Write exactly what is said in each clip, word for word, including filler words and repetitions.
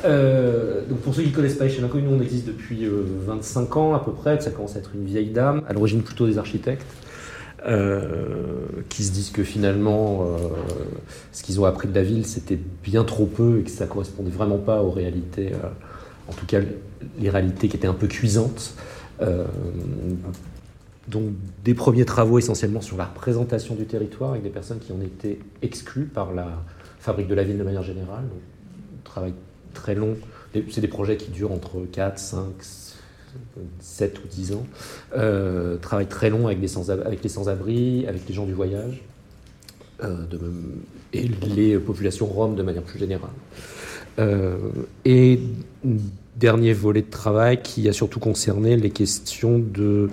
Euh, donc pour ceux qui ne connaissent pas Echelonco, nous on existe depuis euh, vingt-cinq ans à peu près, ça commence à être une vieille dame, à l'origine plutôt des architectes, euh, qui se disent que finalement euh, ce qu'ils ont appris de la ville c'était bien trop peu et que ça ne correspondait vraiment pas aux réalités, euh, en tout cas les réalités qui étaient un peu cuisantes. Euh, donc des premiers travaux essentiellement sur la représentation du territoire avec des personnes qui en étaient exclues par la fabrique de la ville de manière générale. Donc, travail très long, c'est des projets qui durent entre quatre, cinq, sept ou dix ans. Euh, travail très long avec, des sans, avec les sans-abri, avec les gens du voyage, euh, de, et les populations roms de manière plus générale. Euh, et dernier volet de travail qui a surtout concerné les questions de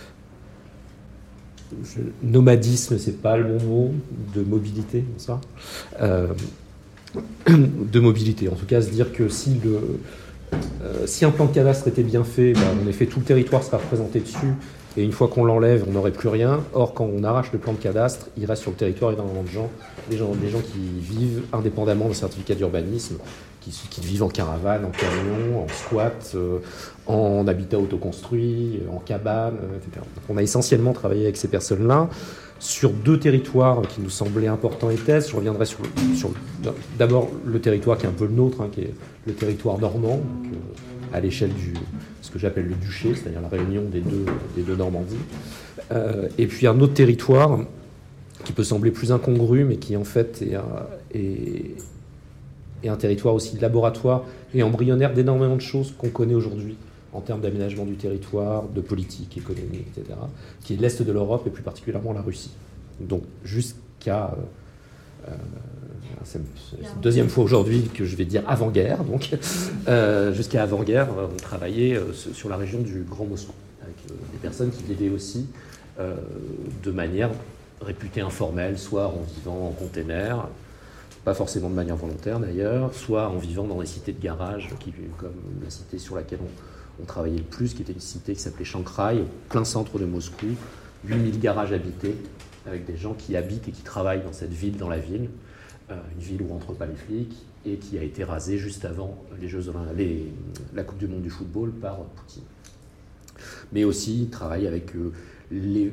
je, nomadisme, c'est pas le bon mot, de mobilité, ça. Euh, de mobilité. En tout cas, se dire que si, le, euh, si un plan de cadastre était bien fait, bah, en effet, tout le territoire sera représenté dessus, et une fois qu'on l'enlève, on n'aurait plus rien. Or, quand on arrache le plan de cadastre, il reste sur le territoire énormément de gens, des gens, des gens qui vivent indépendamment d'un certificat d'urbanisme, qui, qui vivent en caravane, en camion, en squat, euh, en habitat autoconstruit, en cabane, euh, et cetera. Donc, on a essentiellement travaillé avec ces personnes-là, sur deux territoires qui nous semblaient importants et thèses. Je reviendrai sur, sur d'abord le territoire qui est un peu le nôtre, hein, qui est le territoire normand, donc, euh, à l'échelle du ce que j'appelle le duché, c'est-à-dire la réunion des deux, des deux Normandies. Euh, et puis un autre territoire qui peut sembler plus incongru, mais qui en fait est un, est, est un territoire aussi de laboratoire et embryonnaire d'énormément de choses qu'on connaît aujourd'hui en termes d'aménagement du territoire, de politique économique, et cetera, qui est l'Est de l'Europe et plus particulièrement la Russie. Donc jusqu'à... Euh, c'est la deuxième fois aujourd'hui que je vais dire avant-guerre, donc euh, jusqu'à avant-guerre, on travaillait euh, sur la région du Grand Moscou, avec euh, des personnes qui vivaient aussi euh, de manière réputée informelle, soit en vivant en container, pas forcément de manière volontaire d'ailleurs, soit en vivant dans des cités de garage, qui, comme la cité sur laquelle on, on travaillait le plus, qui était une cité qui s'appelait Chankrai, au plein centre de Moscou, huit mille garages habités, avec des gens qui habitent et qui travaillent dans cette ville, dans la ville, euh, une ville où rentrent pas les flics, et qui a été rasée juste avant les Jeux, les, la Coupe du Monde du football par Poutine. Mais aussi, il travaille avec euh, les,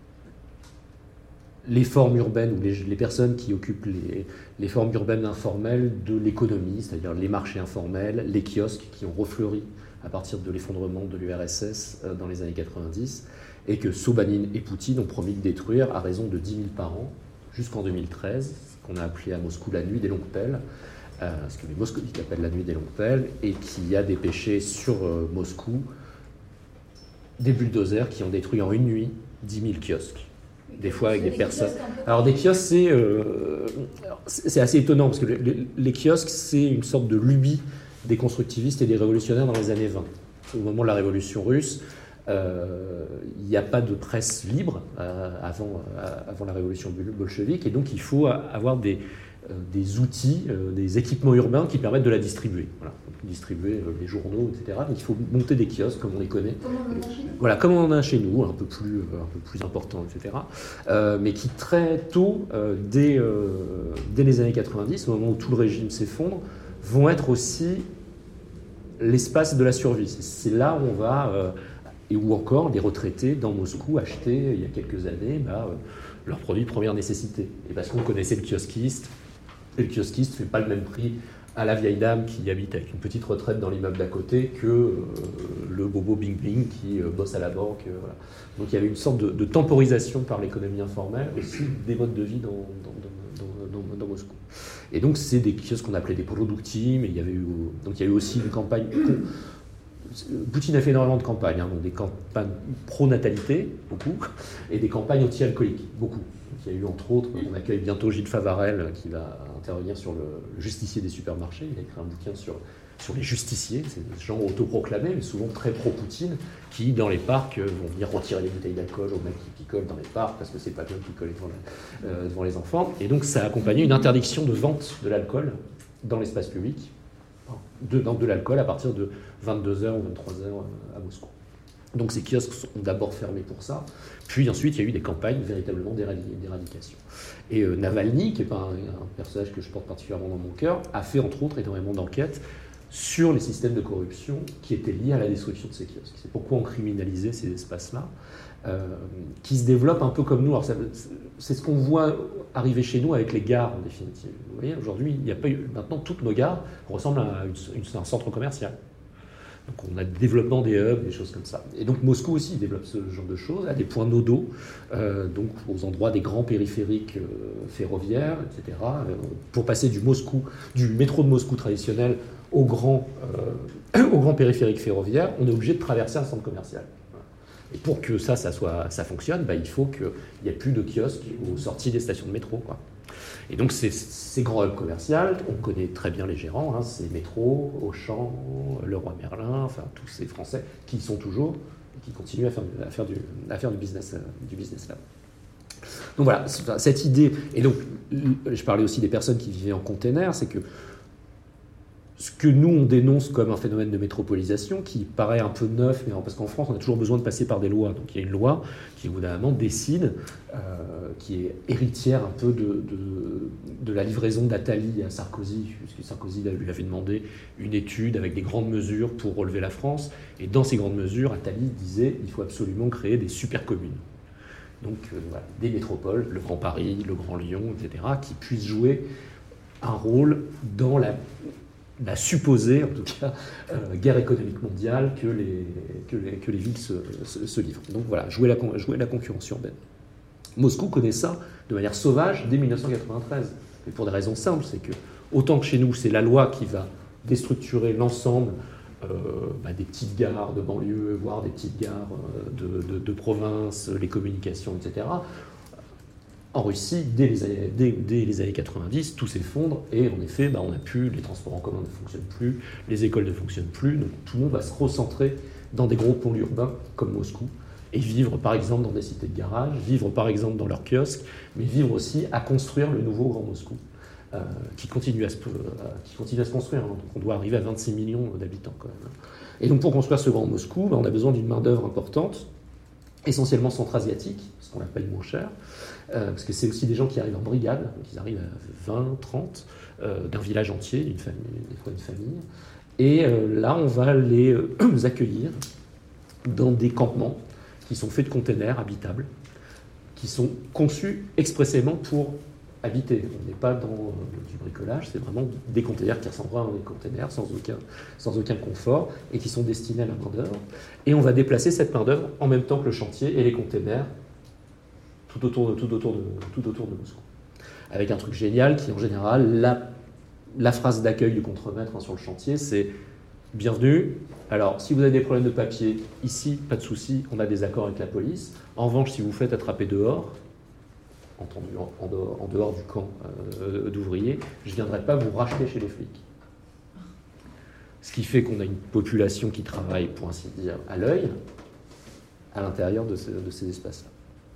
les formes urbaines, ou les, les personnes qui occupent les, les formes urbaines informelles de l'économie, c'est-à-dire les marchés informels, les kiosques qui ont refleuri à partir de l'effondrement de l'U R S S euh, dans les années quatre-vingt-dix, et que Sobhanin et Poutine ont promis de détruire à raison de dix mille par an jusqu'en deux mille treize, ce qu'on a appelé à Moscou la nuit des longues pelles, euh, ce que les moscovites appellent la nuit des longues pelles, et qui a dépêché sur euh, Moscou des bulldozers qui ont détruit en une nuit dix mille kiosques. Des fois avec des, des personnes... Alors des kiosques, c'est, euh, c'est assez étonnant, parce que les, les kiosques, c'est une sorte de lubie des constructivistes et des révolutionnaires dans les années vingt. Au moment de la révolution russe, il euh, n'y a pas de presse libre euh, avant, euh, avant la révolution bolchevique, et donc il faut avoir des, euh, des outils, euh, des équipements urbains qui permettent de la distribuer. Voilà. Donc, distribuer euh, les journaux, et cetera. Donc il faut monter des kiosques comme on les connaît. Comme on en a chez nous. Voilà, comme on en a chez nous, un peu plus, euh, un peu plus important, et cetera. Euh, mais qui très tôt, euh, dès, euh, dès les années quatre-vingt-dix, au moment où tout le régime s'effondre, vont être aussi l'espace de la survie. C'est là où on va... Euh, et où encore les retraités dans Moscou achetaient il y a quelques années bah, euh, leurs produits de première nécessité. Et parce qu'on connaissait le kiosquiste, et le kiosquiste ne fait pas le même prix à la vieille dame qui habite avec une petite retraite dans l'immeuble d'à côté que euh, le bobo bing bing qui euh, bosse à la banque. Euh, voilà. Donc il y avait une sorte de, de temporisation par l'économie informelle aussi des modes de vie dans, dans, dans, dans, dans Moscou. Et donc c'est des kiosques qu'on appelait des producti, mais il y avait eu, donc il y a eu aussi une campagne... Poutine a fait énormément de campagnes, hein, donc des campagnes pro-natalité, beaucoup, et des campagnes anti-alcooliques, beaucoup. Donc, il y a eu entre autres, on accueille bientôt Gilles Favarel qui va intervenir sur le, le justicier des supermarchés. Il a écrit un bouquin sur, sur les justiciers, c'est des gens autoproclamés, mais souvent très pro-Poutine, qui dans les parcs vont venir retirer les bouteilles d'alcool aux mecs qui picolent dans les parcs parce que c'est pas bien de picoler devant, la, euh, devant les enfants. Et donc ça a accompagné une interdiction de vente de l'alcool dans l'espace public. De, de l'alcool à partir de vingt-deux heures ou vingt-trois heures à Moscou. Donc ces kiosques sont d'abord fermés pour ça, puis ensuite il y a eu des campagnes véritablement d'éradication. Et euh, Navalny, qui n'est pas un, un personnage que je porte particulièrement dans mon cœur, a fait entre autres énormément d'enquêtes sur les systèmes de corruption qui étaient liés à la destruction de ces kiosques. C'est pourquoi on criminalisait ces espaces-là, euh, qui se développent un peu comme nous. Alors ça, c'est ce qu'on voit arriver chez nous avec les gares, en définitive. Vous voyez, aujourd'hui, il n'y a pas eu, maintenant, toutes nos gares ressemblent à une, une, un centre commercial. Donc on a le développement des hubs, des choses comme ça. Et donc Moscou aussi développe ce genre de choses, à des points nodaux, euh, donc aux endroits des grands périphériques euh, ferroviaires, et cetera. Euh, pour passer du Moscou, du métro de Moscou traditionnel au grand, euh, au grand périphérique ferroviaire, on est obligé de traverser un centre commercial. Et pour que ça, ça, soit, ça fonctionne, bah, il faut qu'il n'y ait plus de kiosques aux sorties des stations de métro, quoi. Et donc ces, ces grands hubs commerciaux, on connaît très bien les gérants, hein, c'est Métro, Auchan, Leroy Merlin, enfin tous ces Français qui y sont toujours et qui continuent à faire, à faire, du, à faire du, business, du business là. Donc voilà, cette idée, et donc je parlais aussi des personnes qui vivaient en container, c'est que ce que nous, on dénonce comme un phénomène de métropolisation qui paraît un peu neuf, mais parce qu'en France, on a toujours besoin de passer par des lois. Donc il y a une loi qui, au bout d'un moment, décide, euh, qui est héritière un peu de, de, de la livraison d'Attali à Sarkozy, puisque Sarkozy lui avait demandé une étude avec des grandes mesures pour relever la France. Et dans ces grandes mesures, Attali disait qu'il faut absolument créer des super-communes. Donc euh, voilà, des métropoles, le Grand Paris, le Grand Lyon, et cetera, qui puissent jouer un rôle dans la... la supposée, en tout cas, euh, guerre économique mondiale que les, que les, que les villes se, se, se livrent. Donc voilà, jouer la, jouer la concurrence urbaine. Moscou connaît ça de manière sauvage dès mille neuf cent quatre-vingt-treize. Et pour des raisons simples, c'est que, autant que chez nous, c'est la loi qui va déstructurer l'ensemble euh, bah, des petites gares de banlieue, voire des petites gares de, de, de province, les communications, et cetera. En Russie, dès les années, dès, dès les années quatre-vingt-dix, tout s'effondre et en effet, bah, on n'a plus, les transports en commun ne fonctionnent plus, les écoles ne fonctionnent plus, donc tout le monde va se recentrer dans des gros pôles urbains comme Moscou et vivre par exemple dans des cités de garage, vivre par exemple dans leurs kiosques, mais vivre aussi à construire le nouveau Grand Moscou euh, qui, continue à se, euh, qui continue à se construire. Hein. Donc on doit arriver à vingt-six millions d'habitants quand même. Et donc pour construire ce Grand Moscou, bah, on a besoin d'une main-d'œuvre importante, essentiellement centra-asiatique, parce qu'on la paye moins cher. Euh, parce que c'est aussi des gens qui arrivent en brigade, donc ils arrivent à vingt, trente, euh, d'un village entier, d'une famille, des fois une famille. Et euh, là, on va les euh, accueillir dans des campements qui sont faits de containers habitables, qui sont conçus expressément pour habiter. On n'est pas dans euh, du bricolage, c'est vraiment des containers qui ressemblent à des containers sans aucun, sans aucun confort et qui sont destinés à la main-d'œuvre. Et on va déplacer cette main-d'œuvre en même temps que le chantier et les containers tout autour de, tout autour de, tout autour de Moscou. Avec un truc génial qui, en général, la, la phrase d'accueil du contremaître hein, sur le chantier, c'est « Bienvenue, alors si vous avez des problèmes de papier, ici, pas de souci, on a des accords avec la police. En revanche, si vous faites attraper dehors, entendu en, en, dehors, en dehors du camp euh, d'ouvriers, je ne viendrai pas vous racheter chez les flics. » Ce qui fait qu'on a une population qui travaille, pour ainsi dire, à l'œil, à l'intérieur de, ce, de ces espaces-là.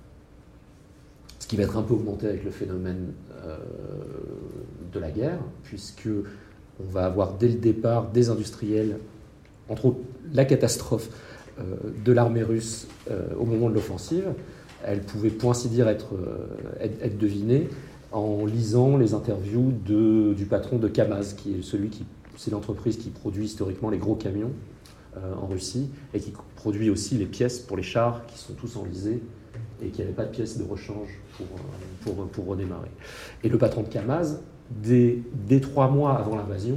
Ce qui va être un peu augmenté avec le phénomène euh, de la guerre, puisque on va avoir dès le départ des industriels, entre autres la catastrophe euh, de l'armée russe euh, au moment de l'offensive. Elle pouvait, pour ainsi dire, être, euh, être, être devinée en lisant les interviews de, du patron de Kamaz, qui est celui qui, c'est l'entreprise qui produit historiquement les gros camions euh, en Russie et qui produit aussi les pièces pour les chars qui sont tous enlisés et qui n'avait pas de pièces de rechange pour, pour, pour redémarrer. Et le patron de Kamaz, dès, dès trois mois avant l'invasion,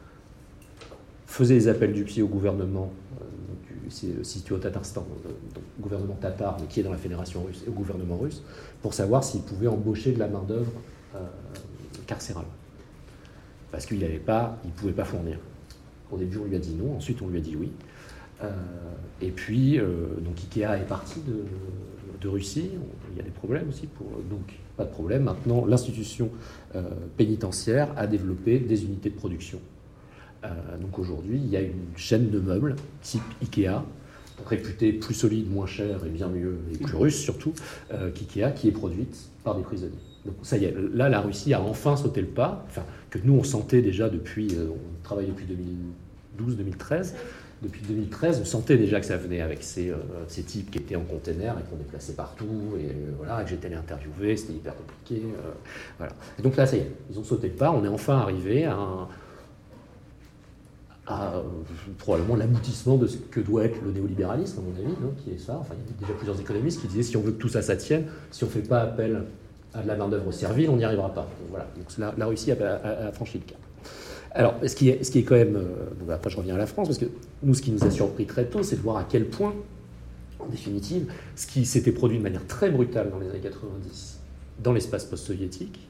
faisait les appels du pied au gouvernement, euh, c'est situé au Tatarstan, euh, donc gouvernement tatar, mais qui est dans la Fédération russe, et au gouvernement russe, pour savoir s'il pouvait embaucher de la main-d'œuvre euh, carcérale. Parce qu'il ne pouvait pas fournir. Au début, on lui a dit non, ensuite on lui a dit oui. Euh, et puis, euh, donc Ikea est parti de, de Russie. Il y a des problèmes aussi. Pour, donc, pas de problème. Maintenant, l'institution euh, pénitentiaire a développé des unités de production. Euh, donc aujourd'hui, il y a une chaîne de meubles type Ikea, réputée plus solide, moins chère et bien mieux, et plus russe surtout, euh, qu'Ikea, qui est produite par des prisonniers. Donc ça y est, là, la Russie a enfin sauté le pas, enfin, que nous, on sentait déjà depuis, euh, on travaille depuis deux mille douze deux mille treize. Depuis deux mille treize, on sentait déjà que ça venait avec ces, euh, ces types qui étaient en container et qu'on déplaçait partout, et euh, voilà, que j'étais allé interviewer, c'était hyper compliqué. Euh, voilà. Et donc là, ça y est, ils ont sauté le pas, on est enfin arrivé à un, à euh, probablement l'aboutissement de ce que doit être le néolibéralisme, à mon avis, hein, qui est ça. Enfin, il y a déjà plusieurs économistes qui disaient si on veut que tout ça, ça tienne, si on ne fait pas appel à de la main-d'œuvre servile, on n'y arrivera pas. Donc, voilà. Donc la, la Russie a, a, a franchi le cap. Alors, ce qui est, ce qui est quand même... Euh, donc après, je reviens à la France, parce que nous, ce qui nous a surpris très tôt, c'est de voir à quel point, en définitive, ce qui s'était produit de manière très brutale dans les années quatre-vingt-dix, dans l'espace post-soviétique,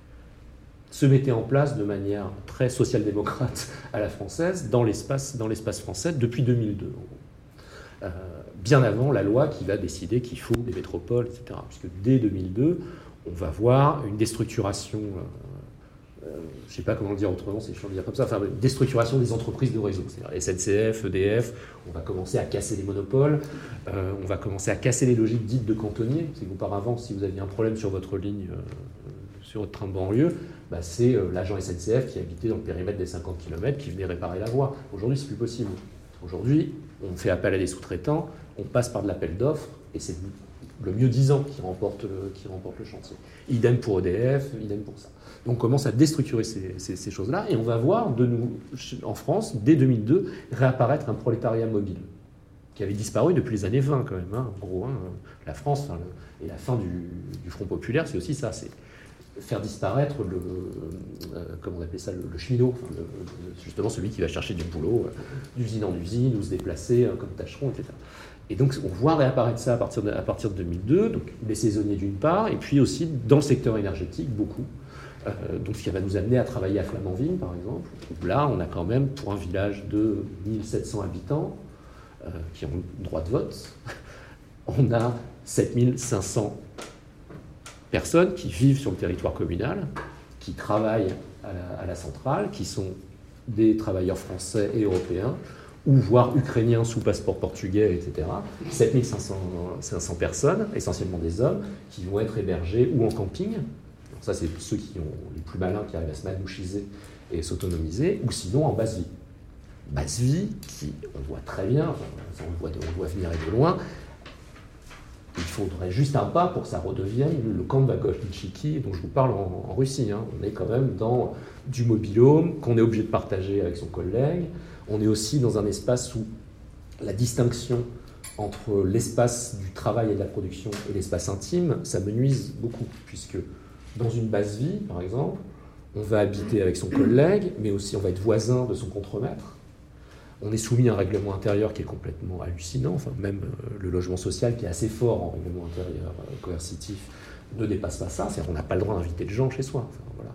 se mettait en place de manière très social-démocrate à la française dans l'espace, dans l'espace français depuis deux mille deux. Euh, bien avant la loi qui va décider qu'il faut des métropoles, et cetera. Puisque dès deux mille deux, on va voir une déstructuration, euh, euh, je ne sais pas comment le dire autrement, c'est chiant de dire comme ça, enfin, une déstructuration des entreprises de réseau. C'est-à-dire S N C F, E D F, on va commencer à casser les monopoles, euh, on va commencer à casser les logiques dites de cantonniers. C'est qu'auparavant, si vous aviez un problème sur votre ligne, euh, sur votre train de banlieue, bah, c'est euh, l'agent S N C F qui habitait dans le périmètre des cinquante kilomètres qui venait réparer la voie. Aujourd'hui, c'est plus possible. Aujourd'hui, on fait appel à des sous-traitants, on passe par de l'appel d'offres, et c'est le mieux-disant qui remporte le, qui remporte le chantier. Idem pour E D F, idem pour ça. Donc on commence à déstructurer ces, ces, ces choses-là, et on va voir de nous, en France, dès deux mille deux, réapparaître un prolétariat mobile, qui avait disparu depuis les années vingt quand même. Hein. En gros, hein, la France, enfin, le, et la fin du, du Front populaire, c'est aussi ça, c'est faire disparaître le, euh, comment on appelle ça, le, le cheminot, enfin, le, le, justement celui qui va chercher du boulot, euh, d'usine en usine, ou se déplacer euh, comme tâcheron, et cetera. Et donc on voit réapparaître ça à partir de, à partir de deux mille deux, donc les saisonniers d'une part, et puis aussi dans le secteur énergétique, beaucoup. Euh, donc ce qui va nous amener à travailler à Flamanville, par exemple, où là on a quand même, pour un village de mille sept cents habitants, euh, qui ont le droit de vote, on a sept mille cinq cents personnes qui vivent sur le territoire communal, qui travaillent à la, à la centrale, qui sont des travailleurs français et européens, ou voire ukrainiens sous passeport portugais, et cetera. sept mille cinq cents personnes, essentiellement des hommes, qui vont être hébergés ou en camping. Donc ça, c'est ceux qui ont les plus malins, qui arrivent à se manouchiser et s'autonomiser, ou sinon en basse vie. Basse vie qui, on voit très bien, enfin, on, voit de, on voit venir et de loin. Il faudrait juste un pas pour que ça redevienne le camp de Vagochnichiki dont je vous parle en, en Russie. Hein. On est quand même dans du mobil-home qu'on est obligé de partager avec son collègue. On est aussi dans un espace où la distinction entre l'espace du travail et de la production et l'espace intime, ça me nuise beaucoup, puisque dans une basse vie, par exemple, on va habiter avec son collègue, mais aussi on va être voisin de son contremaître. On est soumis à un règlement intérieur qui est complètement hallucinant, enfin, même euh, le logement social qui est assez fort en règlement intérieur euh, coercitif ne dépasse pas ça, c'est-à-dire qu'on n'a pas le droit d'inviter des gens chez soi. Enfin, voilà.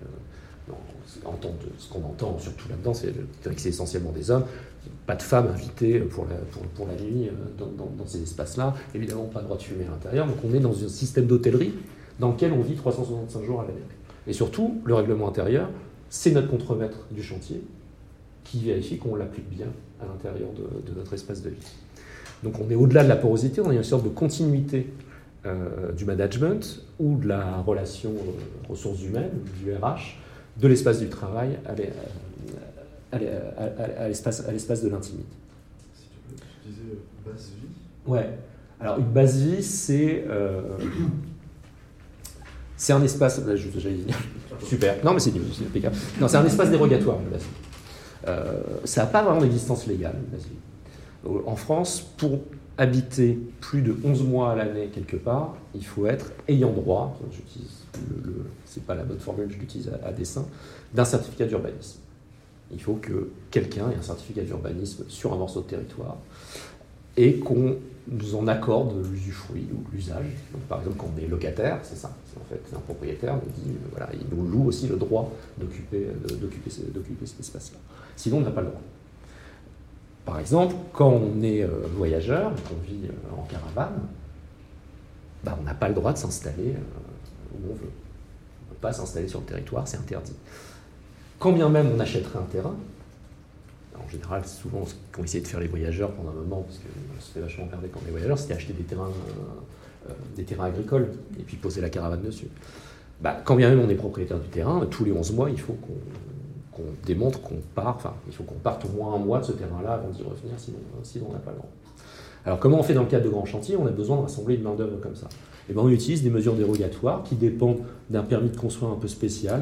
Donc, euh, non, ce qu'on entend surtout là-dedans, c'est que c'est essentiellement des hommes, pas de femmes invitées pour la, pour, pour la nuit dans, dans, dans ces espaces-là, évidemment pas le droit de fumer à l'intérieur, donc on est dans un système d'hôtellerie dans lequel on vit trois cent soixante-cinq jours à l'année. Et surtout, le règlement intérieur, c'est notre contremaître du chantier qui vérifie qu'on l'applique bien à l'intérieur de, de notre espace de vie. Donc on est au-delà de la porosité, on a une sorte de continuité euh, du management ou de la relation euh, ressources humaines, du R H, de l'espace du travail à, les, à, à, à, à l'espace, à l'espace de l'intimité. Si tu peux, tu disais euh, basse vie. Ouais. Alors une basse vie, c'est... Euh, c'est un espace... Là, je, j'allais dire, super. Non, mais c'est, c'est impeccable. Non, c'est un espace dérogatoire, une basse vie. Euh, ça n'a pas vraiment d'existence légale. En France, pour habiter plus de onze mois à l'année quelque part, il faut être ayant droit, j'utilise le, le, c'est pas la bonne formule, je l'utilise à, à dessein, d'un certificat d'urbanisme. Il faut que quelqu'un ait un certificat d'urbanisme sur un morceau de territoire et qu'on nous en accorde l'usufruit ou l'usage. Donc, par exemple, quand on est locataire, c'est ça. C'est en fait, c'est un propriétaire nous dit, euh, voilà, il nous loue aussi le droit d'occuper, de, d'occuper, d'occuper cet espace-là. Sinon, on n'a pas le droit. Par exemple, quand on est euh, voyageur, qu'on vit euh, en caravane, bah, on n'a pas le droit de s'installer euh, où on veut. On ne peut pas s'installer sur le territoire, c'est interdit. Quand bien même on achèterait un terrain, en général, c'est souvent ce qu'ont essayé de faire les voyageurs pendant un moment, parce qu'on se fait vachement emmerder quand on est voyageur, c'était acheter des terrains, euh, des terrains agricoles et puis poser la caravane dessus. Bah, quand bien même on est propriétaire du terrain, tous les onze mois, il faut qu'on, qu'on démontre qu'on part, enfin, il faut qu'on parte au moins un mois de ce terrain-là avant d'y revenir, sinon, sinon on n'a pas le droit. Alors, comment on fait dans le cadre de grands chantiers? On a besoin de rassembler une main-d'œuvre comme ça. Et bien, on utilise des mesures dérogatoires qui dépendent d'un permis de construire un peu spécial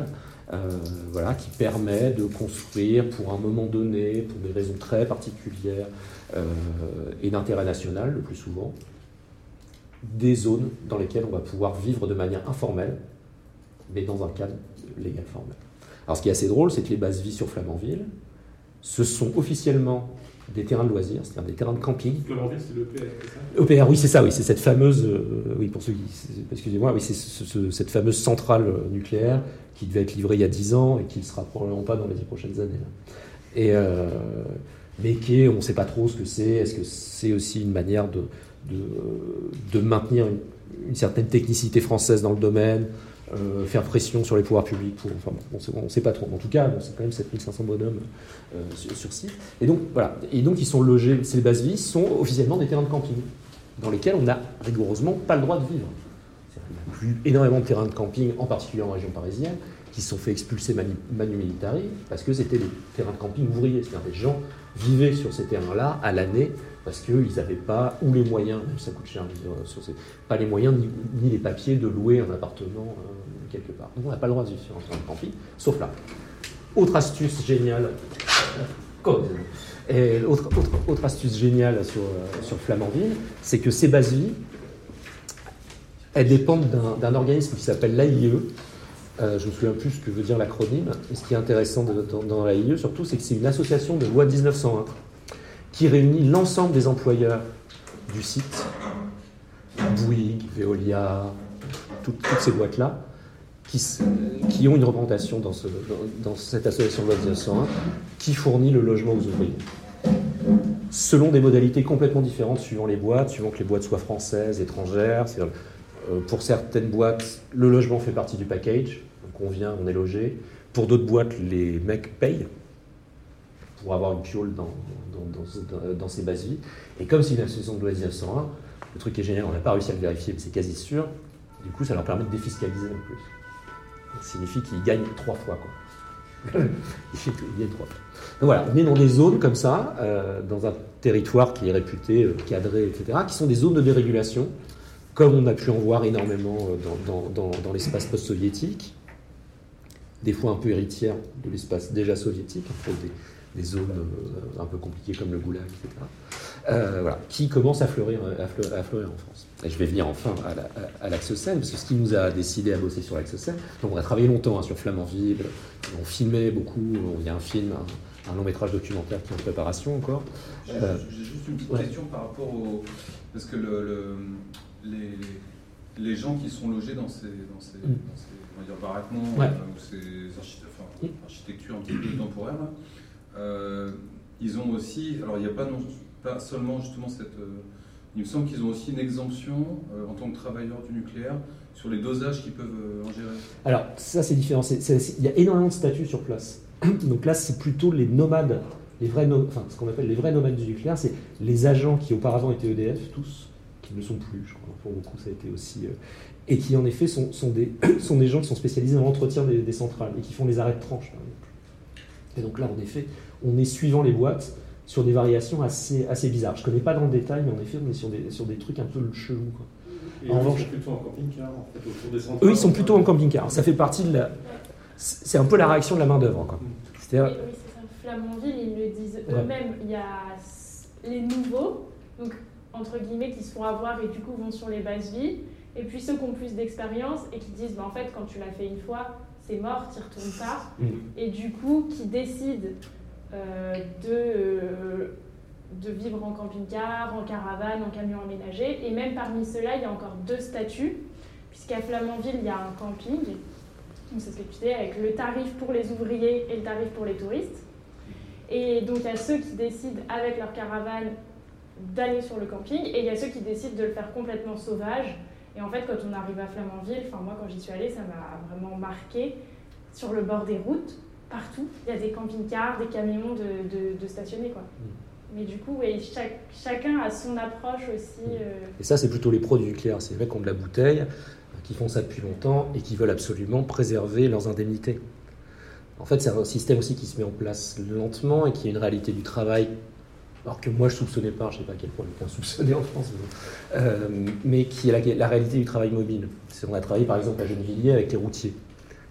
euh, voilà, qui permet de construire pour un moment donné, pour des raisons très particulières euh, et d'intérêt national le plus souvent, des zones dans lesquelles on va pouvoir vivre de manière informelle, mais dans un cadre légal formel. Alors ce qui est assez drôle, c'est que les bases vie sur Flamanville, ce sont officiellement des terrains de loisirs, c'est-à-dire des terrains de camping. Flamanville, c'est l'E P R, c'est ça ? E P R, oui, c'est ça, oui, c'est cette fameuse, euh, oui, pour ceux qui, excusez-moi, oui, c'est ce, ce, cette fameuse centrale nucléaire qui devait être livrée il y a dix ans et qui ne sera probablement pas dans les dix prochaines années. Et, euh, mais qui est, on ne sait pas trop ce que c'est, est-ce que c'est aussi une manière de, de, de maintenir une, une certaine technicité française dans le domaine, Euh, faire pression sur les pouvoirs publics pour, enfin bon, on ne sait pas trop. En tout cas, bon, c'est quand même sept mille cinq cents bonhommes euh, sur, sur site. Et donc, voilà. Et donc, ils sont logés, ces bases vie sont officiellement des terrains de camping dans lesquels on n'a rigoureusement pas le droit de vivre. Il n'y a plus énormément de terrains de camping, en particulier en région parisienne, qui se sont fait expulser manu, manu militari parce que c'était des terrains de camping ouvriers. C'est-à-dire des gens vivaient sur ces terrains-là à l'année parce qu'ils n'avaient pas, ou les moyens, même ça coûte cher de vivre sur ces, pas les moyens ni, ni les papiers de louer un appartement euh, quelque part. Donc on n'a pas le droit de vivre sur un terrain de camping, sauf là. Autre astuce géniale, et autre, autre, autre astuce géniale sur, euh, sur Flamanville, c'est que ces bases vie, elles dépendent d'un, d'un organisme qui s'appelle l'A I E. Euh, je ne me souviens plus ce que veut dire l'acronyme. Et ce qui est intéressant de, dans, dans l'A I E, surtout, c'est que c'est une association de loi dix-neuf cent un qui réunit l'ensemble des employeurs du site, Bouygues, Veolia, tout, toutes ces boîtes-là, qui, qui ont une représentation dans, ce, dans, dans cette association de loi dix-neuf cent un, qui fournit le logement aux ouvriers. Selon des modalités complètement différentes, suivant les boîtes, suivant que les boîtes soient françaises, étrangères. C'est, euh, pour certaines boîtes, le logement fait partie du package, donc on vient, on est logé. Pour d'autres boîtes, les mecs payent pour avoir une piole dans, dans, dans, dans, dans ces bases vie. Et comme c'est une association de loi dix-neuf cent un, le truc est génial, on n'a pas réussi à le vérifier, mais c'est quasi sûr, du coup ça leur permet de défiscaliser en plus. Ça signifie qu'ils gagnent trois fois, quoi. Ils gagnent trois fois. Donc voilà, on est dans des zones comme ça, euh, dans un territoire qui est réputé, euh, cadré, et cetera, qui sont des zones de dérégulation, comme on a pu en voir énormément dans, dans, dans, dans l'espace post-soviétique, des fois un peu héritière de l'espace déjà soviétique, entre des, des zones euh, un peu compliquées comme le Goulag, et cetera, euh, voilà, qui commencent à fleurir, à, fleurir, à fleurir en France. Et je vais venir enfin à, la, à, à l'axe Seine, parce que ce qui nous a décidé à bosser sur l'axe Seine, donc on a travaillé longtemps hein, sur Flamanville, on filmait beaucoup, il y a un film, un, un long métrage documentaire qui est en préparation encore. J'ai, euh, j'ai juste une petite ouais. question par rapport au... Parce que le, le, les, les gens qui sont logés dans ces, dans ces, mm. dans ces on va dire, baraquements, ouais. euh, ou ces architect- enfin, mm. architectures un petit peu temporaires, là, euh, ils ont aussi... Alors il n'y a pas, non, pas seulement justement cette... Euh, il me semble qu'ils ont aussi une exemption euh, en tant que travailleurs du nucléaire sur les dosages qu'ils peuvent euh, ingérer. Alors ça c'est différent. C'est, c'est, il y a énormément de statuts sur place. Donc là c'est plutôt les nomades, les vrais no- enfin, ce qu'on appelle les vrais nomades du nucléaire, c'est les agents qui auparavant étaient E D F, tous, qui ne le sont plus, je crois, pour beaucoup ça a été aussi... Euh, et qui en effet sont, sont, des, sont des gens qui sont spécialisés dans l'entretien des, des centrales et qui font les arrêts de tranche par exemple. Et donc là en effet, on est suivant les boîtes sur des variations assez, assez bizarres. Je ne connais pas dans le détail, mais en effet, on est sur des, sur des trucs un peu chelous. Quoi. Et en eux, revanche, ils sont plutôt en camping-car, en fait, autour des centrales. Eux, ils sont plutôt en camping-car. Ça fait partie de la... C'est un peu la réaction de la main-d'œuvre. Quoi. C'est-à-dire... Oui, oui, c'est ça. Flamanville, ils le disent eux-mêmes. Ouais. Il y a les nouveaux, donc, entre guillemets, qui se font avoir et du coup vont sur les bases vie. Et puis ceux qui ont plus d'expérience et qui disent, bah, en fait, quand tu l'as fait une fois, c'est mort, tu n'y retournes pas. Mm. Et du coup, qui décident Euh, de, euh, de vivre en camping-car, en caravane, en camion aménagé. Et même parmi ceux-là, il y a encore deux statuts, puisqu'à Flamanville, il y a un camping, donc c'est ce que tu disais, avec le tarif pour les ouvriers et le tarif pour les touristes. Et donc il y a ceux qui décident avec leur caravane d'aller sur le camping, et il y a ceux qui décident de le faire complètement sauvage. Et en fait, quand on arrive à Flamanville, enfin moi quand j'y suis allée, ça m'a vraiment marqué, sur le bord des routes, partout, il y a des camping-cars, des camions de, de, de stationnés, quoi. Mmh. Mais du coup, ouais, chaque, chacun a son approche aussi. Euh... Et ça, c'est plutôt les pros du nucléaire. C'est les mecs qui ont de la bouteille, qui font ça depuis longtemps et qui veulent absolument préserver leurs indemnités. En fait, c'est un système aussi qui se met en place lentement et qui est une réalité du travail, alors que moi, je ne soupçonnais pas, je ne sais pas à quel point quelqu'un soupçonnait en France, mais, euh, mais qui est la, la réalité du travail mobile. C'est, on a travaillé, par exemple, à Gennevilliers avec les routiers.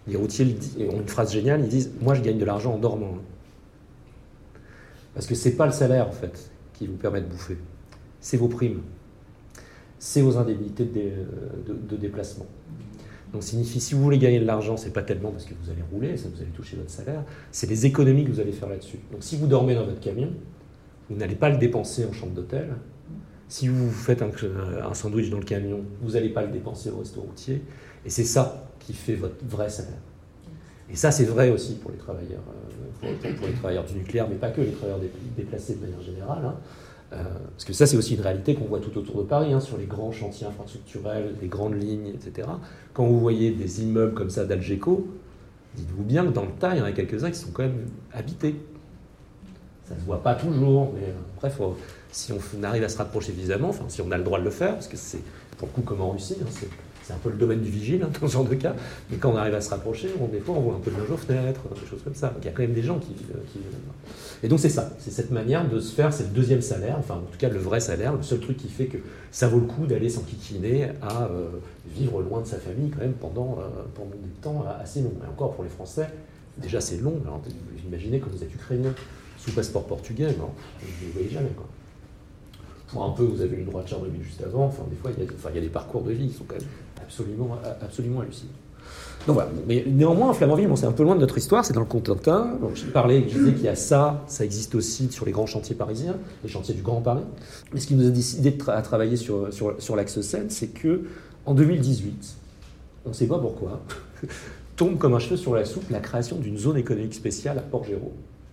Les routiers ont une phrase géniale, ils disent « Moi, je gagne de l'argent en dormant. » Parce que ce n'est pas le salaire, en fait, qui vous permet de bouffer. C'est vos primes. C'est vos indemnités de, dé, de, de déplacement. Donc, signifie, si vous voulez gagner de l'argent, ce n'est pas tellement parce que vous allez rouler, ça vous allez toucher votre salaire, c'est les économies que vous allez faire là-dessus. Donc, si vous dormez dans votre camion, vous n'allez pas le dépenser en chambre d'hôtel. Si vous faites un, un sandwich dans le camion, vous n'allez pas le dépenser au resto routier. Et c'est ça qui fait votre vrai salaire. Et ça, c'est vrai aussi pour les travailleurs, pour, pour les travailleurs du nucléaire, mais pas que, les travailleurs déplacés de manière générale. Hein. Euh, parce que ça, c'est aussi une réalité qu'on voit tout autour de Paris, hein, sur les grands chantiers infrastructurels, les grandes lignes, et cetera. Quand vous voyez des immeubles comme ça d'Algeco, dites-vous bien que dans le tas, il y en a quelques-uns qui sont quand même habités. Ça ne se voit pas toujours, mais après, faut, si on arrive à se rapprocher suffisamment, enfin, si on a le droit de le faire, parce que c'est pour le coup comme en Russie, hein, c'est, c'est un peu le domaine du vigile hein, dans ce genre de cas, mais quand on arrive à se rapprocher, on, des fois on voit un peu de linge aux fenêtres, des choses comme ça. Donc il y a quand même des gens qui, qui vivent là-dedans. Et donc c'est ça, c'est cette manière de se faire, c'est le deuxième salaire, enfin en tout cas le vrai salaire, le seul truc qui fait que ça vaut le coup d'aller s'enquiquiner à euh, vivre loin de sa famille quand même pendant, euh, pendant des temps assez longs. Et encore pour les Français, déjà c'est long, alors vous imaginez quand vous êtes ukrainien, sous passeport portugais, non, vous ne le voyez jamais. Quoi. Pour un peu, vous avez eu le droit de Tchernobyl juste avant, enfin, des fois, il y, a, enfin, il y a des parcours de vie qui sont quand même absolument, absolument hallucinants. Donc voilà, mais néanmoins, Flamanville, bon, c'est un peu loin de notre histoire, c'est dans le Cotentin. Donc, je parlais, je disais qu'il y a ça, ça existe aussi sur les grands chantiers parisiens, les chantiers du Grand Paris. Mais ce qui nous a décidé de tra- à travailler sur, sur, sur l'axe Seine, c'est qu'en deux mille dix-huit, on ne sait pas pourquoi, tombe comme un cheveu sur la soupe la création d'une zone économique spéciale à Port-Géraud.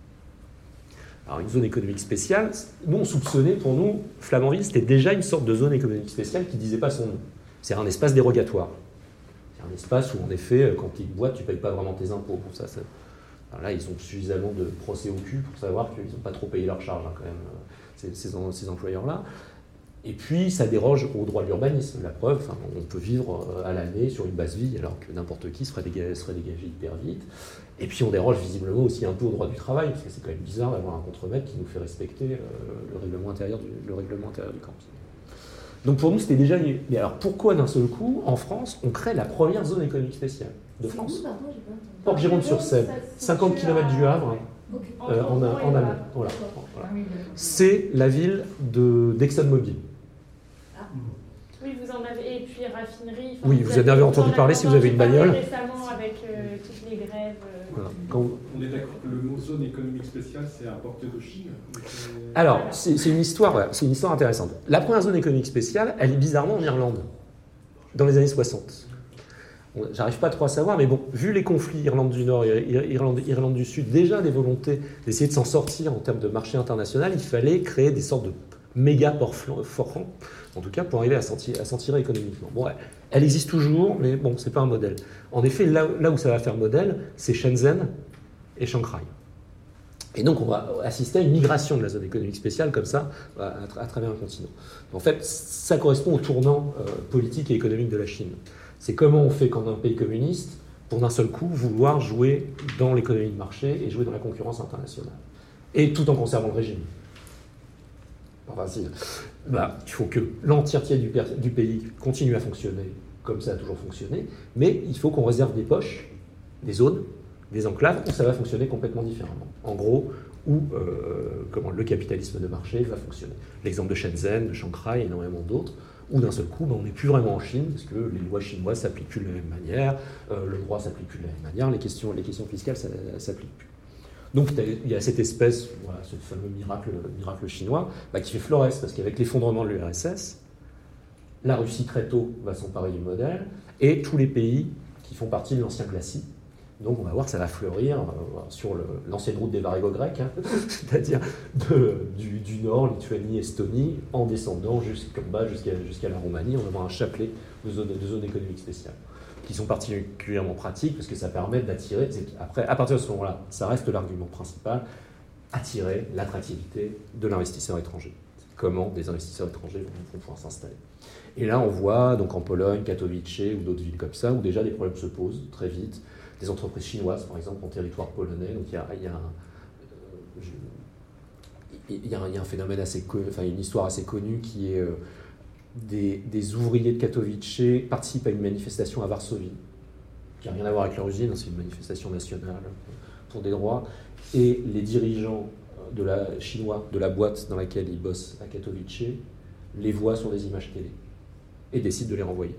Alors, une zone économique spéciale, nous, on soupçonnait, pour nous, Flamanville, c'était déjà une sorte de zone économique spéciale qui ne disait pas son nom. C'est un espace dérogatoire. C'est un espace où, en effet, quand tu boites, tu ne payes pas vraiment tes impôts. Pour ça, ça... Alors là, ils ont suffisamment de procès au cul pour savoir qu'ils n'ont pas trop payé leurs charges, hein, quand même, ces, ces, ces employeurs-là. Et puis, ça déroge au droit de l'urbanisme. La preuve, enfin, on peut vivre à l'année sur une basse vie, alors que n'importe qui serait dégagé, serait dégagé hyper vite. Et puis, on déroge visiblement aussi un peu au droit du travail, parce que c'est quand même bizarre d'avoir un contremaître qui nous fait respecter euh, le, règlement intérieur du, le règlement intérieur du camping. Donc, pour nous, c'était déjà... Mais alors, pourquoi d'un seul coup, en France, on crée la première zone économique spéciale de France ? Port-Gironde-sur-Seine, cinquante kilomètres du Havre, euh, en, en amont. Voilà. Voilà. C'est la ville de, d'ExxonMobil. Oui, vous en avez, et puis raffinerie. Oui, vous, vous en avez entendu parler si vous avez une bagnole. Récemment avec euh, toutes les grèves. Euh... Voilà. Quand... On est d'accord que le mot zone économique spéciale, c'est importé de Chine. Alors, c'est, c'est une histoire, voilà, c'est une histoire intéressante. La première zone économique spéciale, elle est bizarrement en Irlande, dans les années soixante. Bon, j'arrive pas trop à savoir, mais bon, vu les conflits Irlande du Nord et Irlande, Irlande du Sud, déjà des volontés d'essayer de s'en sortir en termes de marché international, il fallait créer des sortes de méga ports forts, en tout cas pour arriver à s'en tirer économiquement. Bon, elle existe toujours, mais bon, c'est pas un modèle. En effet, là, là où ça va faire modèle, c'est Shenzhen et Shanghai. Et donc, on va assister à une migration de la zone économique spéciale, comme ça, à, à travers un continent. En fait, ça correspond au tournant euh, politique et économique de la Chine. C'est comment on fait quand un pays communiste, pour d'un seul coup, vouloir jouer dans l'économie de marché et jouer dans la concurrence internationale. Et tout en conservant le régime. Enfin, si, bah, il faut que l'entièreté du, du pays continue à fonctionner comme ça a toujours fonctionné, mais il faut qu'on réserve des poches, des zones, des enclaves où ça va fonctionner complètement différemment. En gros, où euh, comment le capitalisme de marché va fonctionner. L'exemple de Shenzhen, de Shanghai et énormément d'autres, où d'un seul coup, ben, on n'est plus vraiment en Chine, parce que les lois chinoises ne s'appliquent plus de la même manière, euh, le droit ne s'applique plus de la même manière, les questions, les questions fiscales ne s'appliquent plus. Donc il y a cette espèce, voilà, ce fameux miracle, miracle chinois, bah, qui fait florès, parce qu'avec l'effondrement de l'U R S S, la Russie très tôt va s'emparer du modèle, et tous les pays qui font partie de l'ancien glacis. Donc on va voir que ça va fleurir euh, sur le, l'ancienne route des Varégaux-Grecs, hein, c'est-à-dire de, du, du nord, Lituanie, Estonie, en descendant jusqu'en bas, jusqu'à, jusqu'à la Roumanie. On va avoir un chapelet de zones, de zones économiques spéciales, qui sont particulièrement pratiques, parce que ça permet d'attirer, après, à partir de ce moment-là, ça reste l'argument principal, attirer l'attractivité de l'investisseur étranger. Comment des investisseurs étrangers vont pouvoir s'installer. Et là, on voit, donc en Pologne, Katowice ou d'autres villes comme ça, où déjà des problèmes se posent très vite. Des entreprises chinoises, par exemple, en territoire polonais. Donc il y a, il y a, un, euh, je, il y a, un, il y a un phénomène assez connu, enfin une histoire assez connue qui est euh, des, des ouvriers de Katowice participent à une manifestation à Varsovie qui n'a rien à voir avec leur usine, c'est une manifestation nationale pour des droits, et les dirigeants de la, chinois de la boîte dans laquelle ils bossent à Katowice les voient sur des images télé et décident de les renvoyer.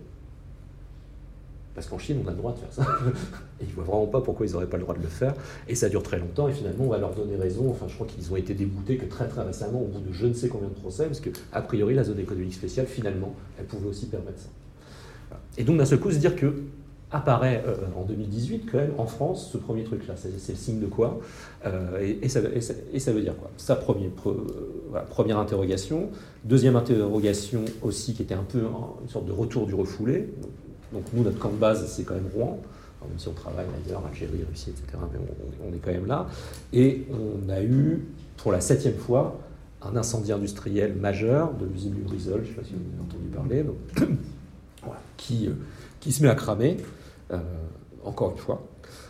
Parce qu'en Chine, on a le droit de faire ça. Et ils ne voient vraiment pas pourquoi ils n'auraient pas le droit de le faire. Et ça dure très longtemps, et finalement, on va leur donner raison. Enfin, je crois qu'ils ont été déboutés que très très récemment, au bout de je ne sais combien de procès, parce qu'a priori, la zone économique spéciale, finalement, elle pouvait aussi permettre ça. Voilà. Et donc, d'un seul coup, se dire que apparaît euh, en deux mille dix-huit, quand même, en France, ce premier truc-là. C'est, c'est le signe de quoi euh, et, et, ça, et, ça, et ça veut dire quoi? Ça, premier, pre, euh, voilà, première interrogation. Deuxième interrogation aussi, qui était un peu hein, une sorte de retour du refoulé. Donc nous, notre camp de base, c'est quand même Rouen, alors, même si on travaille ailleurs, Algérie, Russie, et cetera, mais on, on est quand même là. Et on a eu, pour la septième fois, un incendie industriel majeur de l'usine Lubrizol, je ne sais pas si vous avez entendu parler, donc, voilà, qui, euh, qui se met à cramer, euh, encore une fois.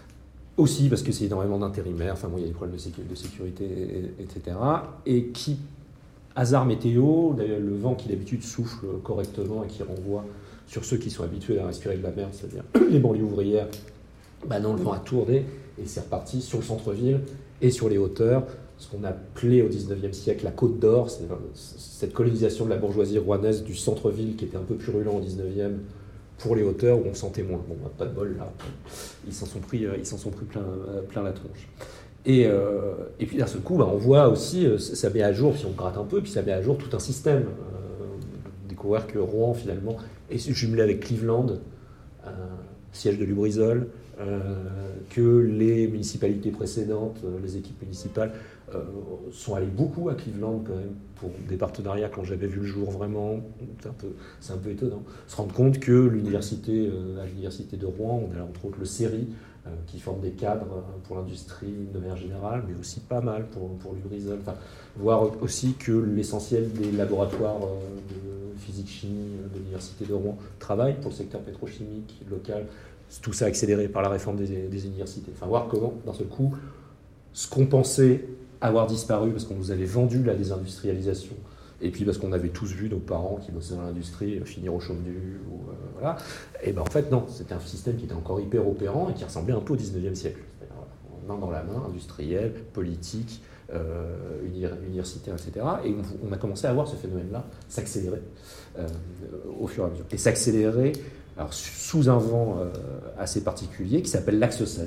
Aussi parce que c'est énormément d'intérimaires, enfin bon, il y a des problèmes de, sécu- de sécurité, et, etc. Et qui, hasard météo, le vent qui d'habitude souffle correctement et qui renvoie sur ceux qui sont habitués à respirer de la merde, c'est-à-dire les banlieues ouvrières, bah non, le vent a tourné et c'est reparti sur le centre-ville et sur les hauteurs, ce qu'on appelait au dix-neuvième siècle la Côte d'Or, c'est cette colonisation de la bourgeoisie rouennaise du centre-ville qui était un peu purulent au dix-neuvième pour les hauteurs où on sentait moins. Bon, bah, pas de bol là, ils s'en sont pris, ils s'en sont pris plein, plein la tronche. Et, euh, et puis d'un seul coup, bah, on voit aussi, ça met à jour, puis on gratte un peu, puis ça met à jour tout un système. Euh, découvrir que Rouen finalement est jumelé avec Cleveland, euh, siège de Lubrizol, euh, que les municipalités précédentes, euh, les équipes municipales, euh, sont allées beaucoup à Cleveland quand même pour des partenariats quand j'avais vu le jour vraiment. C'est un peu, c'est un peu étonnant. Se rendre compte que l'université, euh, à l'université de Rouen, on a entre autres le C E R I, euh, qui forme des cadres pour l'industrie de manière générale, mais aussi pas mal pour, pour Lubrizol. Enfin, voir aussi que l'essentiel des laboratoires euh, de physique-chimie de l'université de Rouen travaillent pour le secteur pétrochimique local. Tout ça accéléré par la réforme des, des universités. Enfin, voir comment, d'un seul coup, ce qu'on pensait avoir disparu parce qu'on nous avait vendu la désindustrialisation, et puis parce qu'on avait tous vu nos parents qui bossaient dans l'industrie finir au chaume nu, ou euh, voilà, et ben en fait non, c'était un système qui était encore hyper opérant et qui ressemblait un peu au dix-neuvième siècle. Voilà, main dans la main, industriel, politique, euh, universitaire, et cetera. Et on, on a commencé à voir ce phénomène-là s'accélérer euh, au fur et à mesure. Et s'accélérer alors, sous un vent euh, assez particulier qui s'appelle l'axe Seine,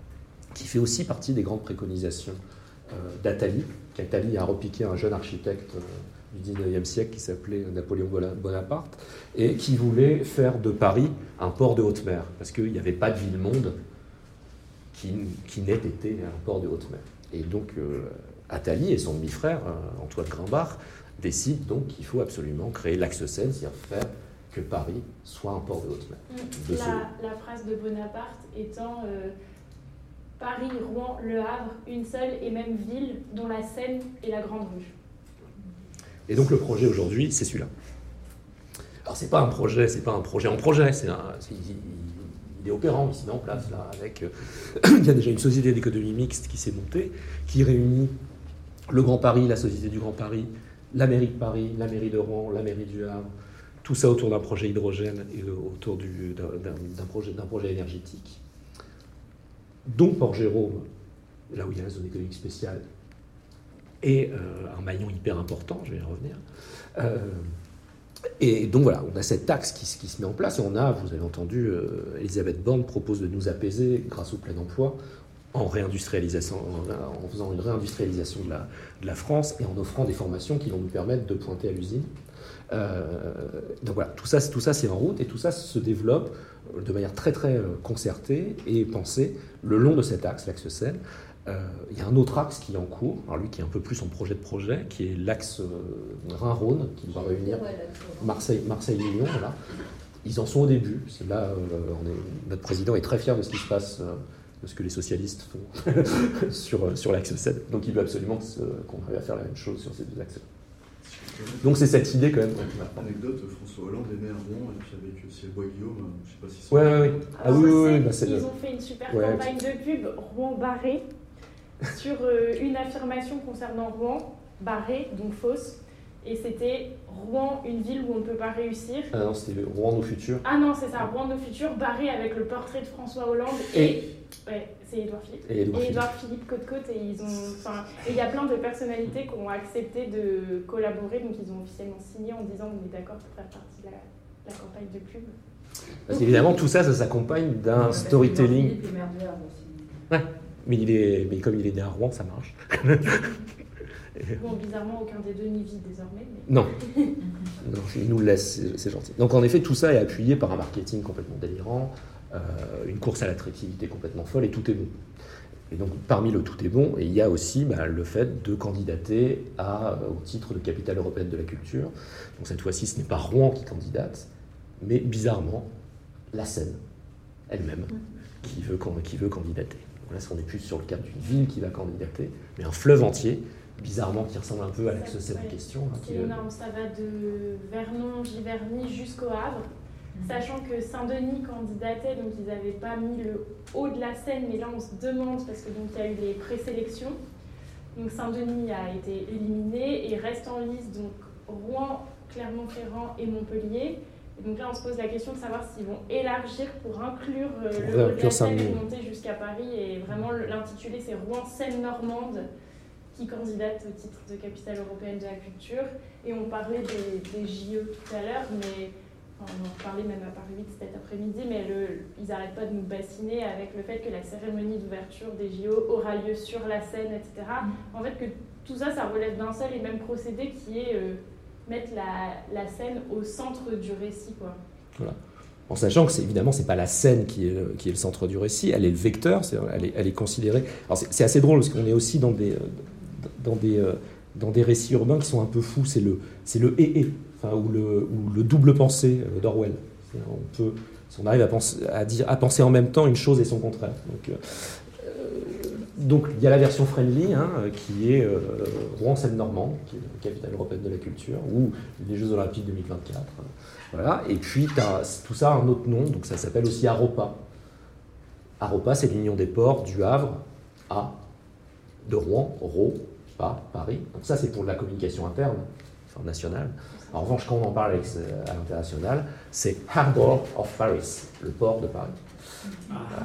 qui fait aussi partie des grandes préconisations euh, d'Attali, qu'Attali a repiqué un jeune architecte euh, du dix-neuvième siècle qui s'appelait Napoléon Bonaparte, et qui voulait faire de Paris un port de haute mer, parce qu'il n'y avait pas de ville-monde qui, qui n'ait été un port de haute mer. Et donc euh, Attali et son demi-frère, euh, Antoine Grimbart, décident donc qu'il faut absolument créer l'axe Seine, c'est-à-dire faire que Paris soit un port de haute mer. Mmh. La, ce... la phrase de Bonaparte étant euh, Paris, Rouen, Le Havre, une seule et même ville dont la Seine est la grande rue. Et donc le projet aujourd'hui, c'est celui-là. Alors c'est pas un projet, c'est pas un projet en projet, c'est un, c'est, il, il est opérant, il se met en place là avec. Euh, il y a déjà une société d'économie mixte qui s'est montée, qui réunit le Grand Paris, la Société du Grand Paris, la mairie de Paris, la mairie de Rouen, la mairie du Havre. Tout ça autour d'un projet hydrogène et autour du, d'un, d'un, projet, d'un projet énergétique. Donc Port-Jérôme, là où il y a la zone économique spéciale, est euh, un maillon hyper important, je vais y revenir. Euh, et donc voilà, on a cette taxe qui, qui se met en place, et on a, vous avez entendu, euh, Elisabeth Borne propose de nous apaiser grâce au plein emploi, en réindustrialisation, en, en faisant une réindustrialisation de la, de la France et en offrant des formations qui vont nous permettre de pointer à l'usine. Euh, donc voilà, tout ça, tout ça c'est en route et tout ça se développe de manière très très concertée et pensée le long de cet axe, l'axe Seine. Euh, il y a un autre axe qui est en cours, alors lui qui est un peu plus en projet de projet, qui est l'axe euh, Rhin-Rhône, qui va réunir Marseille, Marseille-Lyon. Voilà. Ils en sont au début. C'est là, euh, on est, notre président est très fier de ce qui se passe, euh, de ce que les socialistes font sur, sur l'axe Seine. Donc il veut absolument qu'on arrive à faire la même chose sur ces deux axes. Donc c'est cette idée quand même. Anecdote, François Hollande est né à Rouen et puis avec Ciel Bois-Guillaume, je sais pas si c'est... Ouais, ouais, ouais. Ah oui, oui, oui. Bah, c'est ils le... ont fait une super ouais, campagne de pub Rouen barré sur euh, une affirmation concernant Rouen, barré, donc fausse, Et c'était Rouen, une ville où on ne peut pas réussir. Ah non, c'était Rouen nos futurs. Ah non, c'est ça, Rouen nos futurs, barré avec le portrait de François Hollande et... et... Ouais, c'est Édouard Philippe. Et Édouard et Philippe. Édouard Philippe côte-côte. Et ils ont... Enfin, il y a plein de personnalités qui ont accepté de collaborer, donc ils ont officiellement signé en disant on est d'accord pour faire partie de la, la campagne de pub. Parce qu'évidemment, tout ça, ça s'accompagne d'un Ouais, storytelling. Philippe est maire du Havre aussi. Ouais, mais, il est... mais comme il est né à Rouen, ça marche. Bon, bizarrement, aucun des deux n'y vit désormais. Mais... Non. non, il nous le laisse, c'est, c'est gentil. Donc en effet, tout ça est appuyé par un marketing complètement délirant, euh, une course à l'attractivité complètement folle, et tout est bon. Et donc parmi le tout est bon, et il y a aussi bah, le fait de candidater à, au titre de capitale européenne de la culture. Donc cette fois-ci, ce n'est pas Rouen qui candidate, mais bizarrement, la Seine elle-même qui veut, qui veut candidater. Donc là, on n'est plus sur le cadre d'une ville qui va candidater, mais un fleuve entier, bizarrement, qui ressemble un peu à l'axe Seine en question. Hein, c'est qui, énorme, ça va de Vernon, Giverny jusqu'au Havre. Sachant que Saint-Denis candidatait, donc ils n'avaient pas mis le haut de la Seine, mais là on se demande, parce que donc il y a eu les présélections. Donc Saint-Denis a été éliminé et reste en lice donc Rouen, Clermont-Ferrand et Montpellier. Et donc là on se pose la question de savoir s'ils vont élargir pour inclure euh, Pour le haut de la Saint-Denis. Seine et monter jusqu'à Paris. Et vraiment l'intitulé c'est Rouen-Seine-Normande qui candidate au titre de capitale européenne de la culture. Et on parlait des, des J E tout à l'heure, mais... On en parlait même à Paris huit cet après-midi, mais le, ils n'arrêtent pas de nous bassiner avec le fait que la cérémonie d'ouverture des J O aura lieu sur la Seine, et cetera. En fait, que tout ça, ça relève d'un seul et même procédé qui est euh, mettre la, la Seine au centre du récit, quoi. Voilà. En sachant que c'est, évidemment, ce n'est pas la Seine qui est, le, qui est le centre du récit, elle est le vecteur, c'est, elle, est, elle est considérée... Alors c'est, c'est assez drôle, parce qu'on est aussi dans des, dans, des, dans des récits urbains qui sont un peu fous, c'est le, c'est le « et et ». Enfin, ou, le, ou le double pensée d'Orwell. On peut, si on arrive à penser, à, dire, à penser en même temps une chose et son contraire. Donc, euh, donc il y a la version friendly, hein, qui est euh, Rouen-Seine-Normande, qui est la capitale européenne de la culture, ou les Jeux Olympiques deux mille vingt-quatre. Euh, voilà. Et puis t'as, tout ça a un autre nom, donc ça s'appelle aussi Aropa. Aropa, c'est l'union des ports du Havre à de Rouen, Ro, pas Paris. Donc ça, c'est pour la communication interne, enfin nationale. En revanche, quand on en parle avec, à l'international, c'est Harbour of Paris, le port de Paris. Voilà.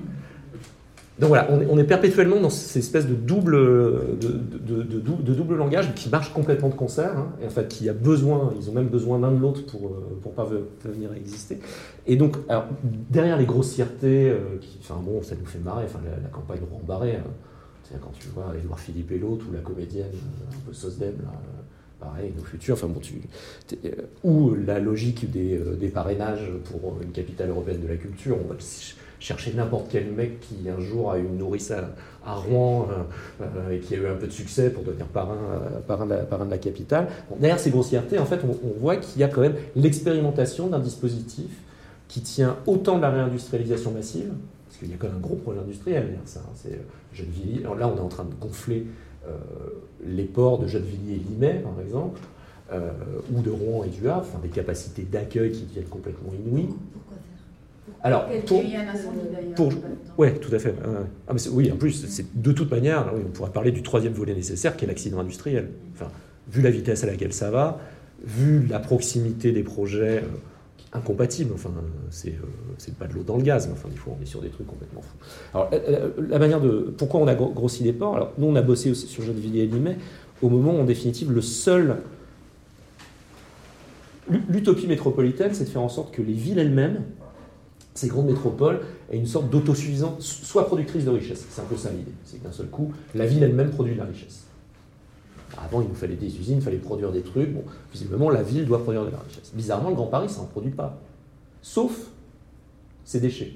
Donc voilà, on est, on est perpétuellement dans cette espèce de double, de, de, de, de, de double langage qui marche complètement de concert, hein, et en fait qui a besoin, ils ont même besoin l'un de l'autre pour pour pas venir exister. Et donc, alors, derrière les grossièretés, euh, qui, enfin bon, ça nous fait marrer, enfin la, la campagne Rouen Barré, hein, quand tu vois Édouard Philippe et l'autre, ou la comédienne un peu Sosdem, là, pareil, nos futurs, enfin bon, tu, euh, ou la logique des, euh, des parrainages pour une capitale européenne de la culture, on va chercher n'importe quel mec qui un jour a eu une nourrice à, à Rouen euh, euh, et qui a eu un peu de succès pour devenir parrain, euh, parrain, de, la, parrain de la capitale. Bon, derrière ces grossièretés, en fait, on, on voit qu'il y a quand même l'expérimentation d'un dispositif qui tient autant de la réindustrialisation massive, parce qu'il y a quand même un gros projet industriel derrière ça, hein, c'est Gennevilliers. Alors là, on est en train de gonfler Euh, les ports de Gennevilliers et Limay, par exemple, euh, ou de Rouen et du Havre, enfin, des capacités d'accueil qui deviennent complètement inouïes. Pourquoi faire Alors, pour, il y a eu un incendie d'ailleurs. Pour, oui, tout à fait. Ah, mais oui, en plus, c'est, de toute manière, oui, on pourrait parler du troisième volet nécessaire, qui est l'accident industriel. Enfin, vu la vitesse à laquelle ça va, vu la proximité des projets euh, incompatibles, enfin, c'est, euh, c'est pas de l'eau dans le gaz, mais enfin, il faut, on est sur des trucs complètement fous. Alors, la, la manière de... Pourquoi on a grossi les ports? Alors, nous, on a bossé aussi sur Gennevilliers et Limay, au moment où, en définitive, le seul... L'utopie métropolitaine, c'est de faire en sorte que les villes elles-mêmes, ces grandes métropoles, aient une sorte d'autosuffisance, soit productrice de richesse. C'est un peu ça l'idée. C'est que d'un seul coup, la ville elle-même produit de la richesse. Avant, il nous fallait des usines, il fallait produire des trucs. Bon, visiblement, la ville doit produire de la richesse. Bizarrement, le Grand Paris, ça n'en produit pas. Sauf ses déchets.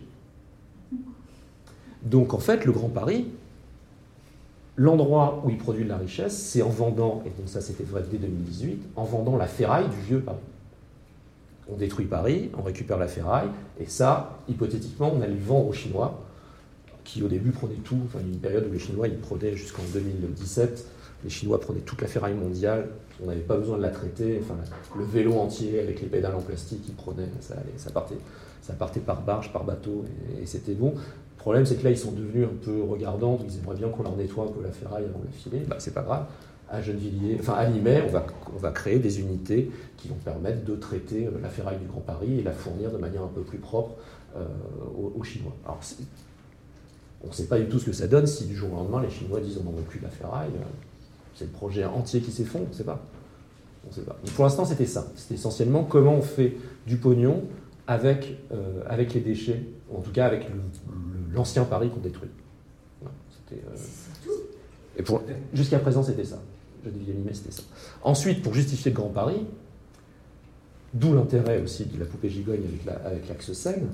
Donc, en fait, le Grand Paris, l'endroit où il produit de la richesse, c'est en vendant, et donc ça c'était vrai dès deux mille dix-huit, en vendant la ferraille du vieux Paris. On détruit Paris, on récupère la ferraille, et ça, hypothétiquement, on allait le vendre aux Chinois, qui au début prenaient tout, enfin une période où les Chinois, ils prenaient jusqu'en deux mille dix-sept, les Chinois prenaient toute la ferraille mondiale, on n'avait pas besoin de la traiter, enfin le vélo entier avec les pédales en plastique, ils prenaient, ça, allait, ça, partait, ça partait par barge, par bateau, et, et c'était bon. Le problème, c'est que là, ils sont devenus un peu regardants, ils aimeraient bien qu'on leur nettoie un peu la ferraille avant de la filer, bah, c'est pas grave. à Gennevilliers, enfin à Limay, on va, on va créer des unités qui vont permettre de traiter la ferraille du Grand Paris et la fournir de manière un peu plus propre euh, aux, aux Chinois. Alors, on ne sait pas du tout ce que ça donne si du jour au lendemain les Chinois disent on n'en veut plus de la ferraille. C'est le projet entier qui s'effondre, on ne sait pas. On sait pas. Donc, pour l'instant, c'était ça. C'était essentiellement comment on fait du pognon avec, euh, avec les déchets, ou en tout cas avec le, le, l'ancien Paris qu'on détruit. Voilà, c'était, euh... C'est tout. Et pour... jusqu'à présent, c'était ça. Gennevilliers-Limay, c'était ça. Ensuite, pour justifier le Grand Paris, d'où l'intérêt aussi de la poupée gigogne avec, la, avec l'axe Seine,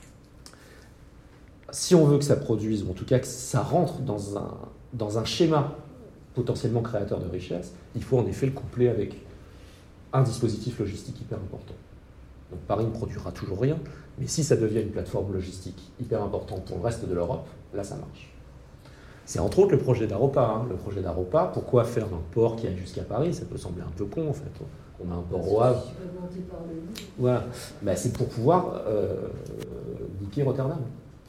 si on veut que ça produise, ou en tout cas que ça rentre dans un, dans un schéma potentiellement créateur de richesse, il faut en effet le coupler avec un dispositif logistique hyper important. Donc Paris ne produira toujours rien, mais si ça devient une plateforme logistique hyper importante pour le reste de l'Europe, là ça marche. C'est entre autres le projet d'Aropa. Hein. Le projet d'Aropa, pourquoi faire un port qui aille jusqu'à Paris? Ça peut sembler un peu con en fait. On a un port au Havre. Voilà. Ben, c'est pour pouvoir euh, niquer Rotterdam.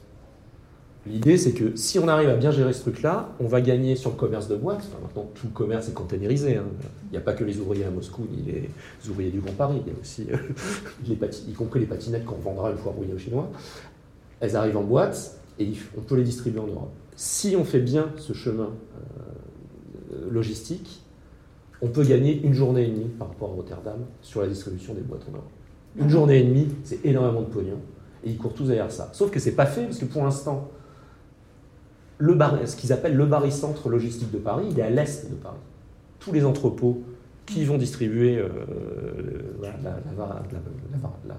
L'idée, c'est que si on arrive à bien gérer ce truc-là, on va gagner sur le commerce de boîtes. Enfin, maintenant, tout le commerce est containerisé. Hein. Il n'y a pas que les ouvriers à Moscou, ni les ouvriers du Grand Paris. Il y a aussi, euh, les pati- y compris les patinettes qu'on vendra une fois rouillées aux Chinois. Elles arrivent en boîte et on peut les distribuer en Europe. Si on fait bien ce chemin euh, logistique, on peut gagner une journée et demie par rapport à Rotterdam sur la distribution des boîtes en Europe. Une journée et demie, c'est énormément de pognon. Et ils courent tous derrière ça. Sauf que c'est pas fait, parce que pour l'instant, le bar, ce qu'ils appellent le barycentre logistique de Paris, il est à l'est de Paris. Tous les entrepôts qui vont distribuer euh, la, la, la, la, la, la,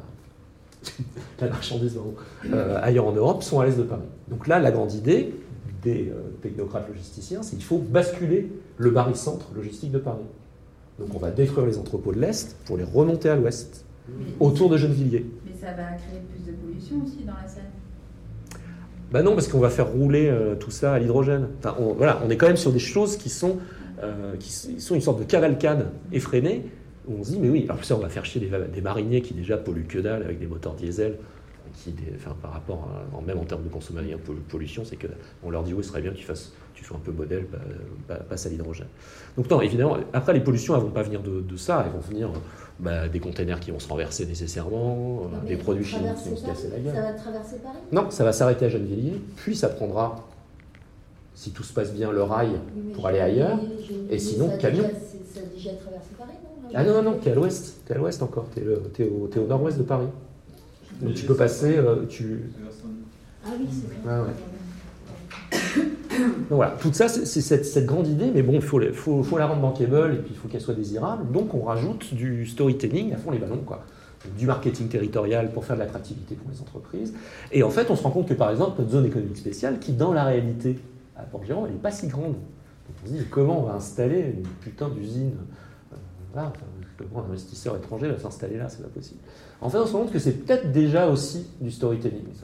la marchandise euh, ailleurs en Europe sont à l'est de Paris. Donc là, la grande idée des euh, technocrates logisticiens, c'est qu'il faut basculer le barycentre logistique de Paris. Donc on va détruire les entrepôts de l'est pour les remonter à l'ouest, Mais- autour de Gennevilliers. Mais ça va créer plus de pollution aussi dans la Seine. Ben non, parce qu'on va faire rouler euh, tout ça à l'hydrogène. Enfin, on, voilà, on est quand même sur des choses qui sont, euh, qui sont une sorte de cavalcade effrénée, où on se dit, mais oui, alors ça, on va faire chier des, des mariniers qui déjà polluent que dalle avec des moteurs diesel, qui, des, enfin, par rapport, à, même en termes de consommation, pollution, c'est qu'on leur dit, oui, ce serait bien que tu, fasses, tu sois un peu modèle, bah, passe à l'hydrogène. Donc non, évidemment, après, les pollutions, elles ne vont pas venir de, de ça, elles vont venir bah, des containers qui vont se renverser nécessairement, Non, euh, mais des produits chimiques qui traverser vont se casser la Paris, gueule. Ça va traverser Paris. Non, ça va s'arrêter à Gennevilliers, puis ça prendra, si tout se passe bien, le rail Oui, mais pour aller ailleurs, Gennevilliers, et sinon, ça a camion. déjà- c'est- Ça a déjà traversé Paris, non Ah non, non, non, t'es à l'ouest, t'es à l'ouest encore, t'es, le, t'es, au, t'es au nord-ouest de Paris. Donc tu peux passer, euh, tu... Ah oui, c'est vrai. Ah ouais. Donc voilà, tout ça, c'est, c'est cette, cette grande idée, mais bon, il faut, faut, faut la rendre bankable, et puis il faut qu'elle soit désirable, donc on rajoute du storytelling à fond les ballons, quoi. Donc, du marketing territorial pour faire de l'attractivité pour les entreprises. Et en fait, on se rend compte que, par exemple, notre zone économique spéciale, qui dans la réalité, à Port-Géron, elle n'est pas si grande. Donc on se dit, mais comment on va installer une putain d'usine euh, voilà, enfin, comment un investisseur étranger va s'installer là, c'est pas possible. En fait, on se rend compte que c'est peut-être déjà aussi du storytelling, ça.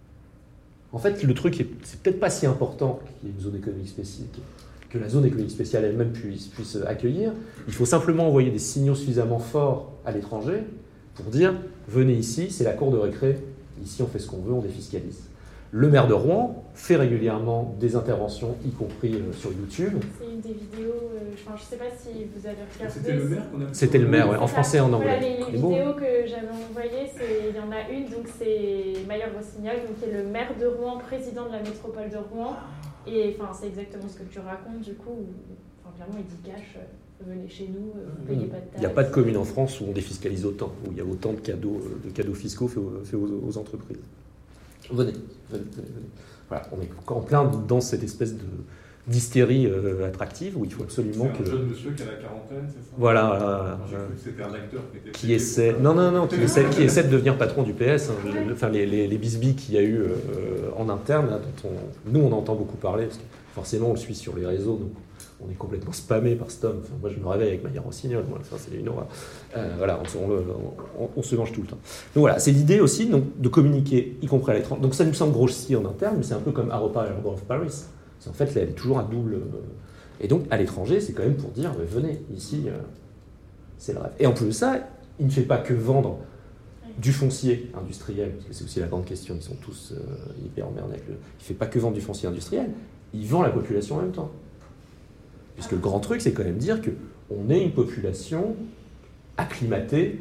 En fait, le truc, est, c'est peut-être pas si important qu'il y ait une zone économique spéciale, que la zone économique spéciale elle-même puisse, puisse accueillir. Il faut simplement envoyer des signaux suffisamment forts à l'étranger pour dire « venez ici, c'est la cour de récré, ici on fait ce qu'on veut, on défiscalise ». Le maire de Rouen fait régulièrement des interventions, y compris euh, sur YouTube. C'est une des vidéos, euh, enfin, je ne sais pas si vous avez regardé. C'était le maire qu'on a C'était le maire, ouais, en C'est français et ça. en anglais. Voilà, les, les C'est beau. vidéos que j'avais envoyées, c'est- il y en a une, donc c'est Maillard Rossignol, donc qui est le maire de Rouen, président de la métropole de Rouen. Et enfin, c'est exactement ce que tu racontes, du coup. Où, enfin, clairement, il dit cash, euh, venez chez nous, euh, vous payez pas de taxes. Il n'y a pas de commune en France où on défiscalise autant, où il y a autant de cadeaux, de cadeaux fiscaux faits aux, faits aux, aux entreprises. Venez, venez, venez, venez. Voilà, on est en plein dans cette espèce de, d'hystérie euh, attractive où il faut absolument C'est que... un jeune monsieur qui a la quarantaine, c'est ça? Voilà, voilà, J'ai voilà. cru que c'était un acteur qui était... Qui essaie, non, non, non, qui essaie, qui essaie de devenir patron du P S. Hein. Je- enfin, les, les, les bisbilles qu'il y a eu euh, en interne, là, dont on, nous on entend beaucoup parler, parce que forcément on le suit sur les réseaux, donc on est complètement spammé par cet homme. Enfin, moi je me réveille avec Maillard Rossignol, moi, enfin, c'est une horreur. Euh, voilà, on, se- on, le- on- on se mange tout le temps. Donc voilà, c'est l'idée aussi donc, de communiquer, y compris à l'étranger. Donc ça nous semble grossier en interne, mais c'est un peu comme Aropa et Harbour of Paris. C'est, en fait, elle est toujours à double. euh, Et donc à l'étranger, c'est quand même pour dire, euh, venez, ici, euh, c'est le rêve. Et en plus de ça, il ne fait pas que vendre du foncier industriel, parce que c'est aussi la grande question, ils sont tous euh, hyper emmerdés avec le... Il ne fait pas que vendre du foncier industriel, il vend la population en même temps. Puisque le grand truc, c'est quand même dire qu'on est une population acclimatée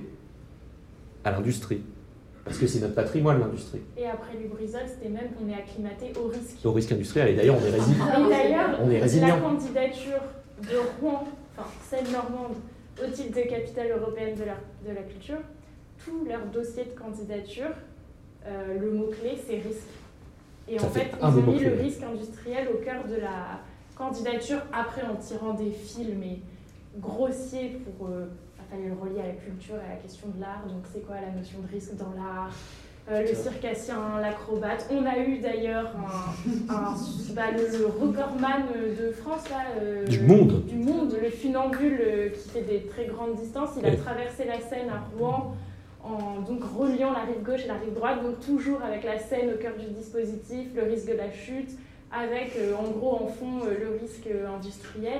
à l'industrie. Parce que c'est notre patrimoine, l'industrie. Et après Lubrizol, c'était même qu'on est acclimaté au risque. Au risque industriel. Et d'ailleurs, on est résilient. Et d'ailleurs, on est résilient. La candidature de Rouen, enfin celle normande, au titre de capitale européenne de la, de la culture, tout leur dossier de candidature, euh, le mot-clé, c'est risque. Et Ça en fait, fait ils un des ont mis mots-clés. le risque industriel au cœur de la candidature, après en tirant des fils, mais grossiers pour... Euh, il fallait le relier à la culture et à la question de l'art. Donc, c'est quoi la notion de risque dans l'art, euh, le circassien, l'acrobate. On a eu d'ailleurs un, un, bah, le, le recordman de France, là, euh, Du monde. Du monde, le funambule euh, qui fait des très grandes distances. Il a Oui. traversé la Seine à Rouen, en donc reliant la rive gauche et la rive droite, donc toujours avec la Seine au cœur du dispositif, le risque de la chute, avec euh, en gros en fond euh, le risque industriel.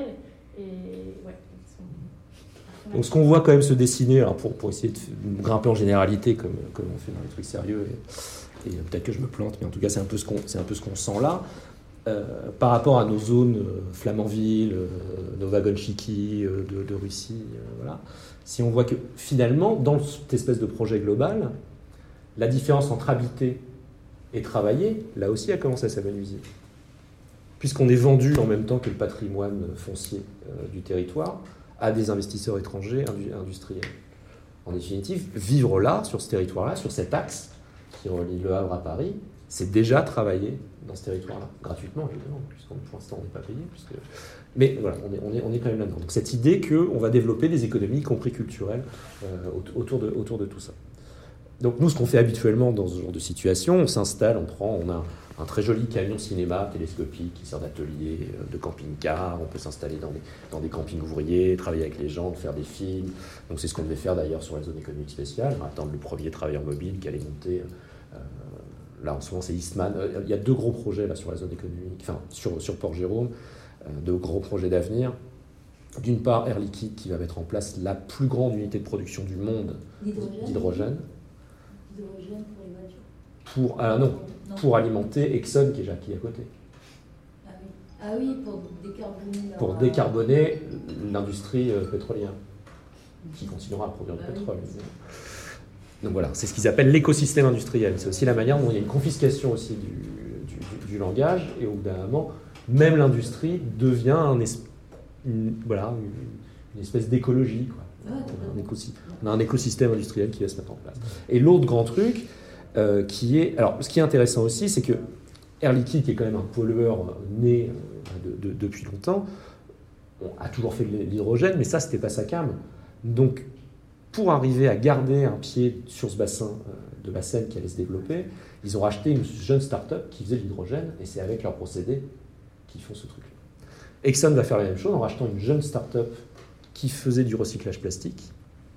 Et ouais. Donc ce qu'on voit quand même se dessiner, alors pour, pour essayer de grimper en généralité comme, comme on fait dans les trucs sérieux, et, et peut-être que je me plante, mais en tout cas c'est un peu ce qu'on, c'est un peu ce qu'on sent là, euh, par rapport à nos zones euh, Flamanville, euh, Novagonchiki euh, de, de Russie, euh, voilà. Si on voit que finalement, dans cette espèce de projet global, la différence entre habiter et travailler, là aussi, a commencé à s'amenuiser. Puisqu'on est vendu en même temps que le patrimoine foncier euh, du territoire à des investisseurs étrangers industriels. En définitive, vivre là, sur ce territoire-là, sur cet axe qui relie Le Havre à Paris, c'est déjà travailler dans ce territoire-là, gratuitement évidemment, puisqu'on pour l'instant on n'est pas payé. Puisque... Mais voilà, on est, on, est, on est quand même là-dedans. Donc cette idée qu'on va développer des économies, y compris culturelles, euh, autour, de, autour de tout ça. Donc nous, ce qu'on fait habituellement dans ce genre de situation, on s'installe, on prend, on a un, un très joli camion cinéma télescopique qui sert d'atelier, euh, de camping-car, on peut s'installer dans des, dans des campings ouvriers, travailler avec les gens, faire des films. Donc c'est ce qu'on devait faire d'ailleurs sur la zone économique spéciale, on va attendre le premier travailleur mobile qui allait monter. Euh, là en ce moment c'est Eastman. Euh, il y a deux gros projets là sur la zone économique, enfin sur, sur Port-Jérôme, euh, deux gros projets d'avenir. D'une part, Air Liquide qui va mettre en place la plus grande unité de production du monde D'hydrogène. d'hydrogène. D'hydrogène pour les voitures. Pour, ah non, Non. pour alimenter Exxon qui est déjà qui est à côté. Ah oui. Ah oui, pour décarboner. leur- Pour décarboner l'industrie euh, pétrolière, qui continuera à produire du Ah oui. pétrole. Donc voilà, c'est ce qu'ils appellent l'écosystème industriel. C'est aussi la manière dont il y a une confiscation aussi du, du, du- du langage, et au bout d'un moment, même l'industrie devient un es- une, voilà, une, une espèce d'écologie, quoi. Ouais, On a un totalement. écosystème, on a un écosystème industriel qui va se mettre en place. Et l'autre grand truc, euh, qui est... Alors, ce qui est intéressant aussi, c'est que Air Liquide, qui est quand même un pollueur euh, né euh, de- de- depuis longtemps, on a toujours fait de l'hydrogène, mais ça, c'était pas sa came. Donc, pour arriver à garder un pied sur ce bassin euh, de la Seine qui allait se développer, ils ont racheté une jeune start-up qui faisait de l'hydrogène, et c'est avec leurs procédés qu'ils font ce truc-là. Exxon va faire la même chose en rachetant une jeune start-up qui faisait du recyclage plastique,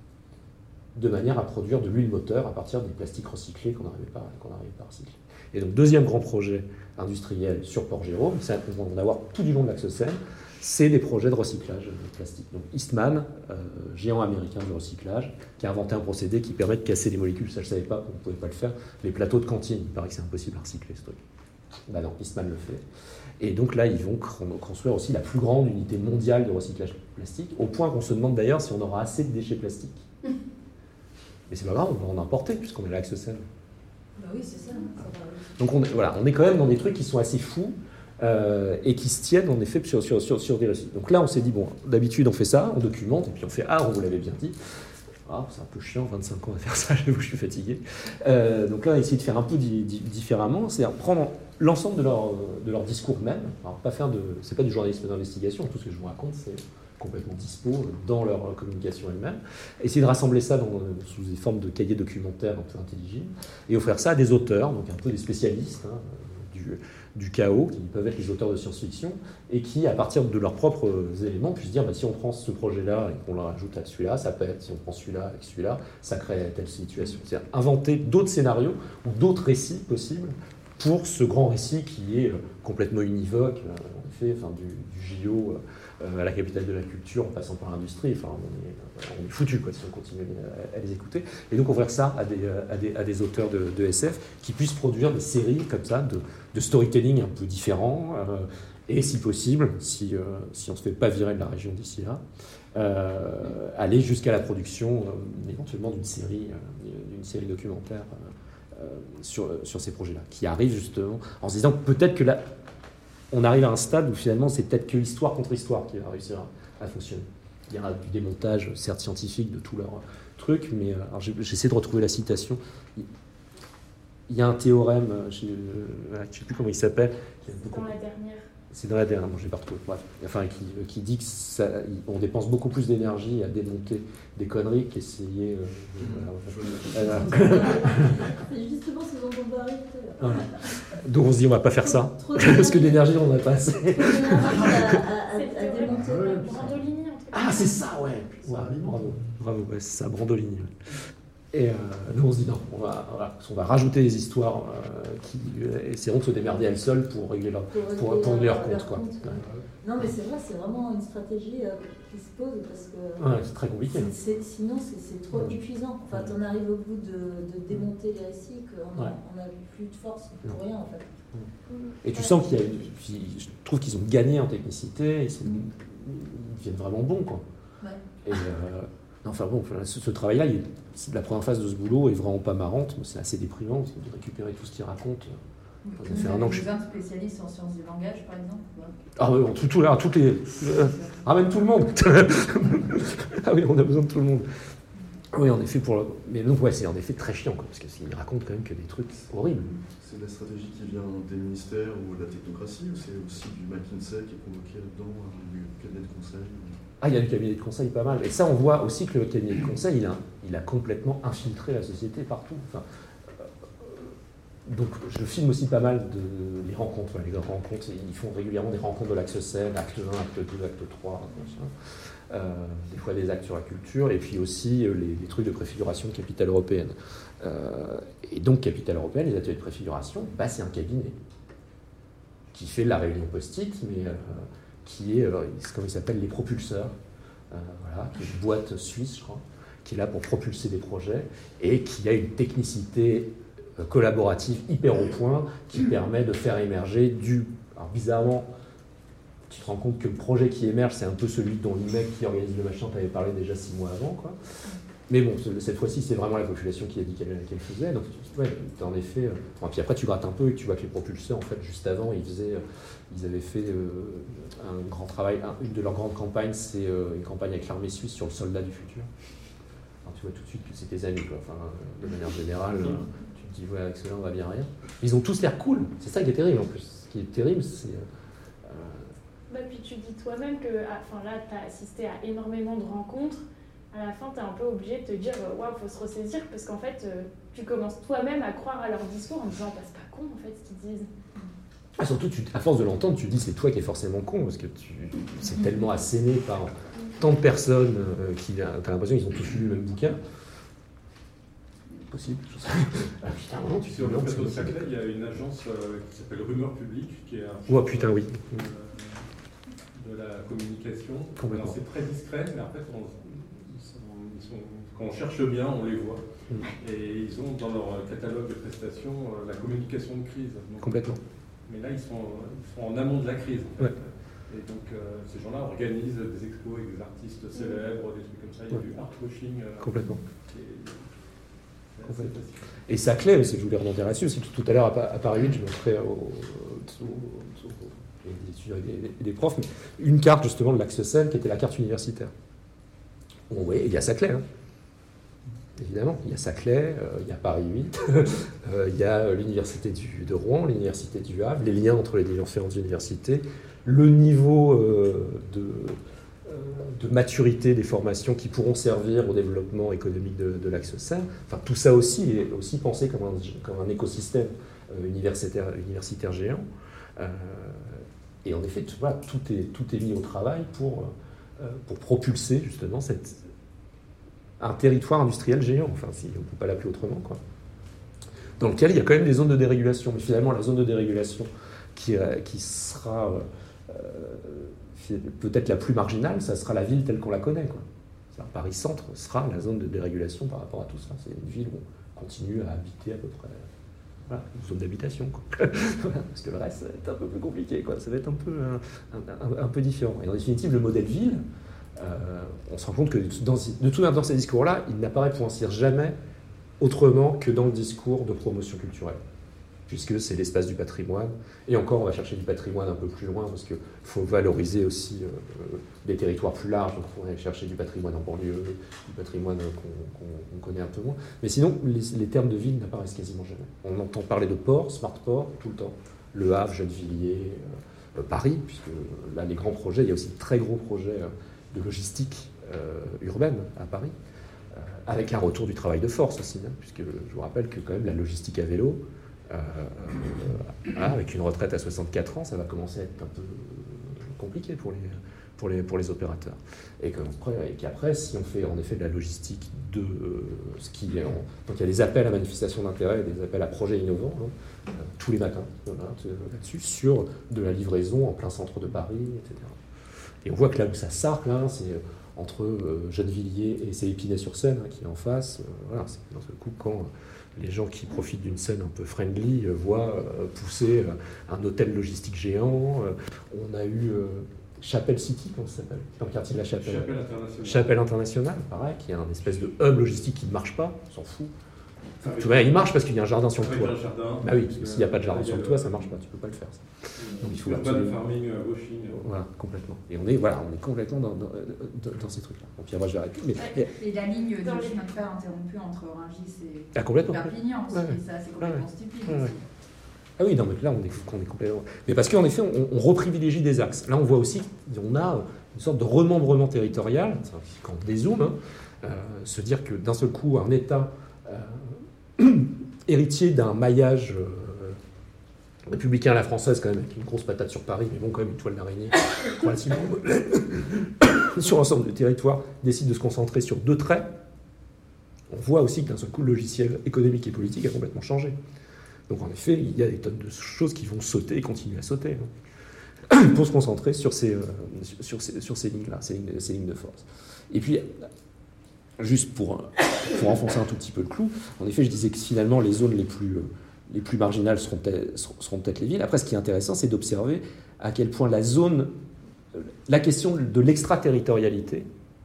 de manière à produire de l'huile moteur à partir des plastiques recyclés qu'on n'arrivait pas, qu'on n'arrivait pas à recycler. Et donc, deuxième grand projet industriel sur Port-Jérôme, c'est on va en avoir tout du long de l'axe Seine, c'est des projets de recyclage de plastique. Donc Eastman, euh, géant américain du recyclage, qui a inventé un procédé qui permet de casser des molécules, ça je ne savais pas qu'on ne pouvait pas le faire, les plateaux de cantine, il paraît que c'est impossible à recycler ce truc. Ben non, Eastman le fait. Et donc là, ils vont construire aussi la plus grande unité mondiale de recyclage plastique, au point qu'on se demande d'ailleurs si on aura assez de déchets plastiques. Mais c'est pas grave, on va en importer puisqu'on est là avec ce Seine. Bah oui, c'est ça. ça va. Donc on est, voilà, on est quand même dans des trucs qui sont assez fous euh, et qui se tiennent en effet sur, sur, sur, sur des récits. Donc là, on s'est dit, bon, d'habitude on fait ça, on documente, et puis on fait, ah, on vous l'avait bien dit. Ah, c'est un peu chiant, vingt-cinq ans à faire ça, j'avoue, je suis fatigué. Euh, donc là, on a essayé de faire un peu di- di- différemment, c'est-à-dire prendre l'ensemble de leur, de leur discours même, alors pas faire de, c'est pas du journalisme d'investigation, tout ce que je vous raconte, c'est complètement dispo dans leur communication elle-même, essayer de rassembler ça dans, sous des formes de cahiers documentaires un peu intelligibles, et offrir ça à des auteurs, donc un peu des spécialistes hein, du, du chaos, qui peuvent être les auteurs de science-fiction, et qui, à partir de leurs propres éléments, puissent dire bah, si on prend ce projet-là et qu'on le rajoute à celui-là, ça peut être, si on prend celui-là avec celui-là, ça crée telle situation. C'est-à-dire inventer d'autres scénarios ou d'autres récits possibles pour ce grand récit qui est complètement univoque, en effet, enfin, du, du J O euh, à la capitale de la culture en passant par l'industrie, enfin, on est, on est foutu quoi, si on continue à, à les écouter. Et donc offrir ça à des, à des, à des auteurs de, de S F qui puissent produire des séries comme ça, de, de storytelling un peu différents, euh, et si possible, si, euh, si on ne se fait pas virer de la région d'ici là, euh, aller jusqu'à la production euh, éventuellement d'une série, euh, d'une série documentaire euh, sur, sur ces projets-là, qui arrivent justement en se disant peut-être que là, on arrive à un stade où finalement c'est peut-être que histoire contre histoire qui va réussir à, à fonctionner. Il y aura du démontage, certes scientifique, de tous leurs trucs, mais euh, alors j'essaie de retrouver la citation. Il y a un théorème, je ne sais plus comment il s'appelle. Dans la dernière. C'est dans la dernière, bon, je ne l'ai pas retrouvé. Bref, enfin, qui, qui dit qu'on dépense beaucoup plus d'énergie à démonter des conneries qu'essayer. Euh, de, voilà. Justement, c'est dont on parlait tout à l'heure. Donc on se dit, on ne va pas faire ça, parce que d'énergie, on n'a pas assez. C'est le théorème Brandolini. Ah, c'est ça, ouais. ouais bravo, bravo, ouais, c'est ça, Brandolini. Et euh, nous, on se dit non, on va, voilà, on va rajouter des histoires euh, qui euh, essaieront de se démerder elles seules pour régler leur, pour, pour, pour régler leur, leur compte. Quoi. compte. Ouais. Non, mais c'est vrai, c'est vraiment une stratégie euh, qui se pose parce que. Ouais, c'est très compliqué. C'est, c'est, sinon, c'est, c'est trop ouais. épuisant. Enfin, on arrive au bout de, de démonter les récits qu'on n'a ouais. plus de force pour non. rien en fait. Et tu ouais. sens qu'il y a une, je trouve qu'ils ont gagné en technicité, ils, sont, ils deviennent vraiment bons, quoi. Ouais. Et, euh, enfin bon, ce, ce travail-là, il, la première phase de ce boulot est vraiment pas marrante, mais c'est assez déprimant de récupérer tout ce qu'il raconte. Ça fait un an que je suis un spécialiste en sciences du langage, par exemple. Ah oui, tout, tout, là, toutes les. Euh, ramène tout le monde. Ah oui, on a besoin de tout le monde. Oui, en effet, pour. Le... Mais donc, ouais, c'est en effet très chiant, quoi, parce qu'il raconte quand même que des trucs horribles. C'est de la stratégie qui vient des ministères ou de la technocratie, ou c'est aussi du McKinsey qui est convoqué là-dedans, du cabinet de conseil? Ah, il y a du cabinet de conseil pas mal. Et ça, on voit aussi que le cabinet de conseil, il a, il a complètement infiltré la société partout. Enfin, euh, donc, je filme aussi pas mal de les rencontres. Ouais, les rencontres, ils font régulièrement des rencontres de l'Axe sept, acte un, acte deux, acte trois, euh, des fois des actes sur la culture, et puis aussi euh, les, les trucs de préfiguration de capitale européenne. Euh, et donc, capitale européenne, les ateliers de préfiguration, bah, c'est un cabinet qui fait la réunion post-it, mais... Euh, qui est, euh, comme il s'appelle, les propulseurs, euh, voilà, qui est une boîte suisse, je crois, qui est là pour propulser des projets et qui a une technicité euh, collaborative hyper au point qui permet de faire émerger du... Alors bizarrement, tu te rends compte que le projet qui émerge, c'est un peu celui dont le mec qui organise le machin t'avait parlé déjà six mois avant, quoi. Mais bon, cette fois-ci, c'est vraiment la population qui a dit qu'elle, qu'elle faisait. Donc, ouais, en effet. Euh... Enfin, puis après, tu grattes un peu et tu vois que les propulseurs, en fait, juste avant, ils faisaient, euh, ils avaient fait euh, un grand travail. Un, une de leurs grandes campagnes, c'est euh, une campagne avec l'armée suisse sur le soldat du futur. Alors, tu vois tout de suite que c'est tes amis, quoi. Enfin, de manière générale, euh, tu te dis, ouais, avec cela, on va bien rien. Ils ont tous l'air cool. C'est ça qui est terrible, en plus. Ce qui est terrible, c'est. Euh... Bah, puis tu dis toi-même que, enfin, là, tu as assisté à énormément de rencontres. À la fin, tu es un peu obligé de te dire « Waouh, il faut se ressaisir » parce qu'en fait, euh, tu commences toi-même à croire à leur discours en disant « Bah, c'est pas con, en fait, ce qu'ils disent. » Ah, surtout, tu, à force de l'entendre, tu te dis « C'est toi qui es forcément con » parce que tu, c'est tellement asséné par tant de personnes euh, qui tu as l'impression qu'ils ont tous lu le même bouquin. Possible, je sais. Ah, putain, non, tu Sur le plateau de Saclay, il y a une agence euh, qui s'appelle Rumeur Publique qui est un... Oh putain, oui. De, de la communication. Alors, c'est très discret, mais en fait, on... Ils sont, quand on cherche bien, on les voit. Mmh. Et ils ont dans leur catalogue de prestations euh, la communication de crise. Donc, complètement. Mais là, ils sont, ils sont en amont de la crise. En fait. Ouais. Et donc, euh, ces gens-là organisent des expos avec des artistes célèbres, des trucs comme ça. Il y a ouais. du art washing. Euh, complètement. Qui est, c'est complètement. Et ça clé, c'est que je voulais rebondir là-dessus aussi. Tout, tout à l'heure, à, à Paris huit, je montrais aux, aux, aux, aux étudiants et des, des profs une carte justement de l'Axe sept qui était la carte universitaire. Bon, oui, il y a Saclay, hein. Évidemment, il y a Saclay, euh, il y a Paris huit, euh, il y a l'université du, de Rouen, l'université du Havre, les liens entre les différentes universités, le niveau euh, de, euh, de maturité des formations qui pourront servir au développement économique de, de l'Axe sept. Enfin, tout ça aussi est aussi pensé comme un, comme un écosystème euh, universitaire, universitaire géant. Euh, et en effet, tout, voilà, tout, est, tout est mis au travail pour... pour propulser justement cette, un territoire industriel géant, enfin si on ne peut pas l'appeler autrement, quoi. Dans lequel il y a quand même des zones de dérégulation, mais finalement la zone de dérégulation qui, euh, qui sera euh, peut-être la plus marginale, ça sera la ville telle qu'on la connaît, quoi. Paris-Centre sera la zone de dérégulation par rapport à tout ça. C'est une ville où on continue à habiter à peu près voilà, une zone d'habitation, quoi. Parce que le reste, ça va être un peu plus compliqué, quoi. Ça va être un peu, un, un, un peu différent. Et en définitive, le modèle ville, euh, on se rend compte que dans, de tout dans ces discours-là, il n'apparaît pour ainsi dire jamais autrement que dans le discours de promotion culturelle, puisque c'est l'espace du patrimoine. Et encore, on va chercher du patrimoine un peu plus loin, parce qu'il faut valoriser aussi euh, des territoires plus larges. Donc, on va aller chercher du patrimoine en banlieue, du patrimoine qu'on qu'on, qu'on connaît un peu moins. Mais sinon, les, les termes de ville n'apparaissent quasiment jamais. On entend parler de port, smart port, tout le temps. Le Havre, Gennevilliers, euh, Paris, puisque là, les grands projets, il y a aussi de très gros projets de logistique euh, urbaine à Paris, euh, avec un retour du travail de force aussi, hein, puisque je vous rappelle que quand même la logistique à vélo, Euh, euh, voilà, avec une retraite à soixante-quatre ans, ça va commencer à être un peu compliqué pour les, pour les, pour les opérateurs. Et qu'après, si on fait en effet de la logistique de euh, ce qui est en, donc il y a des appels à manifestation d'intérêt, des appels à projets innovants, hein, euh, tous les matins, voilà, là-dessus, sur de la livraison en plein centre de Paris, et cetera. Et on voit que là où ça s'arc, là, c'est entre euh, Gennevilliers et c'est Épinay-sur-Seine, hein, qui est en face. Euh, voilà, c'est dans ce coup quand les gens qui profitent d'une scène un peu friendly euh, voient euh, pousser euh, un hôtel logistique géant. Euh, on a eu euh, Chapelle City, comment ça s'appelle, dans le quartier de la Chapelle. Chapelle Internationale. Chapelle Internationale, pareil, qui est un espèce de hub logistique qui ne marche pas, on s'en fout. Tout il marche parce qu'il y a un jardin sur le toit. Jardin, bah oui, parce que s'il n'y a pas de jardin sur le toit, ça ne marche pas, tu ne peux pas le faire. Ça. Donc il faut absolument... farming, washing. Voilà, complètement. Et on est, voilà, on est complètement dans, dans, dans, dans ces trucs-là. Donc, puis moi, je vais arrêter. Mais, et, et la ligne de chemin de fer interrompue entre Rungis et ah, complètement. Perpignan aussi, ouais, ça c'est complètement ouais, stupide ouais, aussi. Ouais. Ah oui, non, mais là, on est, on est complètement... Mais parce qu'en effet, on, on reprivilégie des axes. Là, on voit aussi qu'on a une sorte de remembrement territorial, quand on dézoome, hein, euh, se dire que d'un seul coup, un État... Euh, héritier d'un maillage euh, républicain à la française, quand même, avec une grosse patate sur Paris, mais bon, quand même, une toile d'araignée relativement sur l'ensemble du territoire, décide de se concentrer sur deux traits. On voit aussi que d'un seul coup, le logiciel économique et politique a complètement changé. Donc, en effet, il y a des tonnes de choses qui vont sauter et continuer à sauter, hein, pour se concentrer sur ces, euh, sur ces, sur ces lignes-là, ces lignes, ces lignes de force. Et puis, juste pour, pour enfoncer un tout petit peu le clou, en effet, je disais que finalement, les zones les plus, les plus marginales seront peut-être, seront peut-être les villes. Après, ce qui est intéressant, c'est d'observer à quel point la zone, la question de l'extraterritorialité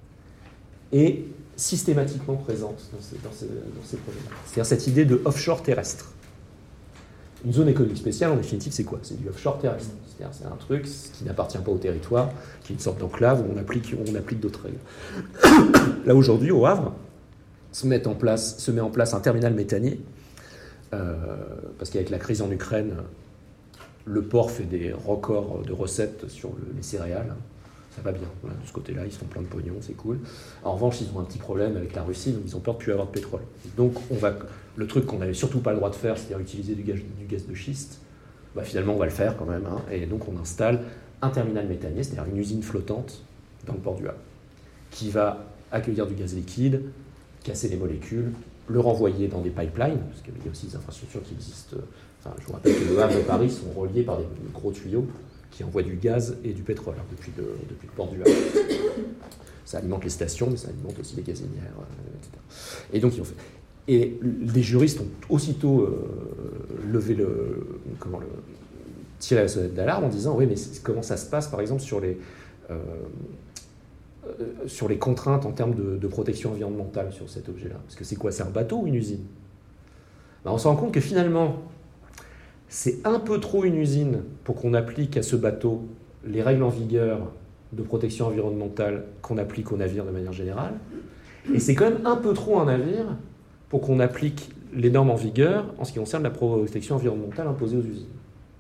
est systématiquement présente dans ces, dans ces, dans ces projets. C'est-à-dire cette idée de offshore terrestre. Une zone économique spéciale, en définitive, c'est quoi? C'est du offshore terrestre. C'est-à-dire c'est un truc qui n'appartient pas au territoire, qui est une sorte d'enclave où on applique, où on applique d'autres règles. Là, aujourd'hui, au Havre, se met en place, se met en place un terminal méthanier, euh, parce qu'avec la crise en Ukraine, le port fait des records de recettes sur le, les céréales. Ça va bien. Voilà, de ce côté-là, ils se font plein de pognon, c'est cool. En revanche, ils ont un petit problème avec la Russie, donc ils ont peur de ne plus avoir de pétrole. Donc, on va, le truc qu'on n'avait surtout pas le droit de faire, c'est-à-dire utiliser du gaz, du gaz de schiste, bah, finalement, on va le faire quand même. Hein, et donc, on installe un terminal méthanier, c'est-à-dire une usine flottante dans le port du Havre, qui va accueillir du gaz liquide, casser les molécules, le renvoyer dans des pipelines, parce qu'il y a aussi des infrastructures qui existent. Enfin, je vous rappelle que le Havre et Paris sont reliés par des gros tuyaux qui envoie du gaz et du pétrole hein, depuis, le, depuis le port du Havre. Ça alimente les stations, mais ça alimente aussi les gazinières, euh, et cetera. Et donc, ils ont fait. Et les juristes ont aussitôt euh, levé le, comment le, tiré la sonnette d'alarme en disant oui, mais comment ça se passe, par exemple, sur les, euh, euh, sur les contraintes en termes de, de protection environnementale sur cet objet-là. Parce que c'est quoi? C'est un bateau ou une usine? Ben, on se rend compte que finalement, c'est un peu trop une usine pour qu'on applique à ce bateau les règles en vigueur de protection environnementale qu'on applique aux navires de manière générale. Et c'est quand même un peu trop un navire pour qu'on applique les normes en vigueur en ce qui concerne la protection environnementale imposée aux usines.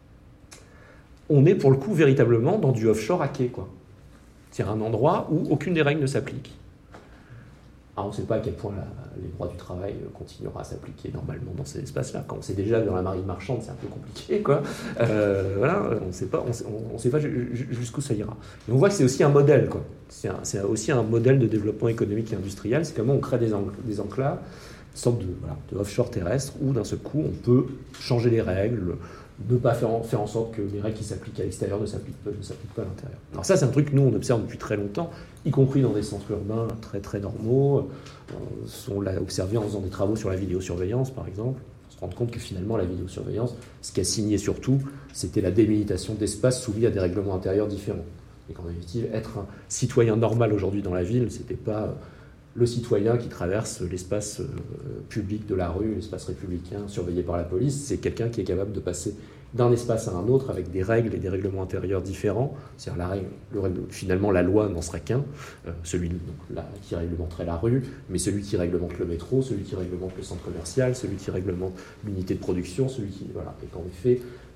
On est pour le coup véritablement dans du offshore à quai, quoi. C'est-à-dire un endroit où aucune des règles ne s'applique. Alors, on ne sait pas à quel point la, les droits du travail continuera à s'appliquer normalement dans ces espaces-là. Quand on sait déjà dans la marine marchande, c'est un peu compliqué, quoi. Euh, voilà, on ne sait pas, on, on sait pas jusqu'où ça ira. Mais on voit que c'est aussi un modèle, quoi. C'est, un, c'est aussi un modèle de développement économique et industriel. C'est comment on crée des, en, des enclaves, une sorte de, voilà, de offshore terrestre, où d'un seul coup, on peut changer les règles, ne pas faire en, faire en sorte que les règles qui s'appliquent à l'extérieur ne s'appliquent pas, ne s'appliquent pas à l'intérieur. Alors ça, c'est un truc que nous, on observe depuis très longtemps, y compris dans des centres urbains très très normaux. On l'a observé en faisant des travaux sur la vidéosurveillance, par exemple. se rendre compte que finalement, la vidéosurveillance, ce qu'elle signait surtout, c'était la délimitation d'espaces soumis à des règlements intérieurs différents. Et qu'en définitive, être un citoyen normal aujourd'hui dans la ville, c'était pas le citoyen qui traverse l'espace euh, public de la rue, l'espace républicain surveillé par la police, c'est quelqu'un qui est capable de passer d'un espace à un autre avec des règles et des règlements intérieurs différents. C'est-à-dire la règle, le règle, finalement, la loi n'en serait qu'un, euh, celui donc, là, qui réglementerait la rue, mais celui qui réglemente le métro, celui qui réglemente le centre commercial, celui qui réglemente l'unité de production, celui qui... Voilà. Et qu'en effet,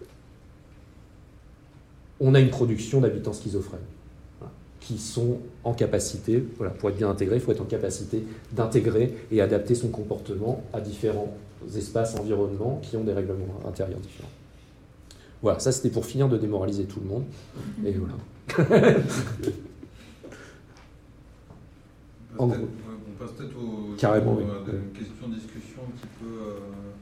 on a une production d'habitants schizophrènes, voilà, qui sont en capacité, voilà, pour être bien intégré, il faut être en capacité d'intégrer et adapter son comportement à différents espaces, environnements qui ont des règlements intérieurs différents. Voilà, ça c'était pour finir de démoraliser tout le monde. Et voilà. on, passe on passe peut-être au, Carrément, au, oui. à une question-discussion un petit peu... Euh...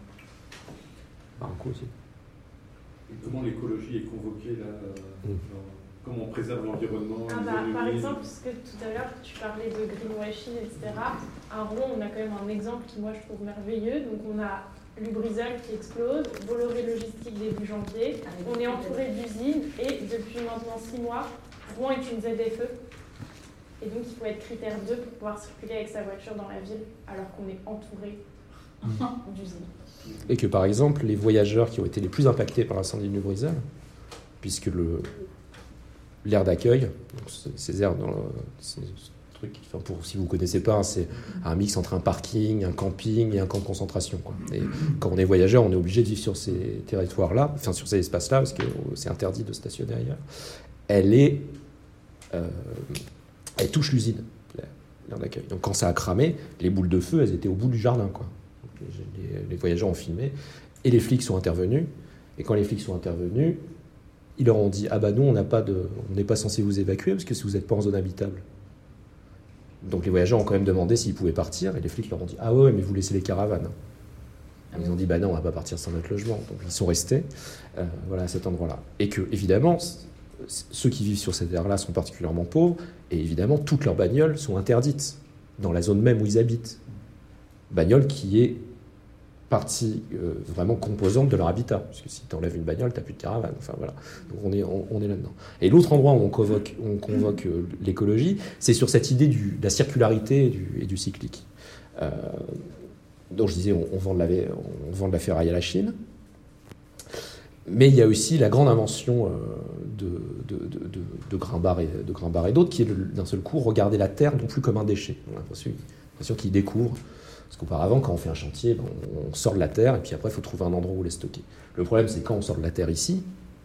Par un coup aussi. Et comment l'écologie est convoquée là euh, mm. Comment on préserve l'environnement ah bah, Par exemple, parce que tout à l'heure tu parlais de greenwashing, et cetera. À Rouen, on a quand même un exemple qui moi je trouve merveilleux. Donc on a Lubrizol qui explose, Bolloré Logistique début janvier. On est entouré d'usines et depuis maintenant six mois, Rouen est une Z F E. Et donc il faut être critère deux pour pouvoir circuler avec sa voiture dans la ville alors qu'on est entouré d'usines. Et que par exemple, les voyageurs qui ont été les plus impactés par l'incendie de Lubrizol, puisque le, l'aire d'accueil, donc ces aires dans le, ces trucs, enfin pour, si vous ne connaissez pas, c'est un mix entre un parking, un camping et un camp de concentration, quoi. Et quand on est voyageur, on est obligé de vivre sur ces territoires-là, enfin sur ces espaces-là, parce que c'est interdit de stationner ailleurs. Elle est, euh, elle touche l'usine, l'aire d'accueil. Donc quand ça a cramé, les boules de feu, elles étaient au bout du jardin, quoi. Les, les voyageurs ont filmé et les flics sont intervenus. Et quand les flics sont intervenus, ils leur ont dit « Ah bah nous, on n'a pas de, on n'est pas censé vous évacuer parce que si vous n'êtes pas en zone habitable. » Donc les voyageurs ont quand même demandé s'ils pouvaient partir et les flics leur ont dit « Ah ouais, mais vous laissez les caravanes. » Ils ont dit « Bah non, on va pas partir sans notre logement. » Donc ils sont restés euh, voilà, à cet endroit-là. Et que, évidemment, ceux qui vivent sur cette aire-là sont particulièrement pauvres et évidemment, toutes leurs bagnoles sont interdites dans la zone même où ils habitent. Bagnole qui est partie euh, vraiment composante de leur habitat, puisque si tu enlèves une bagnole, tu n'as plus de caravane. Enfin, voilà. Donc on est, on, on est là-dedans. Et l'autre endroit où on convoque, on convoque euh, l'écologie, c'est sur cette idée du, de la circularité et du, et du cyclique. Euh, donc je disais, on, on, vend de la, on vend de la ferraille à la Chine, mais il y a aussi la grande invention euh, de, de, de, de, de Grimbart et, de Grimbart et d'autres, qui est de, d'un seul coup regarder la terre non plus comme un déchet. On a l'impression, l'impression qu'ils découvrent. Parce qu'auparavant, quand on fait un chantier, ben, on sort de la terre et puis après, il faut trouver un endroit où les stocker. Le problème, c'est quand on sort de la terre ici,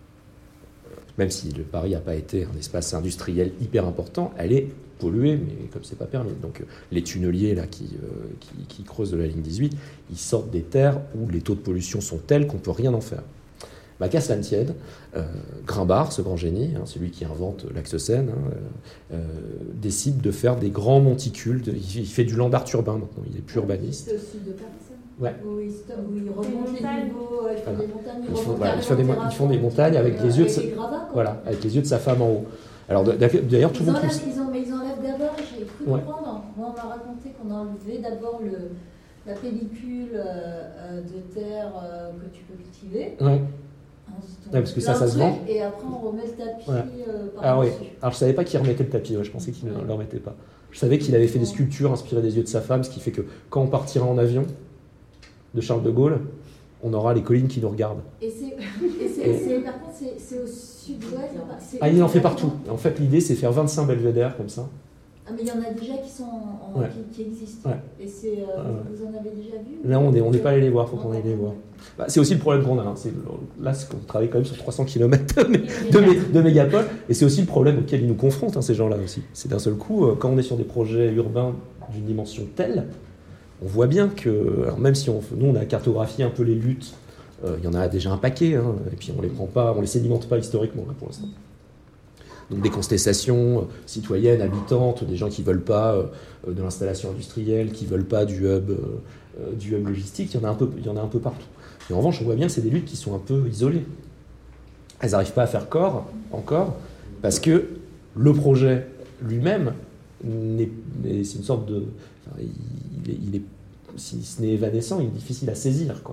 même si le Paris n'a pas été un espace industriel hyper important, elle est polluée, mais comme c'est pas permis. Donc les tunneliers là, qui, euh, qui, qui creusent de la ligne dix-huit, ils sortent des terres où les taux de pollution sont tels qu'on ne peut rien en faire. Bah, qu'à cela ne tienne, euh, Grimbart, ce grand génie, hein, celui qui invente l'axe Seine, hein, euh, décide de faire des grands monticules. De, il fait du land art urbain maintenant, il est plus urbaniste. C'est au sud de Paris, ça ? Ouais. Où ils, stop, où ils remontent les niveaux, ils font voilà. des montagnes, Ils font, voilà, ils font, des, ils font des montagnes avec les yeux de sa, gravats, voilà, avec les yeux de sa femme en haut. Alors d'ailleurs, tout le monde trouve ça. Ils, mais ils enlèvent d'abord, j'ai cru ouais. comprendre, moi on m'a raconté qu'on enlevait d'abord le, la pellicule euh, de terre euh, que tu peux cultiver. Ouais. Ouais, parce que ça, ça se vend. Et après, on remet le tapis ouais. euh, par ah, dessus. Oui. Alors, je savais pas qu'il remettait le tapis. Ouais, je pensais qu'il ne ouais. le remettait pas. Je savais qu'il avait fait des sculptures inspirées des yeux de sa femme, ce qui fait que quand on partira en avion de Charles de Gaulle, on aura les collines qui nous regardent. Et c'est, et c'est, et c'est par contre, c'est, c'est au sud-ouest. Ah, il en fait partout. En fait, l'idée, c'est faire vingt-cinq belvédères comme ça. Ah, mais il y en a déjà qui, sont en, ouais. qui, qui existent. Ouais. Et c'est, euh, ouais. vous en avez déjà vu ? Là, on n'est on est pas allé les voir, il faut qu'on aille les voir. Bah, c'est aussi le problème qu'on a. Hein. C'est, là, c'est qu'on travaille quand même sur trois cents kilomètres de, de, de mégapoles. Et c'est aussi le problème auquel ils nous confrontent, hein, ces gens-là aussi. C'est d'un seul coup, euh, quand on est sur des projets urbains d'une dimension telle, on voit bien que, alors même si on, nous, on a cartographié un peu les luttes, il euh, y en a déjà un paquet, hein, et puis on les prend pas, on les sédimente pas historiquement, là, pour l'instant. Donc des contestations euh, citoyennes, habitantes, des gens qui ne veulent pas euh, de l'installation industrielle, qui ne veulent pas du hub, euh, du hub logistique, il y en a un peu, il y en a un peu partout. Et en revanche, on voit bien que c'est des luttes qui sont un peu isolées. Elles n'arrivent pas à faire corps, encore, parce que le projet lui-même, n'est, c'est une sorte de... Enfin, il, est, il est, si ce n'est évanescent, il est difficile à saisir, quoi.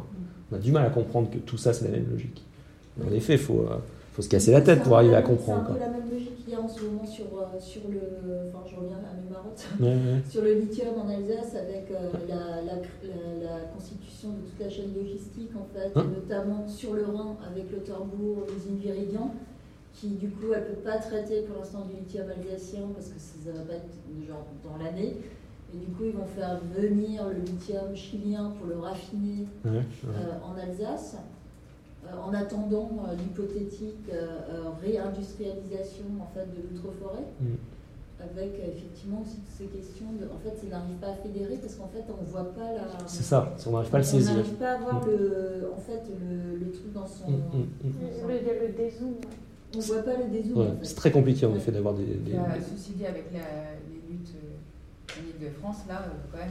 On a du mal à comprendre que tout ça, c'est la même logique. En effet, il faut, euh, faut se casser la tête pour arriver à comprendre. C'est un peu la même logique qu'il y a en ce moment sur, sur le... Enfin, je reviens à mes marottes. Ouais, ouais. Sur le lithium en Alsace, avec euh, la, la, la, la constitution de toute la chaîne logistique, en fait, hein, et notamment sur le Rhin, avec le Torbourg, l'usine Viridian, qui, du coup, elle ne peut pas traiter pour l'instant du lithium alsacien, parce que ça va pas être genre dans l'année. Et du coup, ils vont faire venir le lithium chilien pour le raffiner ouais, ouais. Euh, en Alsace. En attendant euh, l'hypothétique euh, euh, réindustrialisation en fait, de l'outre-forêt, mmh. avec euh, effectivement aussi toutes ces questions de. En fait, ils n'arrivent pas à fédérer parce qu'en fait, on ne voit pas la. C'est ça, on n'arrive pas à le saisir. On n'arrive pas à voir mmh. le, en fait, le, le truc dans son. Mmh. Mmh. Son... Le, le dézoom. On ne voit pas le dézoom. Ouais, en fait. C'est très compliqué en effet d'avoir des. des... Bah, ceci dit, avec la, les luttes euh, en Ile-de-France, là, euh, quand même.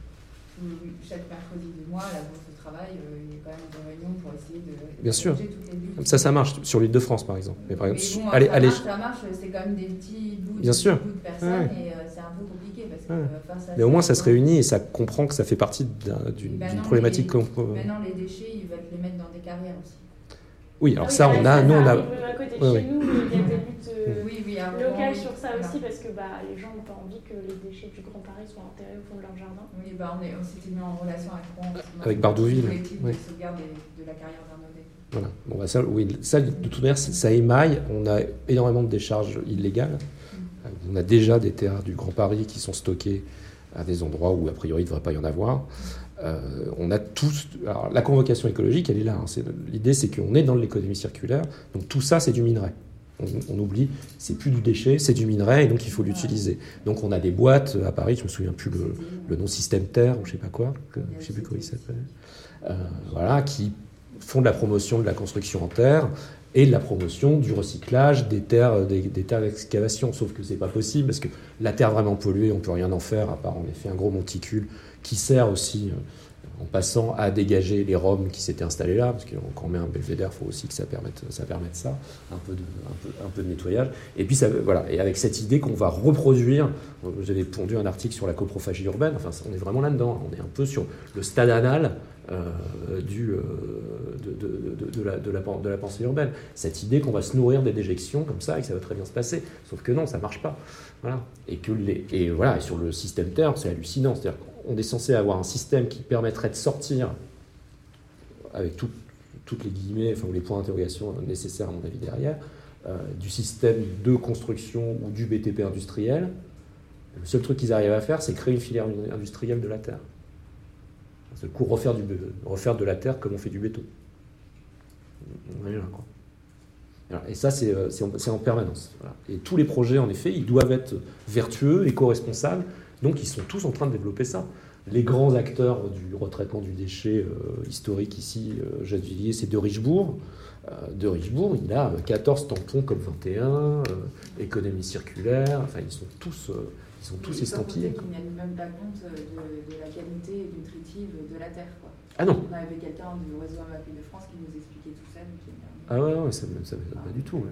Chaque mercredi du mois, à la Bourse du Travail, euh, il y a quand même des réunions pour essayer de... Bien sûr. Toutes les ça, ça marche sur l'île de France, par exemple. Mais par exemple, mais bon, allez, ça, allez... Marche, ça marche, c'est quand même des petits bouts, Bien de, sûr. bouts de personnes, ouais. Et euh, c'est un peu compliqué. Parce que, ouais. euh, face à mais au moins, ça se réunit et ça comprend que ça fait partie d'une ben problématique... Les, qu'on... Maintenant, les déchets, ils veulent les mettre dans des carrières aussi. Oui, alors ah oui, ça, on a... Nous, on a... À côté de ouais, chez oui. nous, il y a des luttes euh, oui, oui, locales sur ça aussi, parce que bah, les gens n'ont pas envie que les déchets du Grand Paris soient enterrés au fond de leur jardin. Oui, bah, on, est, on s'était mis en relation avec Rouen. Avec Bardouville. Oui. De sauvegarde de la carrière Vernaudet. Voilà. Bon, bah ça, oui, ça, de toute manière, ça émaille. On a énormément de décharges illégales. Mm. On a déjà des terres du Grand Paris qui sont stockées à des endroits où, a priori, il ne devrait pas y en avoir. Mm. Euh, on a tous. Alors, la convocation écologique, elle est là. Hein. C'est, l'idée, c'est qu'on est dans l'économie circulaire. Donc tout ça, c'est du minerai. On, on oublie, c'est plus du déchet, c'est du minerai, et donc il faut l'utiliser. Donc on a des boîtes à Paris, je me souviens plus le, le nom Système Terre ou je sais pas quoi, que, je sais plus comment il s'appelle. Euh, voilà, qui font de la promotion de la construction en terre et de la promotion du recyclage des terres, des, des terres d'excavation. Sauf que c'est pas possible parce que la terre vraiment polluée, on peut rien en faire à part en effet un gros monticule qui sert aussi, euh, en passant, à dégager les roms qui s'étaient installés là, parce que quand on met un belvédère, il faut aussi que ça permette ça, permette ça un, peu de, un, peu, un peu de nettoyage. Et puis, ça, voilà, et avec cette idée qu'on va reproduire, j'avais pondu un article sur la coprophagie urbaine, enfin, on est vraiment là-dedans, on est un peu sur le stade anal euh, du, euh, de, de, de, de, la, de, la, de la pensée urbaine. Cette idée qu'on va se nourrir des déjections comme ça et que ça va très bien se passer. Sauf que non, ça ne marche pas. Voilà. Et, que les, et, voilà, et sur le système terre, c'est hallucinant. C'est-à-dire qu'on est censé avoir un système qui permettrait de sortir, avec tout, toutes les guillemets, enfin, les points d'interrogation nécessaires, à mon avis, derrière, euh, du système de construction ou du B T P industriel. Le seul truc qu'ils arrivent à faire, c'est créer une filière industrielle de la terre. C'est le coup refaire, du, refaire de la terre comme on fait du béton. Voilà, quoi. Et ça, c'est, c'est, en, c'est en permanence. Voilà. Et tous les projets, en effet, ils doivent être vertueux, éco-responsables. Donc, ils sont tous en train de développer ça. Les grands acteurs du retraitement du déchet euh, historique ici, euh, Jacques Villiers, c'est de Richebourg. Euh, de Richebourg, il a quatorze tampons comme vingt et un, euh, économie circulaire. Enfin, ils sont tous, euh, ils sont tous estampillés. Ils ne tiennent même pas compte de, de la qualité nutritive de la terre, quoi. Ah non. On avait quelqu'un du réseau Amapi de France qui nous expliquait tout ça. Ah ouais, ouais, ça ne m'étonne pas du tout. Ouais.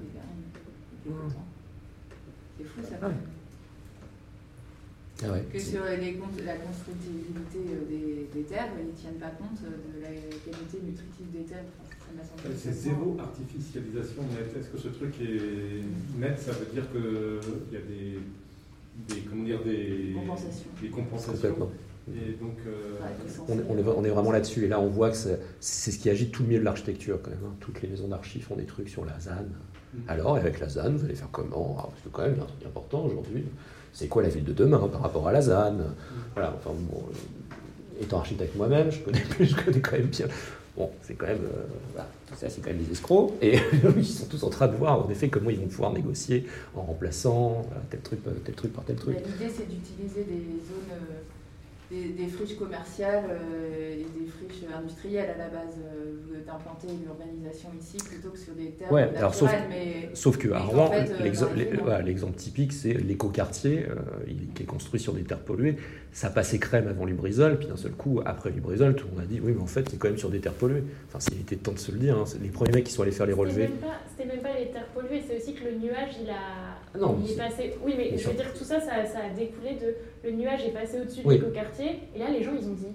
C'est fou ça. Ah ouais. Ah ouais. Que sur les comptes, la constructibilité des, des terres, ils ne tiennent pas compte de la qualité nutritive des terres. Enfin, c'est zéro artificialisation nette. Est-ce que ce truc est net? Ça veut dire qu'il y a des, des, comment dire, des compensations. Des compensations. Complètement. Et donc, euh... on, on, est, on est vraiment là-dessus. Et là, on voit que c'est, c'est ce qui agite tout le milieu de l'architecture, quand même. Hein. Toutes les maisons d'archi font des trucs sur la Z A N. Mmh. Alors, avec la Z A N, vous allez faire comment? ah, Parce que, quand même, il y a un truc important aujourd'hui. C'est quoi la ville de demain par rapport à la Z A N? Mmh. Voilà, enfin, bon, euh, étant architecte moi-même, je connais, je connais quand même bien. Bon, c'est quand même. Euh, voilà, tout ça, c'est quand même des escrocs. Et ils sont tous en train de voir, en effet, comment ils vont pouvoir négocier en remplaçant voilà, tel, truc, tel truc par tel truc. L'idée, c'est d'utiliser des zones. Euh... Des, des friches commerciales euh, et des friches industrielles à la base, euh, d'implanter une urbanisation ici plutôt que sur des terres ouais, naturelles. Alors, sauf, mais, sauf que à Rouen, en fait, euh, l'exemple, voilà, l'exemple typique, c'est l'écoquartier euh, qui est construit sur des terres polluées. Ça passait crème avant Lubrizol, puis d'un seul coup, après Lubrizol, tout le monde a dit oui, mais en fait, c'est quand même sur des terres polluées. Enfin, il était temps de se le dire. Hein. Les premiers mecs qui sont allés faire les relevés. C'était même pas, c'était même pas les terres polluées, c'est aussi que le nuage, il a. Ah non, il est passé. Oui, mais je veux dire, tout ça, ça, ça a découlé de. Le nuage est passé au-dessus oui. de l'écoquartier, et là, les gens, ils ont dit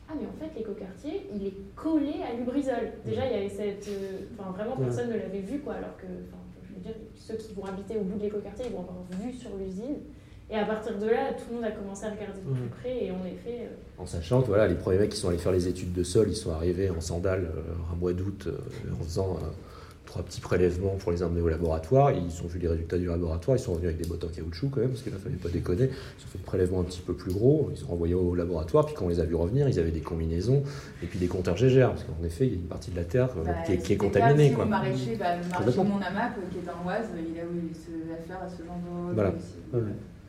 ah mais en fait l'écoquartier il est collé à Lubrizol. Déjà il y avait cette, enfin euh, vraiment personne ouais. ne l'avait vu quoi, alors que, enfin je veux dire ceux qui vont habiter au bout de l'écoquartier ils vont avoir vu sur l'usine. Et à partir de là, tout le monde a commencé à regarder de plus près et en effet... Euh... En sachant que voilà, les premiers mecs qui sont allés faire les études de sol, ils sont arrivés en sandales euh, un mois d'août euh, en faisant euh, trois petits prélèvements pour les emmener au laboratoire. Ils ont vu les résultats du laboratoire, ils sont revenus avec des bottes en caoutchouc quand même, parce qu'il ne fallait pas déconner. Ils ont fait des prélèvements un petit peu plus gros, ils sont renvoyés au laboratoire, puis quand on les a vus revenir, ils avaient des combinaisons et puis des compteurs G G R, parce qu'en effet, il y a une partie de la terre euh, bah, qui est, qui est contaminée. Quoi. Le maraîcher, bah, le maraîcher de Mont-Namac, qui est en Oise, il a eu affaire à ce genre de... Voilà. Ouais.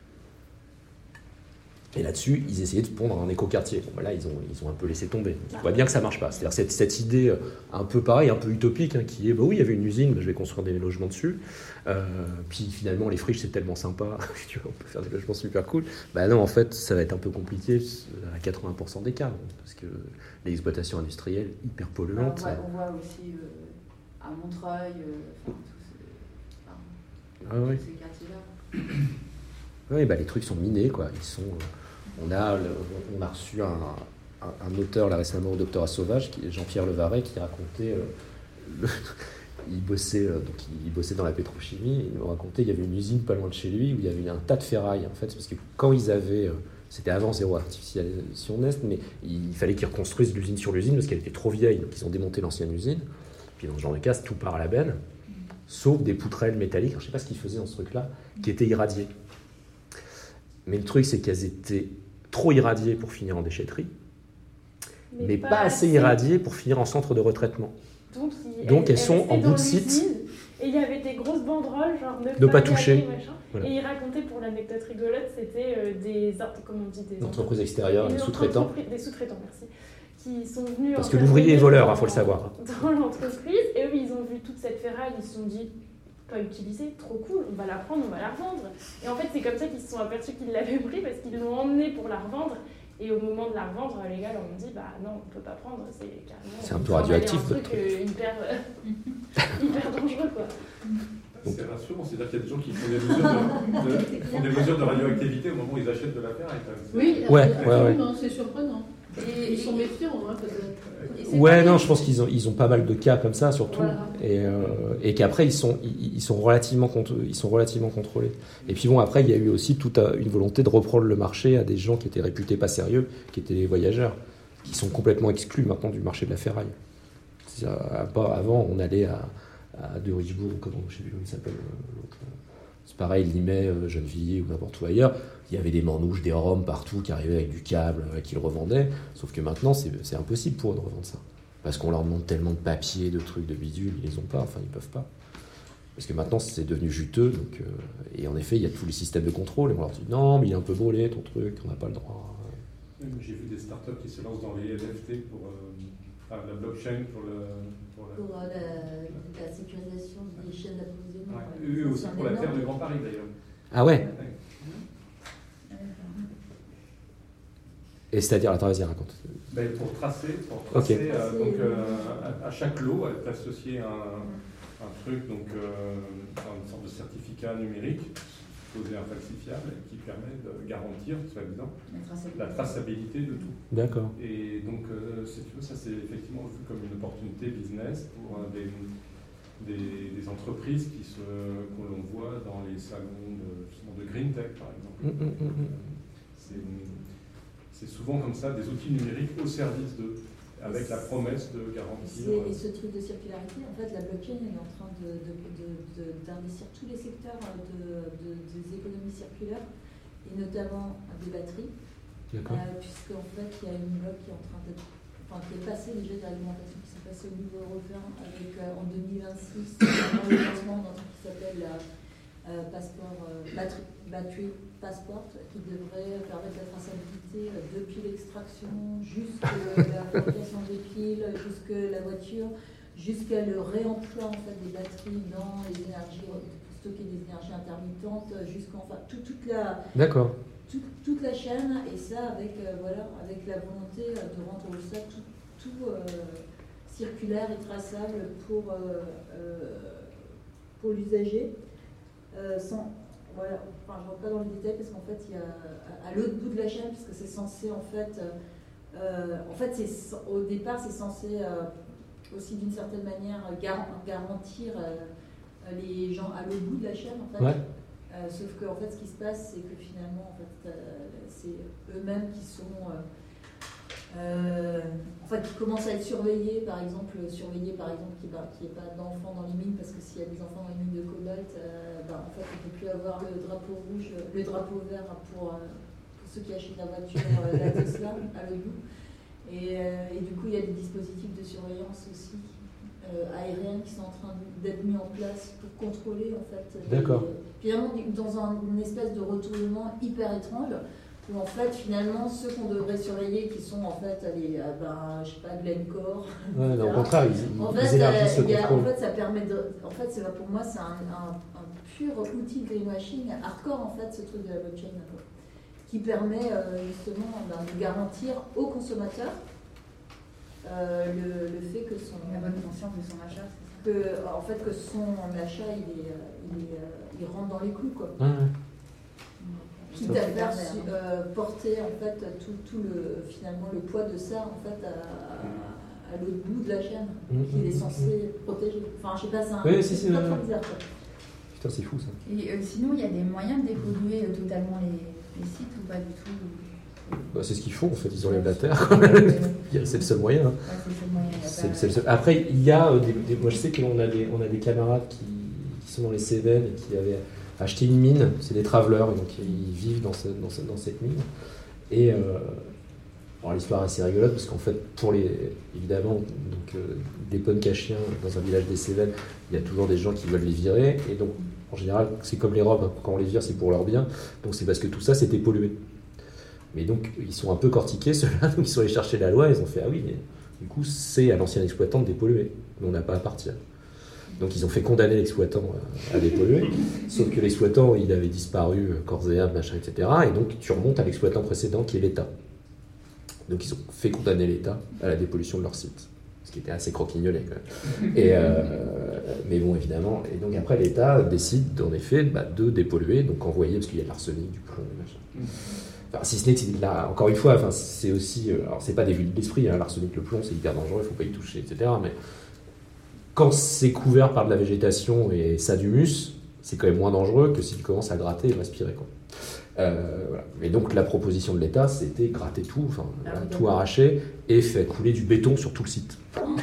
Et là-dessus, ils essayaient de pondre un écoquartier. Bon, ben là, ils ont, ils ont un peu laissé tomber. Donc, ils voient bien que ça ne marche pas. C'est-à-dire cette, cette idée un peu pareille, un peu utopique, hein, qui est, bah oui, il y avait une usine, bah, je vais construire des logements dessus. Euh, puis finalement, les friches, c'est tellement sympa, tu vois, on peut faire des logements super cool. Bah non, en fait, ça va être un peu compliqué à quatre-vingts pour cent des cas, parce que l'exploitation industrielle, hyper polluante. On voit, on voit aussi euh, à Montreuil, euh, tous ces, enfin, ah, oui. ces quartiers-là. Oui, bah, les trucs sont minés, quoi. Ils sont... Euh, On a, on a reçu un, un, un auteur là récemment au Doctorat Sauvage, qui est Jean-Pierre Levaret, qui racontait, euh, le, il, bossait, euh, donc il bossait dans la pétrochimie, il nous racontait qu'il y avait une usine pas loin de chez lui où il y avait un tas de ferraille, en fait, parce que quand ils avaient, euh, c'était avant zéro artificialisation nette, mais il fallait qu'ils reconstruisent l'usine sur l'usine parce qu'elle était trop vieille, donc ils ont démonté l'ancienne usine, puis dans ce genre de cas, tout part à la benne, sauf des poutrelles métalliques, alors, je ne sais pas ce qu'ils faisaient dans ce truc-là, qui étaient irradiées. Mais le truc, c'est qu'elles étaient trop irradiées pour finir en déchetterie, mais, mais pas, pas assez irradiées pour finir en centre de retraitement. Donc, il, Donc elle, elles sont en bout de site. Et il y avait des grosses banderoles, genre ne, ne pas, pas toucher. Voilà. Et il racontait, pour l'anecdote rigolote, c'était euh, des, comment on dit, des entreprises extérieures, des sous-traitants. Des sous-traitants, merci. Qui sont venus. Parce que l'ouvrier est voleur, il faut le savoir. Dans l'entreprise, et eux, ils ont vu toute cette ferraille, ils se sont dit. Pas utilisée, trop cool, on va la prendre, on va la revendre. Et en fait, c'est comme ça qu'ils se sont aperçus qu'ils l'avaient pris parce qu'ils l'ont emmenée pour la revendre. Et au moment de la revendre, les gars leur ont dit bah non, on peut pas prendre, c'est carrément. C'est un peu radioactif. C'est un truc euh, hyper, euh, hyper dangereux quoi. C'est rassurant, c'est-à-dire qu'il y a des gens qui font des mesures de, de, font des mesures de radioactivité au moment où ils achètent de la ferraille. Oui, ouais, ouais, ouais. C'est surprenant. Et ils sont méfiants, hein, peut-être. Ouais, non, je pense qu'ils ont, ils ont pas mal de cas comme ça, surtout. Voilà. Et, euh, et qu'après, ils sont, ils, ils, sont relativement ils sont relativement contrôlés. Et puis bon, après, il y a eu aussi toute une volonté de reprendre le marché à des gens qui étaient réputés pas sérieux, qui étaient les voyageurs, qui sont complètement exclus maintenant du marché de la ferraille. Avant, on allait à, à De Richebourg, ou comment, je sais plus comment il s'appelle l'autre. C'est pareil, Limay, Gennevilliers ou n'importe où ailleurs. Il y avait des manouches, des roms partout qui arrivaient avec du câble, euh, qui le revendaient. Sauf que maintenant, c'est, c'est impossible pour eux de revendre ça. Parce qu'on leur demande tellement de papiers, de trucs, de bidules, ils les ont pas, enfin ils peuvent pas. Parce que maintenant, c'est devenu juteux. Donc, euh, et en effet, il y a tous les systèmes de contrôle. Et on leur dit non, mais il est un peu brûlé ton truc, on n'a pas le droit. J'ai vu des startups qui se lancent dans les N F T pour euh, enfin, la blockchain, pour, le, pour, la... pour euh, la, la sécurisation des chaînes d'approvisionnement. Ouais. Eux aussi pour la terre de Grand Paris d'ailleurs. Ah ouais, ouais. Et c'est-à-dire, attends, vas-y, raconte. Ben, pour tracer, pour tracer okay. euh, donc, euh, à, à chaque lot, elle est associée un, un truc, donc euh, une sorte de certificat numérique, posé infalsifiable, qui permet de garantir, soi-disant, la traçabilité. la traçabilité de tout. D'accord. Et donc, euh, si tu veux, ça c'est effectivement vu comme une opportunité business pour euh, des, des, des entreprises qui se, que l'on voit dans les salons de, de Green Tech, par exemple. Mmh, mmh, mmh. C'est une, C'est souvent comme ça des outils numériques au service d'eux, avec la promesse de garantir. Et ce truc de circularité, en fait, la blockchain est en train de, de, de, de, d'investir tous les secteurs de, de, des économies circulaires, et notamment des batteries, euh, puisqu'en fait, il y a une loi qui est en train de, enfin, qui est passée déjà d'alimentation, qui s'est passée au niveau européen, avec euh, en deux mille vingt-six le lancement d'un truc qui s'appelle la euh, passeport euh, batterie. Battery Passport, qui devrait permettre la traçabilité depuis l'extraction jusqu'à la fabrication des piles, jusqu'à la voiture, jusqu'à le réemploi en fait, des batteries dans les énergies, pour stocker des énergies intermittentes, jusqu'en enfin, tout, toute, la, tout, toute la chaîne, et ça avec, euh, voilà, avec la volonté de rendre ça tout, tout euh, circulaire et traçable pour, euh, euh, pour l'usager, euh, sans... Voilà, enfin, je ne rentre pas dans le détail parce qu'en fait, il y a à, à l'autre bout de la chaîne, puisque c'est censé en fait Euh, en fait, c'est, au départ, c'est censé euh, aussi d'une certaine manière gar- garantir euh, les gens à l'autre bout de la chaîne, en fait. Ouais. Euh, sauf que en fait, ce qui se passe, c'est que finalement, en fait, euh, c'est eux-mêmes qui sont, euh, euh, en fait, qui commencent à être surveillés, par exemple, surveillés, par exemple, qu'il n'y ait pas d'enfants dans les mines, parce que s'il y a des enfants dans les mines de cobalt, euh, ben, en fait, on ne peut plus avoir le drapeau rouge, le drapeau vert pour, euh, pour ceux qui achètent la voiture, euh, la Tesla, à l'autre bout. Et, euh, et du coup, il y a des dispositifs de surveillance aussi. Euh, aériens qui sont en train d'être mis en place pour contrôler en fait. D'accord. Les, finalement, dans un, une espèce de retournement hyper étrange où en fait finalement ceux qu'on devrait surveiller qui sont en fait les, euh, ben, je sais pas, Glencore. Ouais, non, au contraire, ils, en ils fait, élargissent euh, le y a, contrôle. en fait, ça permet de, en fait, c'est, pour moi, c'est un, un, un pur outil de greenwashing hardcore en fait, ce truc de la blockchain quoi, qui permet euh, justement ben, de garantir aux consommateurs Euh, le, le fait que son la bonne conscience de son achat, c'est ça que en fait que son achat il est, il, est, il rentre dans les clous quoi. Ouais, ouais. Quitte à faire euh, porter en fait tout, tout le finalement le poids de ça en fait à, à, à l'autre bout de la chaîne mmh, qu'il est censé mmh. protéger. Enfin je sais pas, c'est un oui, c'est si, pas c'est trop bizarre quoi. Putain c'est fou ça. Et euh, sinon il y a des moyens de dépolluer euh, totalement les, les sites ou pas du tout? Bah, c'est ce qu'ils font en fait, ils enlèvent la terre. C'est le seul moyen. Hein. Ouais, c'est le seul moyen. C'est, c'est le seul. Après, il y a des, des, moi je sais qu'on a des, on a des camarades qui, qui sont dans les Cévennes et qui avaient acheté une mine. C'est des travelers, donc ils vivent dans, ce, dans, ce, dans cette mine. Et euh, alors l'histoire est assez rigolote parce qu'en fait, pour les, évidemment, donc euh, des Poncachiens dans un village des Cévennes, il y a toujours des gens qui veulent les virer. Et donc, en général, c'est comme les robes, hein, quand on les vire, c'est pour leur bien. Donc c'est parce que tout ça, c'était pollué. Mais donc, ils sont un peu cortiqués, ceux-là, donc ils sont allés chercher la loi, ils ont fait « Ah oui, mais du coup, c'est à l'ancien exploitant de dépolluer, mais on n'a pas à partir. » Donc, ils ont fait condamner l'exploitant à, à dépolluer, sauf que l'exploitant, il avait disparu, corps et âme, machin, et cetera. Et donc, tu remontes à l'exploitant précédent, qui est l'État. Donc, ils ont fait condamner l'État à la dépollution de leur site, ce qui était assez croquignolé, quand même. Et, euh, mais bon, évidemment, et donc après, l'État décide, en effet, bah, de dépolluer, donc envoyer, parce qu'il y a de l'arsenic, du plomb, et machin. Enfin, si ce n'est que, là, encore une fois, enfin, c'est aussi, euh, alors c'est pas des vues d'esprit, hein, l'arsenic, le plomb, c'est hyper dangereux, il faut pas y toucher, et cetera. Mais quand c'est couvert par de la végétation et ça d'humus, c'est quand même moins dangereux que s'il commence à gratter et respirer, quoi. Euh, voilà. Et donc la proposition de l'État, c'était gratter tout, enfin, ah, voilà, tout arracher et faire couler du béton sur tout le site.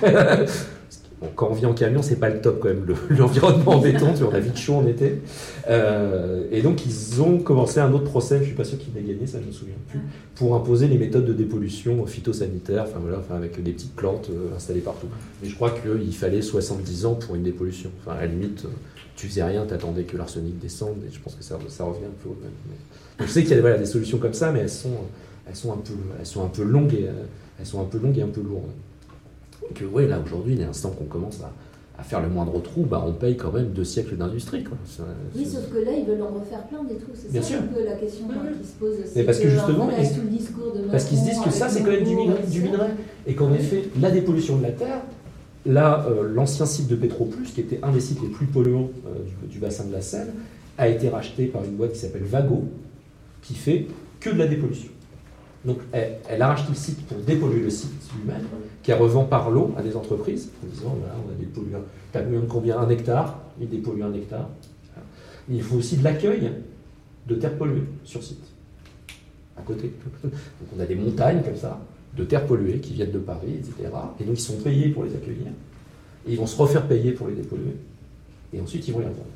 Bon, quand on vit en camion, c'est pas le top quand même, le, l'environnement en béton, tu vois, on a vite chaud en été. Euh, et donc ils ont commencé un autre procès, je suis pas sûr qu'il ait gagné, ça je me souviens plus, pour imposer les méthodes de dépollution phytosanitaire, enfin voilà, enfin, avec des petites plantes euh, installées partout. Mais je crois qu'il fallait soixante-dix ans pour une dépollution. Enfin à la limite, tu faisais rien, t'attendais que l'arsenic descende, et je pense que ça, ça revient un peu au même. Mais... Donc, je sais qu'il y a voilà, des solutions comme ça, mais elles sont, elles sont un peu, elles sont un peu longues et elles sont un peu longues et un peu lourdes. Donc oui, là aujourd'hui, dès l'instant qu'on commence à, à faire le moindre trou, bah, on paye quand même deux siècles d'industrie. Quoi. C'est, oui, c'est... sauf que là, ils veulent en refaire plein des trous. C'est Bien ça sûr. un peu la question oui, oui. qui se pose. Mais parce que, que justement, voilà, ils... tout le discours de parce qu'ils se disent que ça, c'est quand même du minerai, du minerai. Et qu'en effet, la dépollution de la Terre, là, euh, l'ancien site de Petroplus, qui était un des sites les plus polluants euh, du, du bassin de la Seine, a été racheté par une boîte qui s'appelle Vago, qui fait que de la dépollution. Donc elle, elle a racheté le site pour dépolluer le site lui-même, qu'elle revend par lot à des entreprises, en disant voilà, on a dépollué, t'as besoin de combien? Un hectare, il dépollue un hectare. Il faut aussi de l'accueil de terres polluées sur site, à côté. Donc on a des montagnes comme ça, de terres polluées qui viennent de Paris, et cetera. Et donc ils sont payés pour les accueillir, et ils vont se refaire payer pour les dépolluer, et ensuite ils vont les revendre.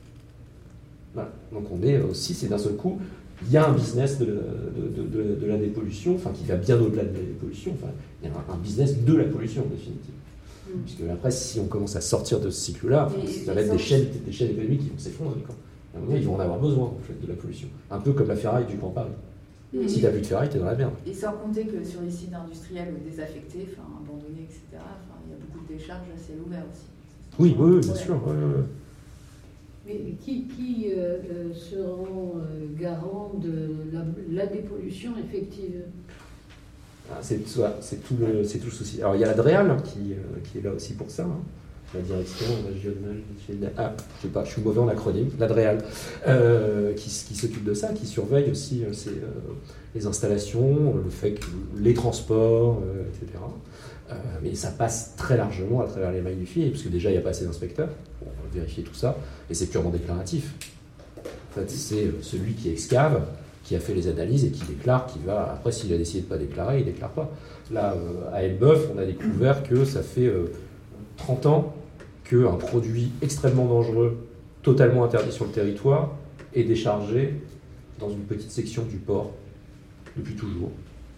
Voilà. Donc on est aussi, c'est d'un seul coup, il y a un business de, de, de, de, de la dépollution, enfin qui va bien au-delà de la dépollution, enfin il y a un, un business de la pollution en définitive. Mm. Puisque après, si on commence à sortir de ce cycle-là, enfin, ça va être des chaînes, des chaînes économiques qui vont s'effondrer. Quoi. À un moment, ils vont en avoir besoin en fait, de la pollution. Un peu comme la ferraille du Grand Paris. Mm. Si tu n'as plus de ferraille, tu es dans la merde. Et sans compter que sur les sites industriels désaffectés, enfin, abandonnés, et cetera, enfin, il y a beaucoup de décharges à ciel ouvert aussi. Oui, oui, oui, bien sûr. Ouais, ouais. Mais qui, qui euh, euh, seront euh, garants de la, la dépollution effective? Ah, c'est, c'est, tout le, c'est tout le souci. Alors il y a la DREAL qui, euh, qui est là aussi pour ça. Hein. la direction régionale, ah, je sais pas, je suis mauvais en acronyme, l'Adréal, euh, qui, qui s'occupe de ça, qui surveille aussi euh, ces, euh, les installations, le fait que les transports, euh, et cetera. Euh, mais ça passe très largement à travers les mailles du filet, parce que déjà il n'y a pas assez d'inspecteurs pour vérifier tout ça, et c'est purement déclaratif. En fait, c'est celui qui excave, qui a fait les analyses et qui déclare qu'il va. Après, s'il a décidé de ne pas déclarer, il ne déclare pas. Là, euh, à Elbeuf, on a découvert que ça fait euh, trente ans qu'un produit extrêmement dangereux, totalement interdit sur le territoire, est déchargé dans une petite section du port depuis toujours.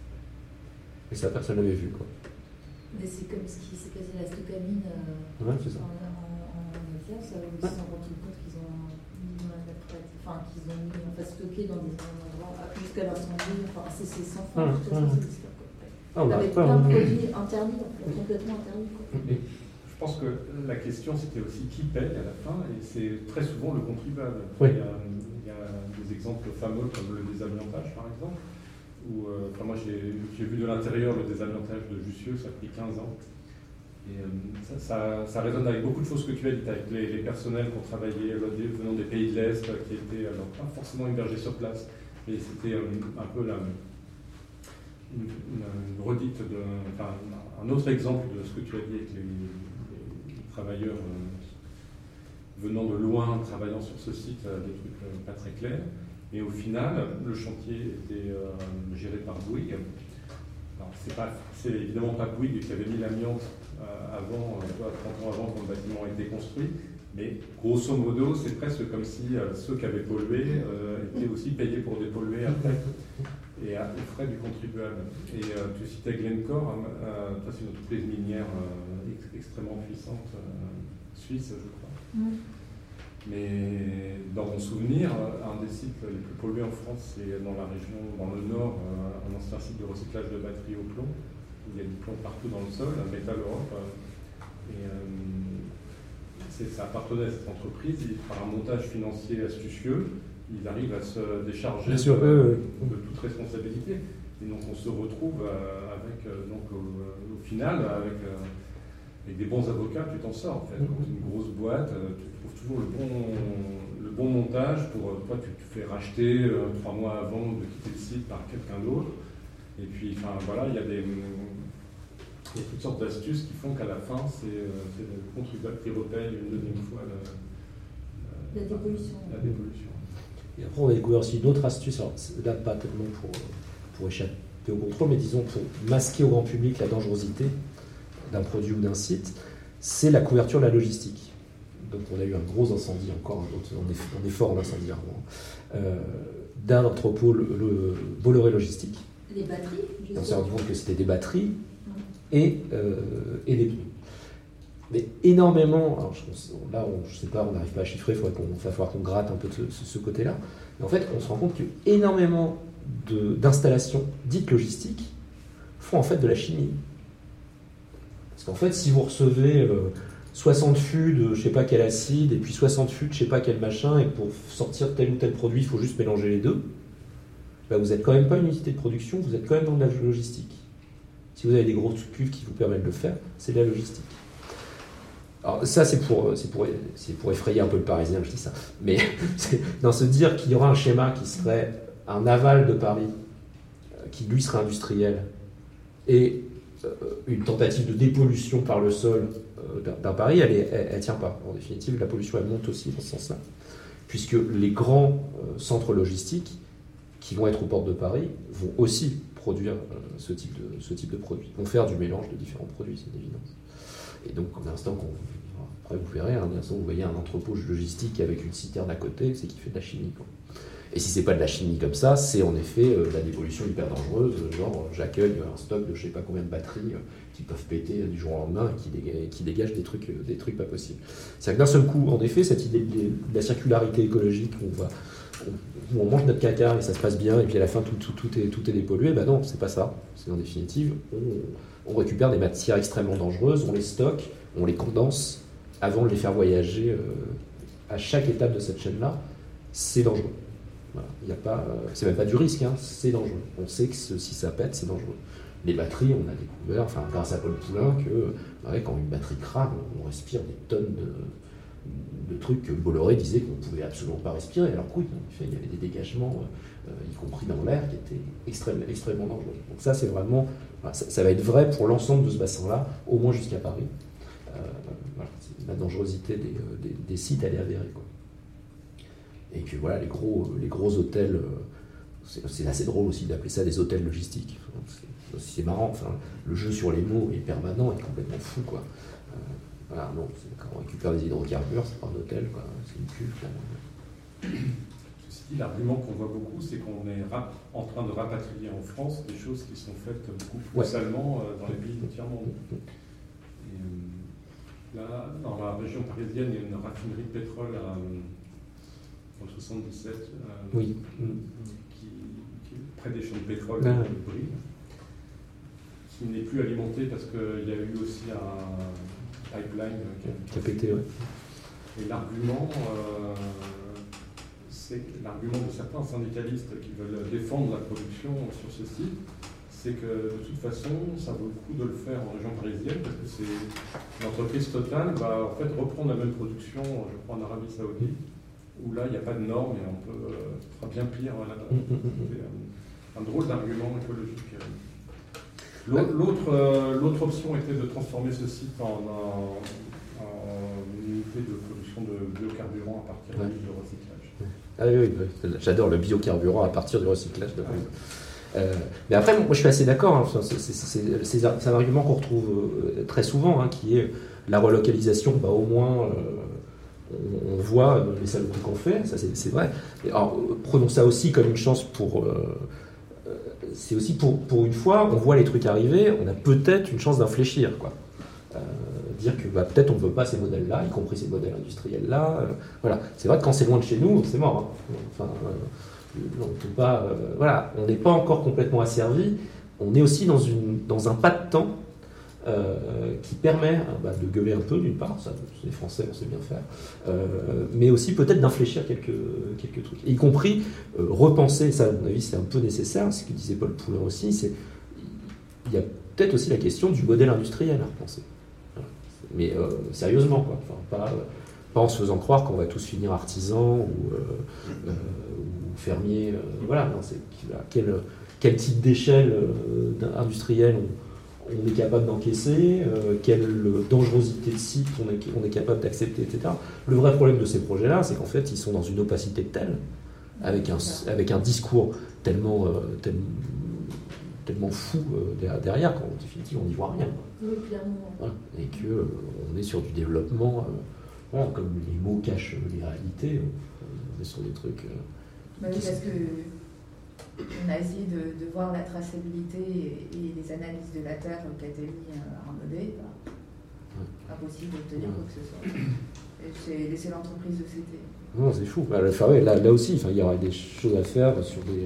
Et ça, personne n'avait vu, quoi. Mais c'est comme ce qui s'est passé à la Stocamine euh, ouais, c'est ça. en, en, en Alsace, ça, où ils se sont rendus compte qu'ils ont mis dans la pratique, enfin qu'ils ont mis, enfin stocké dans des endroits jusqu'à l'incendie, enfin c'est sans fin, ah, de toute façon, ah. c'est l'histoire, quoi. Ah, on avec pas, plein de hein. produits interdits, en fait, complètement interdits, quoi. Et, Je pense que la question c'était aussi qui paye à la fin, et c'est très souvent le contribuable. Oui. Il, y a, il y a des exemples fameux comme le désamiantage par exemple, où euh, enfin, moi j'ai, j'ai vu de l'intérieur le désamiantage de Jussieu, ça a pris quinze ans. Et euh, ça, ça, ça résonne avec beaucoup de choses que tu as dites, avec les, les personnels qui ont travaillé venant des pays de l'Est, qui étaient alors, pas forcément hébergés sur place, mais c'était euh, un peu la, une, une, une redite, de, enfin, un autre exemple de ce que tu as dit avec les, les, les travailleurs euh, venant de loin, travaillant sur ce site, euh, des trucs euh, pas très clairs. Mais au final, le chantier était euh, géré par Bouygues. Alors, c'est, pas, c'est évidemment pas Bouygues qui avait mis l'amiante euh, avant, euh, trente ans avant quand le bâtiment a été construit, mais grosso modo, c'est presque comme si euh, ceux qui avaient pollué euh, étaient aussi payés pour dépolluer après, et à aux frais du contribuable. Et euh, tu citais Glencore, hein, euh, c'est une entreprise minière euh, ex- extrêmement puissante, euh, suisse, je crois. Mm. Mais dans mon souvenir, un des sites les plus pollués en France, c'est dans la région, dans le nord, un ancien site de recyclage de batteries au plomb, où il y a du plomb partout dans le sol, un Metal Europe. Et euh, c'est, ça appartenait à cette entreprise, et par un montage financier astucieux, ils arrivent à se décharger sûr, de, euh, de toute responsabilité. Et donc on se retrouve avec, donc, au, au final, avec, avec des bons avocats, tu t'en sors en fait. Dans une grosse boîte, tu trouves toujours le bon, le bon montage pour toi, tu te fais racheter euh, trois mois avant de quitter le site par quelqu'un d'autre. Et puis, enfin voilà, il y a des, il y a toutes sortes d'astuces qui font qu'à la fin, c'est, c'est le contribuable qui repaye une deuxième fois la, la, la dépollution. La dépollution. Et après, on a découvert aussi une autre astuce, alors là, pas tellement pour, pour échapper au contrôle, mais disons pour masquer au grand public la dangerosité d'un produit ou d'un site, c'est la couverture de la logistique. Donc on a eu un gros incendie, encore un autre, on est, on est fort en incendie rarement, euh, d'un entrepôt, le, le Bolloré Logistique. Les batteries. Et on s'est rendu compte que c'était des batteries mmh. et, euh, et des pneus. Mais énormément, alors je, là on, je sais pas, on n'arrive pas à chiffrer, il va falloir qu'on gratte un peu de ce, ce côté-là. Mais en fait, on se rend compte que énormément de, d'installations dites logistiques font en fait de la chimie. Parce qu'en fait, si vous recevez euh, soixante fûts de je sais pas quel acide et puis soixante fûts de je sais pas quel machin, et pour sortir tel ou tel produit, il faut juste mélanger les deux, ben vous n'êtes quand même pas une unité de production, vous êtes quand même dans de la logistique. Si vous avez des grosses cuves qui vous permettent de le faire, c'est de la logistique. Alors ça, c'est pour, c'est pour, c'est pour effrayer un peu le Parisien, je dis ça. Mais c'est dans se dire qu'il y aura un schéma qui serait un aval de Paris, qui lui serait industriel, et une tentative de dépollution par le sol d'un, d'un Paris, elle ne tient pas. En définitive, la pollution, elle monte aussi dans ce sens-là. Puisque les grands euh, centres logistiques qui vont être aux portes de Paris vont aussi produire euh, ce, type de, ce type de produits, vont faire du mélange de différents produits, c'est une évidence. Et donc, en instant qu'on... Après, vous verrez, un instant, vous voyez un entrepôt logistique avec une citerne à côté, c'est qu'il fait de la chimie, quoi. Et si c'est pas de la chimie comme ça, c'est en effet euh, de la dépollution hyper dangereuse, genre j'accueille un stock de je sais pas combien de batteries euh, qui peuvent péter du jour au lendemain et qui, dégagent, qui dégagent des trucs, euh, des trucs pas possibles. C'est-à-dire que d'un seul coup, en effet, cette idée de, de la circularité écologique, où on, va, on, où on mange notre caca et ça se passe bien, et puis à la fin tout, tout, tout, est, tout est dépollué, ben non, c'est pas ça. C'est en définitive, on, on récupère des matières extrêmement dangereuses, on les stocke, on les condense avant de les faire voyager euh, à chaque étape de cette chaîne-là. C'est dangereux. Voilà. Il y a pas, euh, c'est même pas du risque, hein, c'est dangereux. On sait que ce, si ça pète, c'est dangereux. Les batteries, on a découvert, enfin grâce à Paul Poulain, que ouais, quand une batterie crame, on respire des tonnes de, de trucs que Bolloré disait qu'on ne pouvait absolument pas respirer. Alors oui, en effet, il y avait des dégagements, euh, y compris dans l'air, qui étaient extrêmement, extrêmement dangereux. Donc ça, c'est vraiment, voilà, ça, ça va être vrai pour l'ensemble de ce bassin-là, au moins jusqu'à Paris. Euh, voilà, la dangerosité des, des, des sites, elle est avérée, quoi. Et que voilà, les gros, les gros hôtels, c'est, c'est assez drôle aussi d'appeler ça des hôtels logistiques. C'est, c'est marrant, enfin, le jeu sur les mots est permanent et complètement fou, quoi. Euh, voilà, non, c'est, quand on récupère des hydrocarbures, c'est pas un hôtel, quoi. C'est une cuve, clairement. Ceci dit, l'argument qu'on voit beaucoup, c'est qu'on est rap- en train de rapatrier en France des choses qui sont faites beaucoup plus Ouais. salement euh, dans les pays du tiers-monde. Et, euh, là, dans la région parisienne, il y a une raffinerie de pétrole à, en soixante-dix-sept, euh, Oui. qui, qui est près des champs de pétrole Ah, de ouais. Brie, qui n'est plus alimentée parce qu'il y a eu aussi un pipeline qui a, Qui a pété, ouais. Et l'argument, euh, c'est l'argument de certains syndicalistes qui veulent défendre la production sur ce site, c'est que de toute façon, ça vaut le coup de le faire en région parisienne parce que c'est l'entreprise Total va en fait reprendre la même production, je crois, en Arabie Saoudite, où là, il n'y a pas de normes et on peut euh, fera bien pire là-bas. C'est un, un drôle d'argument écologique. L'autre, l'autre, euh, l'autre option était de transformer ce site en, en, en unité de production de biocarburant à partir Ouais. de recyclage. Ah oui, oui, oui, j'adore le biocarburant à partir du recyclage de euh, mais après, moi je suis assez d'accord, hein, c'est, c'est, c'est, c'est, c'est un argument qu'on retrouve euh, très souvent, hein, qui est la relocalisation, bah, au moins euh, on, on voit les saloperies qu'on fait, ça c'est, c'est vrai. Et alors, prenons ça aussi comme une chance pour... Euh, c'est aussi pour, pour une fois, on voit les trucs arriver, on a peut-être une chance d'infléchir, quoi. Euh, dire que bah, peut-être on ne veut pas ces modèles-là, y compris ces modèles industriels-là. Euh, voilà. C'est vrai que quand c'est loin de chez nous, c'est mort. Hein. Enfin, euh, on peut pas, euh, voilà, on n'est pas encore complètement asservi. On est aussi dans, une, dans un pas de temps euh, qui permet bah, de gueuler un peu, d'une part, ça, les Français, on sait bien faire, euh, mais aussi peut-être d'infléchir quelques, quelques trucs. Et y compris euh, repenser, ça à mon avis c'est un peu nécessaire, ce que disait Paul Poulain aussi, c'est il y a peut-être aussi la question du modèle industriel à repenser. Voilà. Mais euh, sérieusement, quoi. Enfin, pas, pas en se faisant croire qu'on va tous finir artisans ou, euh, euh, ou fermiers. Euh, voilà, non, c'est quel, quel type d'échelle euh, industrielle on, on est capable d'encaisser, euh, quelle dangerosité de site on est, on est capable d'accepter, et cetera. Le vrai problème de ces projets-là, c'est qu'en fait, ils sont dans une opacité telle, avec un, avec un discours tellement, euh, tellement, tellement fou euh, derrière, qu'en définitive, on n'y voit rien. Oui, clairement. Voilà. Et qu'on euh, est sur du développement, euh, voilà, comme les mots cachent les réalités, euh, on est sur des trucs... Euh, bah oui, parce que en Asie, de, de voir la traçabilité et, et les analyses de la Terre qu'a été mis à Arnaudé, bah, ouais. Impossible d'obtenir ouais. quoi que ce soit. Et c'est laisser l'entreprise de C T. Non, c'est fou. Bah, là, là aussi, il y aurait des choses à faire sur des...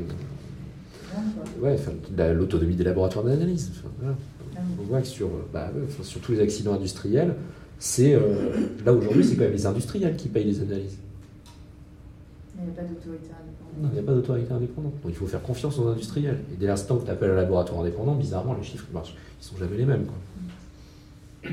Euh, ouais, la, l'autonomie des laboratoires d'analyse. Voilà. On voit que sur, bah, sur tous les accidents industriels, c'est, euh, là aujourd'hui, c'est quand même les industriels qui payent les analyses. Il n'y a pas d'autorité indépendante. Non, il n'y a pas d'autorité indépendante. Donc il faut faire confiance aux industriels. Et dès l'instant que tu appelles un laboratoire indépendant, bizarrement, les chiffres marchent. Ils ne sont jamais les mêmes, quoi.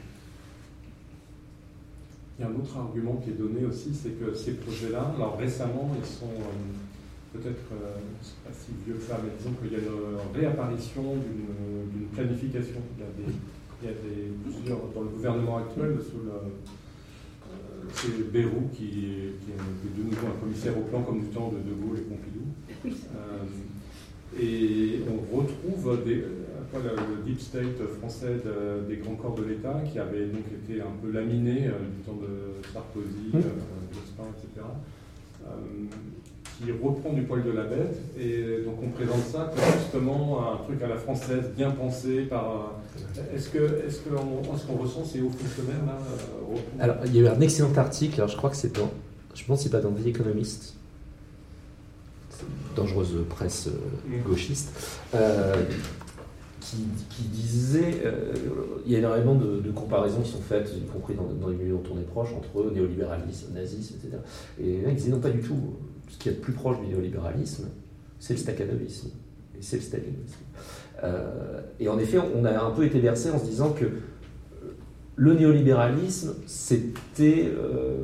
Il y a un autre argument qui est donné aussi, c'est que ces projets-là, alors récemment, ils sont euh, peut-être, euh, c'est pas si vieux que ça, mais disons qu'il y a une réapparition d'une, d'une planification. Il y a des, il y a des plusieurs, dans le gouvernement actuel, sous le, euh, c'est Bayrou qui, qui est de nouveau un commissaire au plan comme du temps de De Gaulle et Pompidou. Euh, et on retrouve des, euh, le deep state français de, des grands corps de l'État qui avait donc été un peu laminé euh, du temps de Sarkozy, euh, Jospin, et cetera. Euh, qui reprend du poil de la bête, et donc on présente ça comme justement un truc à la française, bien pensé par... Est-ce, que, est-ce, qu'on, est-ce qu'on ressent ces hauts fonctionnaires là euh, Alors, il y a eu un excellent article, alors je crois que c'est dans... Je pense que c'est pas dans The Economist, dangereuse presse euh, gauchiste, euh, qui, qui disait... Euh, il y a énormément de, de comparaisons qui sont faites, y compris dans, dans les milieux dont on est proche, entre néolibéralisme, nazisme, et cetera. Et là, ils disaient non, pas du tout. Ce qui est le plus proche du néolibéralisme, c'est le stakhanovisme, et c'est le stalinisme. Euh, et en effet, on a un peu été bercé en se disant que le néolibéralisme, c'était, euh,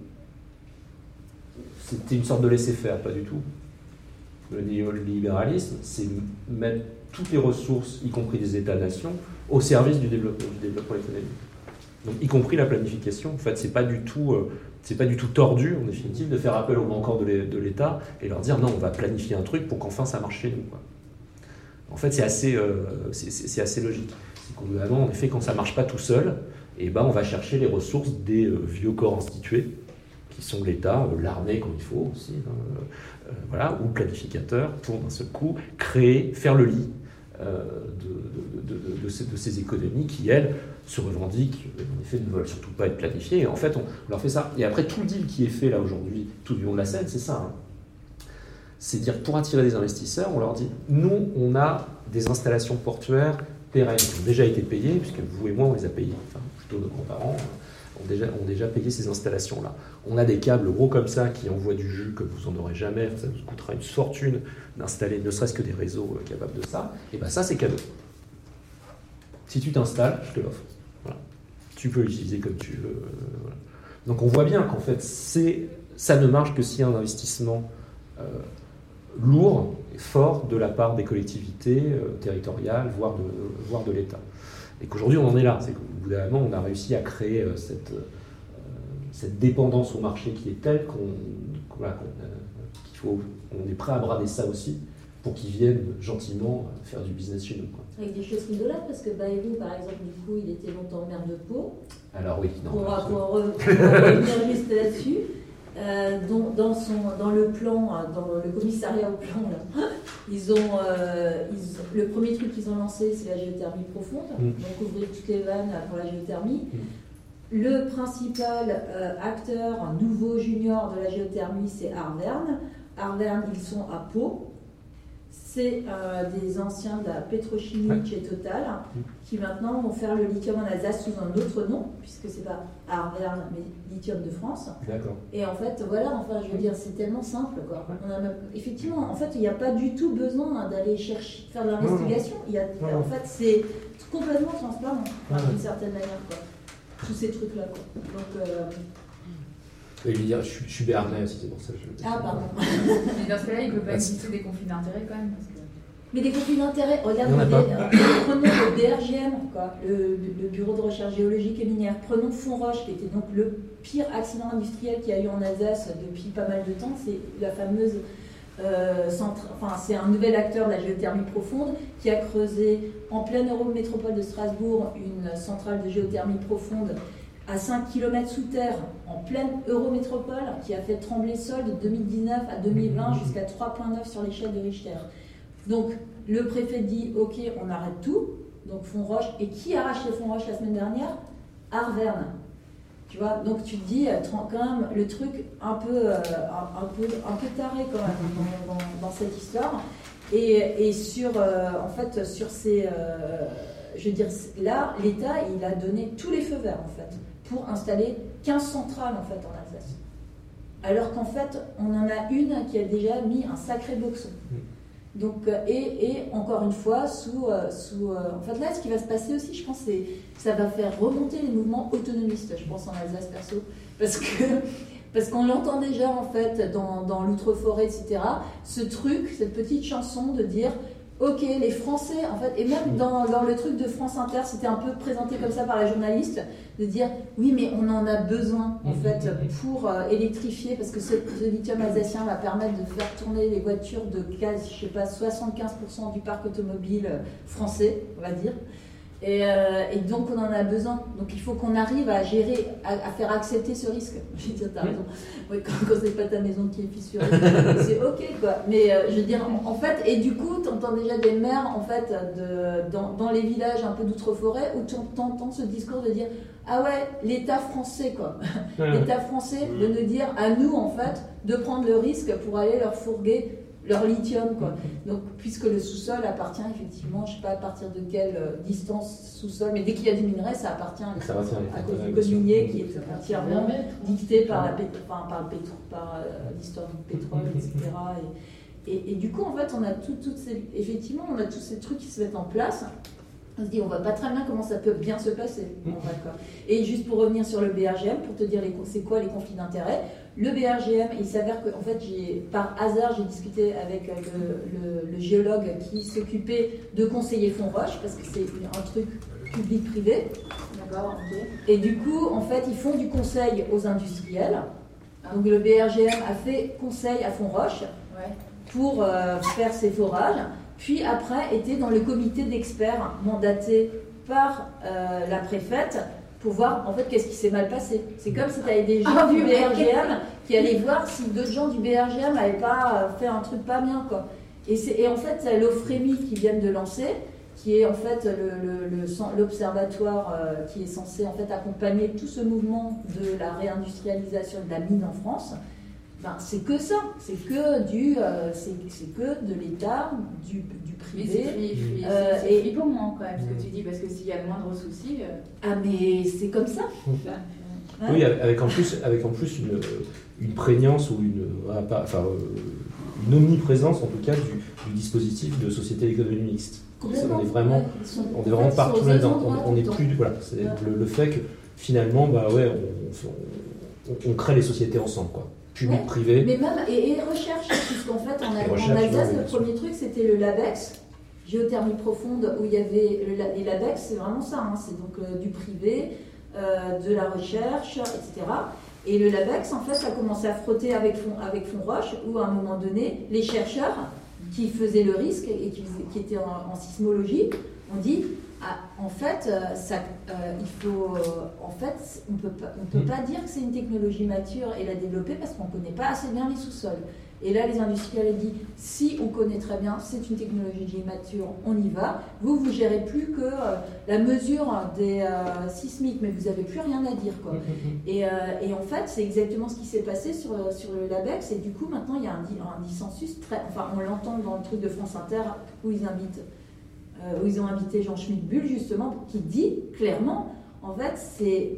c'était une sorte de laisser-faire, pas du tout. Le néolibéralisme, c'est mettre toutes les ressources, y compris des États-nations, au service du développement, du développement économique. Donc, y compris la planification. En fait, c'est pas du tout, euh, c'est pas du tout tordu, en définitive, de faire appel aux bancors de l'État et leur dire non, on va planifier un truc pour qu'enfin ça marche chez nous, quoi. En fait, c'est assez, euh, c'est, c'est assez logique. C'est qu'au bout d'un moment, en effet, quand ça marche pas tout seul, eh ben, on va chercher les ressources des euh, vieux corps institués, qui sont l'État, euh, l'armée quand il faut aussi, hein, euh, voilà, ou le planificateur, pour d'un seul coup créer, faire le lit euh, de, de, de, de, de, ces, de ces économies qui, elles, se revendiquent, en effet, ne veulent surtout pas être planifiées. Et en fait, on, on leur fait ça. Et après, tout le deal qui est fait là aujourd'hui, tout du long de la scène, c'est ça. Hein. C'est dire, pour attirer des investisseurs, on leur dit, nous, on a des installations portuaires pérennes qui ont déjà été payées, puisque vous et moi, on les a payées, enfin, plutôt nos grands-parents ont déjà, ont déjà payé ces installations-là. On a des câbles gros comme ça qui envoient du jus que vous en aurez jamais, ça vous coûtera une fortune d'installer ne serait-ce que des réseaux capables de ça, et bien ça, c'est cadeau. Si tu t'installes, je te l'offre. Voilà. Tu peux l'utiliser comme tu veux. Euh, voilà. Donc on voit bien qu'en fait, c'est, ça ne marche que s'il y a un investissement euh, lourd et fort de la part des collectivités euh, territoriales, voire de, voire de l'État. Et qu'aujourd'hui, on en est là. C'est qu'au bout d'un moment, on a réussi à créer euh, cette, euh, cette dépendance au marché qui est telle qu'on, qu'on, voilà, qu'on, euh, qu'il faut, on est prêt à brader ça aussi pour qu'ils viennent gentiment faire du business chez nous, quoi. Avec des choses rigolotes, parce que Bayrou, par exemple, du coup, il était longtemps maire de Pau. Alors oui, non. Pour, pour, pour revenir juste là-dessus, euh, dans, dans, son, dans le plan, dans le commissariat au plan, là, ils ont, euh, ils, le premier truc qu'ils ont lancé, c'est la géothermie profonde, mm. donc ouvrir toutes les vannes pour la géothermie. Mm. Le principal euh, acteur nouveau junior de la géothermie, c'est Arverne. Arverne, ils sont à Pau. C'est euh, des anciens de la pétrochimie ouais. chez Total mmh. qui maintenant vont faire le lithium en Alsace sous un autre nom, puisque c'est pas Arverne mais Lithium de France. D'accord. Et en fait, voilà, enfin, je veux dire, c'est tellement simple, quoi. On a même, effectivement, en fait, il n'y a pas du tout besoin d'aller chercher, faire de l'investigation. Il y a, ouais. En fait, c'est complètement transparent, enfin, ouais. d'une certaine manière, quoi. Tous ces trucs-là, quoi. Donc. Euh, Et lui dire, je suis, je suis béarnais aussi, c'est pour ça que je... Ah, pardon. Mais dans ce cas-là, il ne peut pas exister des conflits d'intérêts quand même. Parce que... Mais des conflits d'intérêts, regarde, prenons le B R G M, quoi, le, le Bureau de recherche géologique et minière. Prenons Fonroche, qui était donc le pire accident industriel qu'il y a eu en Alsace depuis pas mal de temps. C'est la fameuse... Euh, centre, enfin, c'est un nouvel acteur de la géothermie profonde qui a creusé en pleine eurométropole de Strasbourg une centrale de géothermie profonde à cinq kilomètres sous terre, en pleine eurométropole, qui a fait trembler le sol de deux mille dix-neuf à deux mille vingt jusqu'à trois virgule neuf sur l'échelle de Richter. Donc, le préfet dit, ok, on arrête tout, donc Fonroche. Et qui a racheté Fonroche la semaine dernière? Arverne. Tu vois, donc tu te dis, quand même, le truc un peu, euh, un, un peu, un peu taré quand même dans, dans, dans cette histoire. Et, et sur, euh, en fait, sur ces... Euh, je veux dire, là, l'État, il a donné tous les feux verts, en fait, pour installer quinze centrales, en fait, en Alsace. Alors qu'en fait, on en a une qui a déjà mis un sacré boxon. Donc, et, et encore une fois, sous, sous... En fait, là, ce qui va se passer aussi, je pense, c'est ça va faire remonter les mouvements autonomistes, je pense, en Alsace, perso. Parce que... Parce qu'on l'entend déjà, en fait, dans, dans l'outre-forêt, et cetera, ce truc, cette petite chanson de dire... Ok, les Français, en fait, et même dans, dans le truc de France Inter, c'était un peu présenté comme ça par la journaliste, de dire oui, mais on en a besoin, en fait, pour euh, électrifier, parce que ce, ce lithium alsacien va permettre de faire tourner les voitures de quasi, je sais pas, soixante-quinze pour cent du parc automobile français, on va dire. Et, euh, et donc on en a besoin. Donc il faut qu'on arrive à gérer, à, à faire accepter ce risque. Je veux dire, t'as raison. Oui, quand, quand c'est pas ta maison qui est fissurée, c'est ok, quoi. Mais euh, je veux dire, en, en fait, et du coup, t'entends déjà des maires, en fait, de, dans, dans les villages un peu d'outre-forêt, où t'entends ce discours de dire ah ouais, l'État français, quoi. L'État français de nous dire à nous, en fait, de prendre le risque pour aller leur fourguer leur lithium, quoi. Donc, puisque le sous-sol appartient effectivement, je ne sais pas à partir de quelle euh, distance sous-sol, mais dès qu'il y a du minerai, ça appartient à, ça à, à cause du code minier qui est entièrement dicté par la enfin, par le pétro, par euh, l'histoire du pétrole, et cetera. Et, et du coup, en fait, on a tout, toutes ces, effectivement, on a tous ces trucs qui se mettent en place. On se dit, on voit pas très bien comment ça peut bien se passer. Bon, d'accord. Et juste pour revenir sur le B R G M, pour te dire les, c'est quoi les conflits d'intérêts, le B R G M, il s'avère que, en fait, j'ai, par hasard, j'ai discuté avec le, le, le géologue qui s'occupait de conseiller Fonroche, parce que c'est un truc public-privé. D'accord, ok. Et du coup, en fait, ils font du conseil aux industriels. Donc le B R G M a fait conseil à Fonroche ouais. pour euh, faire ses forages. Puis après, était dans le comité d'experts mandaté par euh, la préfète pour voir en fait qu'est-ce qui s'est mal passé. C'est comme si tu avais des gens ah, du B R G M qui allaient voir si d'autres gens du B R G M n'avaient pas fait un truc pas bien, quoi. Et, c'est, et en fait, c'est l'Ofrémi qui viennent de lancer, qui est en fait le, le, le, l'observatoire euh, qui est censé en fait accompagner tout ce mouvement de la réindustrialisation de la mine en France. Ben, c'est que ça, c'est que du, euh, c'est, c'est que de l'État, du, du privé. Mais c'est, euh, c'est, c'est flippant moi quand même ce que tu dis, parce que s'il y a le moindre souci. Euh... Ah mais c'est comme ça. Enfin, hein? Oui, avec en plus, avec en plus une, une prégnance ou une, enfin, une omniprésence en tout cas du, du dispositif de société d'économie mixte. On est vraiment, ouais, sont, on est vraiment partout là-dedans. On, on est plus, voilà, c'est ouais. le, le fait que finalement, bah ouais, on, on, on crée les sociétés ensemble, quoi. Public, ouais, privé. Mais même, et, et recherche, puisqu'en fait, en, en Alsace, le premier truc, c'était le LABEX, géothermie profonde, où il y avait, le, les LABEX, c'est vraiment ça, hein, c'est donc euh, du privé, euh, de la recherche, et cetera. Et le LABEX, en fait, ça a commencé à frotter avec, avec Fonroche, où à un moment donné, les chercheurs qui faisaient le risque et qui, qui étaient en, en sismologie ont dit ah, en fait, euh, ça, euh, il faut, euh, en fait, on peut pas, on peut pas dire que c'est une technologie mature et la développer parce qu'on connaît pas assez bien les sous-sols. Et là, les industriels ont dit si on connaît très bien, c'est une technologie mature, on y va. Vous, vous gérez plus que euh, la mesure des euh, sismiques, mais vous avez plus rien à dire, quoi. Et, euh, et en fait, c'est exactement ce qui s'est passé sur sur le LABEX. Et du coup, maintenant, il y a un, un dissensus très, enfin, on l'entend dans le truc de France Inter où ils invitent. Où ils ont invité Jean Schmitt-Bull, justement, qui dit clairement, en fait, c'est...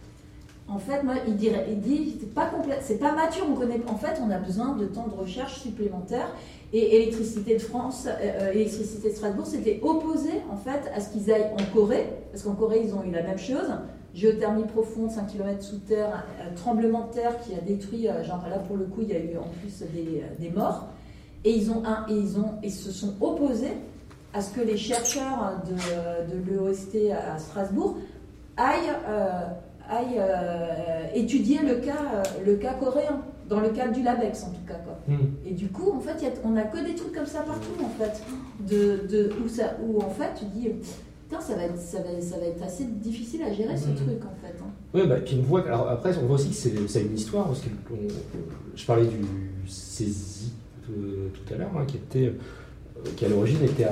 En fait, moi, il, dirait, il dit, c'est pas complet, c'est pas mature, on connaît... En fait, on a besoin de temps de recherche supplémentaire. Et Électricité de France, euh, Électricité de Strasbourg, s'était opposé, en fait, à ce qu'ils aillent en Corée, parce qu'en Corée, ils ont eu la même chose. Géothermie profonde, cinq kilomètres sous terre, un tremblement de terre qui a détruit, genre là, pour le coup, il y a eu en plus des, des morts. Et ils, ont un, et ils, ont, ils se sont opposés à ce que les chercheurs de, de l'E O S T à Strasbourg aillent, euh, aillent euh, étudier le cas, le cas coréen, dans le cadre du LABEX en tout cas, quoi. Mm. Et du coup, en fait, y a, on n'a que des trucs comme ça partout, en fait, de, de, où, ça, où en fait, tu dis, putain, ça va être, ça va, ça va être assez difficile à gérer, ce mm. truc, en fait. Hein. Oui, bah, puis on voit, alors après, on voit aussi que c'est, c'est une histoire, parce que on, je parlais du CESI tout, tout à l'heure, hein, qui était... qui à l'origine était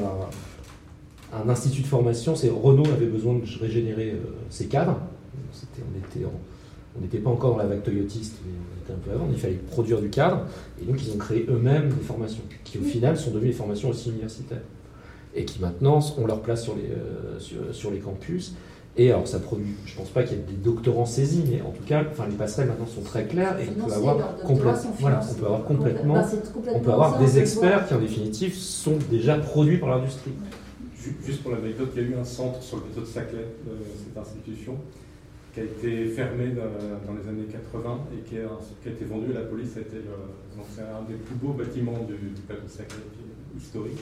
un, un institut de formation. C'est Renault avait besoin de régénérer euh, ses cadres. C'était, on était en, on n'était pas encore dans la vague toyotiste, mais on était un peu avant. Il fallait produire du cadre, et donc ils ont créé eux-mêmes des formations qui au final sont devenues des formations aussi universitaires et qui maintenant ont leur place sur les euh, sur, sur les campus. Et alors ça produit, je pense pas qu'il y ait des doctorants saisis, mais en tout cas, enfin les passerelles maintenant sont très claires et on peut avoir complètement, voilà, on peut avoir complètement, bah, complètement on peut avoir ça, des experts qui en définitive sont déjà produits par l'industrie. Juste pour l'anecdote, il y a eu un centre sur le plateau de Saclay, de cette institution, qui a été fermé dans les années quatre-vingts et qui a, qui a été vendu à la police. Ça a été le, donc c'est un des plus beaux bâtiments du, du plateau de Saclay, historique,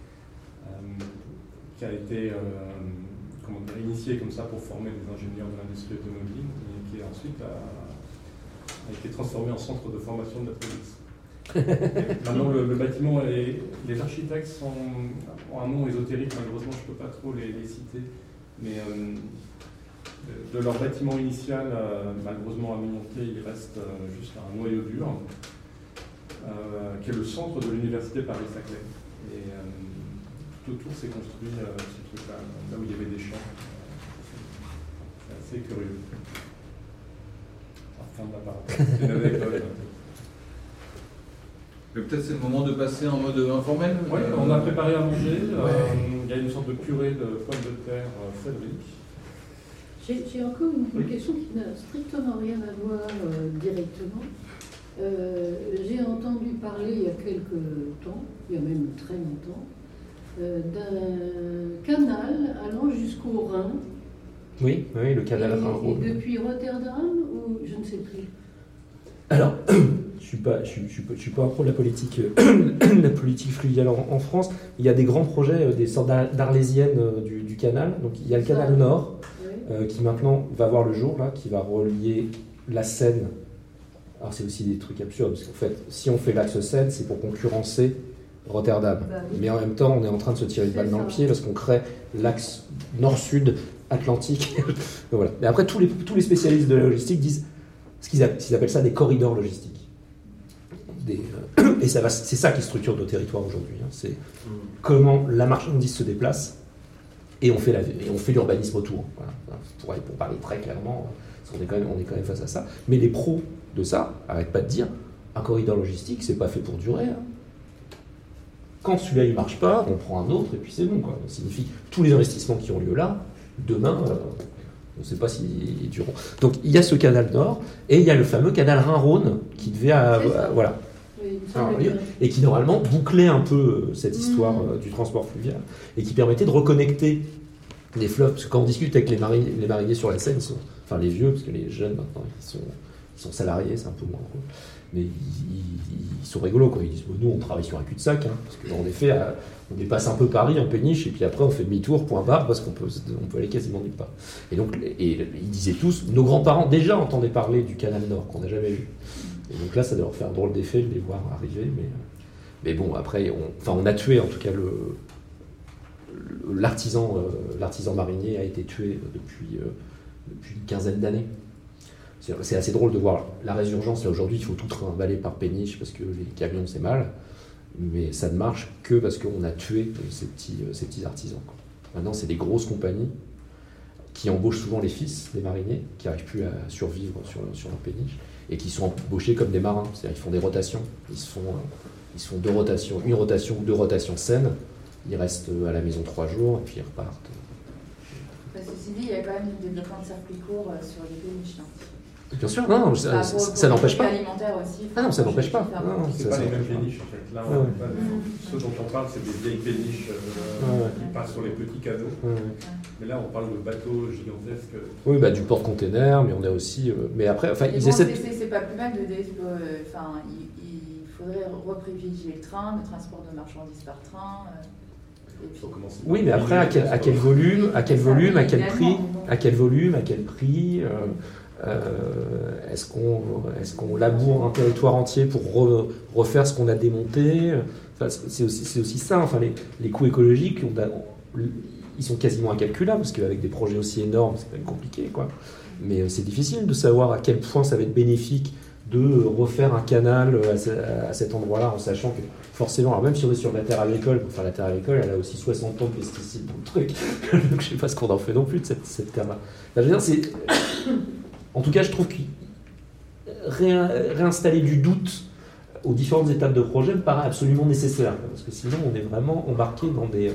euh, qui a été euh, comment dire, initié comme ça pour former des ingénieurs de l'industrie automobile et qui ensuite a, a été transformé en centre de formation de la police. Maintenant, le, le bâtiment, est, les architectes sont, ont un nom ésotérique, malheureusement je ne peux pas trop les, les citer, mais euh, de, de leur bâtiment initial, euh, malheureusement à Mignonté, il reste euh, juste un noyau dur, euh, qui est le centre de l'université Paris-Saclay. Et euh, tout autour s'est construit euh, ce truc-là, là où il y avait des champs. C'est assez curieux. Enfin, de la parenthèse. C'est une anecdote. Peut-être c'est le moment de passer en mode informel. Oui, on a préparé à manger. Ouais. Euh, il y a une sorte de purée de pommes de terre euh, Cédric. J'ai, j'ai encore une, une question qui n'a strictement rien à voir euh, directement. Euh, j'ai entendu parler il y a quelque temps, il y a même très longtemps, euh, d'un canal allant jusqu'au Rhin. Oui, oui, le canal et, Rhin-Rhône. Et depuis Rotterdam, ou je ne sais plus. Alors, je ne suis pas, je suis, je suis pas, je suis pas un pro de la politique, la politique fluviale en, en France. Il y a des grands projets, des sortes d'arlésiennes du, du canal. Donc, il y a le canal Nord, oui. euh, qui maintenant va voir le jour, là, qui va relier la Seine. Alors, c'est aussi des trucs absurdes, parce qu'en fait, si on fait l'axe Seine, c'est pour concurrencer Rotterdam. Bah, oui. Mais en même temps, on est en train de se tirer une balle dans le pied, parce qu'on crée l'axe Nord-Sud Atlantique. Voilà. Mais après, tous les, tous les spécialistes de la logistique disent ce qu'ils appellent, appellent ça des corridors logistiques. Des, euh, et ça va, c'est ça qui structure nos territoires aujourd'hui. Hein. C'est mmh. comment la marchandise se déplace et on fait, la, et on fait l'urbanisme autour. Voilà. Pour, pour parler très clairement, on est, quand même, on est quand même face à ça. Mais les pros de ça n'arrêtent pas de dire un corridor logistique, c'est pas fait pour durer. Hein. Quand celui-là il marche pas, on prend un autre et puis c'est bon. Quoi. Ça signifie tous les investissements qui ont lieu là, demain. Euh, on ne sait pas s'ils dureront. Donc il y a ce canal Nord et il y a le fameux canal Rhin-Rhône qui devait à, à, voilà. Oui, Alors, et qui normalement bouclait un peu cette histoire mmh. euh, du transport fluvial et qui permettait de reconnecter les fleuves. Parce que quand on discute avec les mariniers, les mariniers sur la Seine, ils sont, enfin les vieux, parce que les jeunes maintenant ils sont, ils sont salariés, c'est un peu moins drôle. Mais ils, ils, ils sont rigolos quand ils disent nous on travaille sur un cul-de-sac, hein, parce qu'en effet on dépasse un peu Paris en péniche et puis après on fait demi-tour, point barre, parce qu'on peut, on peut aller quasiment nulle part. Et donc et, et ils disaient tous, nos grands-parents déjà entendaient parler du canal Nord qu'on n'a jamais vu. Et donc là ça doit leur faire un drôle d'effet de les voir arriver, mais, mais bon après on, enfin, on a tué en tout cas le, le, l'artisan, euh, l'artisan marinier a été tué depuis, euh, depuis une quinzaine d'années. C'est assez drôle de voir la résurgence. Là, aujourd'hui, il faut tout trimballer par péniche parce que les camions, c'est mal. Mais ça ne marche que parce qu'on a tué ces petits, ces petits artisans. Quoi. Maintenant, c'est des grosses compagnies qui embauchent souvent les fils des mariniers, qui n'arrivent plus à survivre sur, sur leur péniche, et qui sont embauchés comme des marins. C'est-à-dire qu'ils font des rotations. Ils se font, ils se font deux rotations, une rotation ou deux rotations Seine. Ils restent à la maison trois jours, et puis ils repartent. Ceci dit, il y a quand même du développement de circuits courts sur les péniches. Bien sûr, non, non ça, ça, ça n'empêche pas. Aussi, ah non, ça n'empêche pas. Non, c'est ça, pas ça les mêmes péniches en fait. Là, on ouais. pas de... ceux dont on parle, c'est des vieilles péniches euh, ouais. qui passent sur les petits canaux. Ouais. Mais là, on parle de bateaux gigantesques. Oui, bah, du porte-container, mais on a aussi. Euh, mais après, enfin, ils bon, essaient. C'est, c'est pas plus mal de. Enfin, il, il faudrait reprivilégier le train, le transport de marchandises par train. Euh, puis... Oui, mais après, à quel, à quel volume, à quel volume, à quel prix, à quel volume, à quel prix. Euh, Euh, est-ce qu'on est-ce qu'on laboure un territoire entier pour re, refaire ce qu'on a démonté? Enfin, c'est aussi, c'est aussi ça. Enfin, les, les coûts écologiques, on a, ils sont quasiment incalculables parce qu'avec des projets aussi énormes, c'est quand même compliqué, quoi. Mais c'est difficile de savoir à quel point ça va être bénéfique de refaire un canal à, ce, à cet endroit-là, en sachant que forcément, alors même si on est sur la terre agricole, pour faire la terre agricole, elle a aussi soixante ans de pesticides dans le truc. Donc je ne sais pas ce qu'on en fait non plus de cette, cette terre-là. Enfin, je veux dire, c'est... En tout cas, je trouve que ré- réinstaller du doute aux différentes étapes de projet me paraît absolument nécessaire. Parce que sinon, on est vraiment embarqué dans des...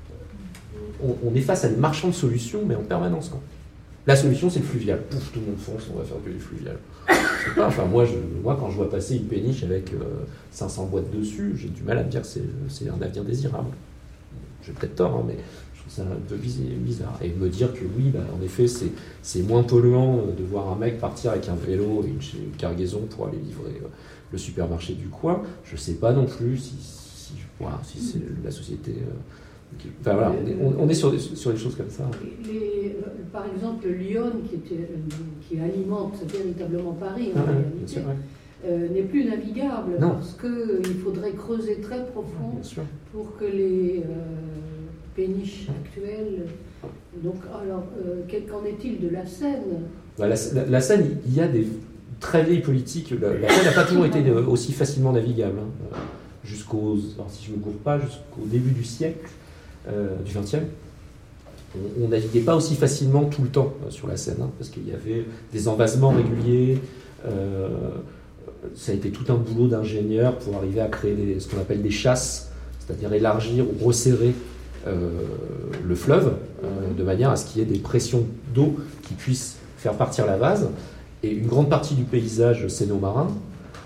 On, on est face à des marchands de solutions, mais en permanence. Quoi. La solution, c'est le fluvial. Pouf, tout le monde fonce, on va faire du fluvial. Je sais pas, enfin, moi, je, moi, quand je vois passer une péniche avec euh, cinq cents boîtes dessus, j'ai du mal à me dire que c'est, c'est un avenir désirable. J'ai peut-être tort, hein, mais... c'est un peu bizarre. Et me dire que oui, bah, en effet, c'est, c'est moins polluant de voir un mec partir avec un vélo et une, une cargaison pour aller livrer le supermarché du coin. Je ne sais pas non plus si, si, voilà, si c'est la société... Euh, qui... Enfin voilà, on est, on, on est sur, des, sur des choses comme ça. Les, par exemple, Lyon, qui, était, qui alimente véritablement Paris, en ah, réalité, sûr, ouais. euh, n'est plus navigable non. Parce qu'il faudrait creuser très profond pour que les... Euh, péniche actuelle. Donc, alors, euh, qu'en est-il de la Seine? bah, la, la, la Seine, il y a des très vieilles politiques. La, la Seine n'a pas toujours été aussi facilement navigable. Hein. Jusqu'au, alors, si je ne me gourre pas, jusqu'au début du siècle, euh, du vingtième, on ne naviguait pas aussi facilement tout le temps euh, sur la Seine, hein, parce qu'il y avait des envasements réguliers. Euh, ça a été tout un boulot d'ingénieur pour arriver à créer des, ce qu'on appelle des chasses, c'est-à-dire élargir ou resserrer Euh, le fleuve euh, de manière à ce qu'il y ait des pressions d'eau qui puissent faire partir la vase. Et une grande partie du paysage séno-marin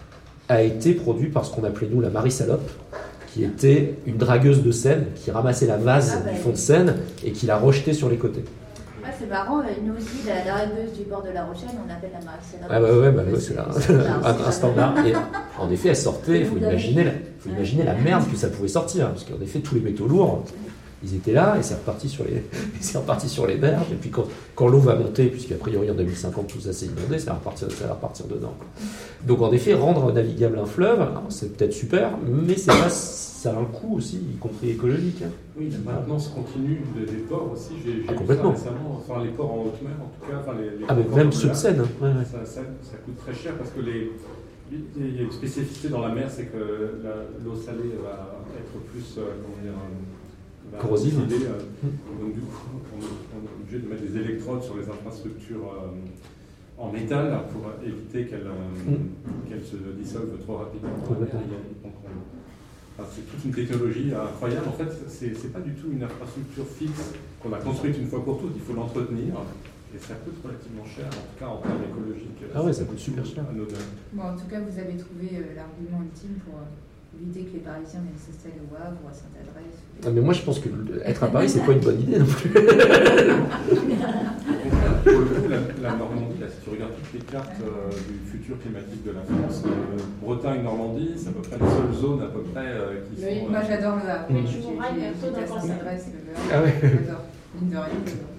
a été produit par ce qu'on appelait nous la Marie Salope, qui était une dragueuse de Seine, qui ramassait la vase Ah, bah, du fond de Seine et qui la rejetait sur les côtés. Ah, c'est marrant, nous aussi, la dragueuse du port de La Rochelle, on appelle la Marie Salope. Ah bah ouais, bah ouais, c'est là, un, un standard. Et en effet, elle sortait, il faut imaginer, la, faut imaginer la merde que ça pouvait sortir, parce qu'en effet, tous les métaux lourds, ils étaient là, et c'est reparti sur les, c'est reparti sur les berges, et puis quand, quand l'eau va monter, puisqu'a priori en deux mille cinquante tout ça s'est inondé, ça va repartir, ça va repartir dedans. Donc en effet, rendre navigable un fleuve, c'est peut-être super, mais c'est pas, ça a un coût aussi, y compris écologique. Hein. Oui, la maintenance continue des, des ports aussi, j'ai ah, vu ça récemment, enfin les ports en haute mer en tout cas, enfin les, les ah mais même ceux de Seine, hein. Ouais, ouais. Ça, ça, ça coûte très cher parce que les, il y a une spécificité dans la mer, c'est que l'eau salée va être plus, euh, comment dire, corrosive. Oxydée, euh, donc du coup, on, on est obligé de mettre des électrodes sur les infrastructures euh, en métal pour éviter qu'elles euh, mm. qu'elles se dissolvent trop rapidement. Donc, on, enfin, c'est toute une technologie incroyable. En fait, c'est c'est pas du tout une infrastructure fixe qu'on a construite une fois pour toutes. Il faut l'entretenir. Et ça coûte relativement cher, en tout cas en termes écologiques. Ah ouais, ça coûte super cher. Bon, en tout cas, vous avez trouvé euh, l'argument ultime pour euh, éviter que les Parisiens viennent s'installer au Havre ou à Sainte-Adresse. Ah, mais moi, je pense que être à Paris, c'est pas une bonne idée non plus. Pour le coup, la, la Normandie, là, si tu regardes toutes les cartes euh, du futur climatique de la France, euh, Bretagne-Normandie, c'est à peu près les seules zones à peu près euh, qui oui, sont... moi, j'adore le Havre. Mais je vous raille bientôt dans Sainte-Adresse, le Havre. Ah ouais. J'adore. Mine de rien.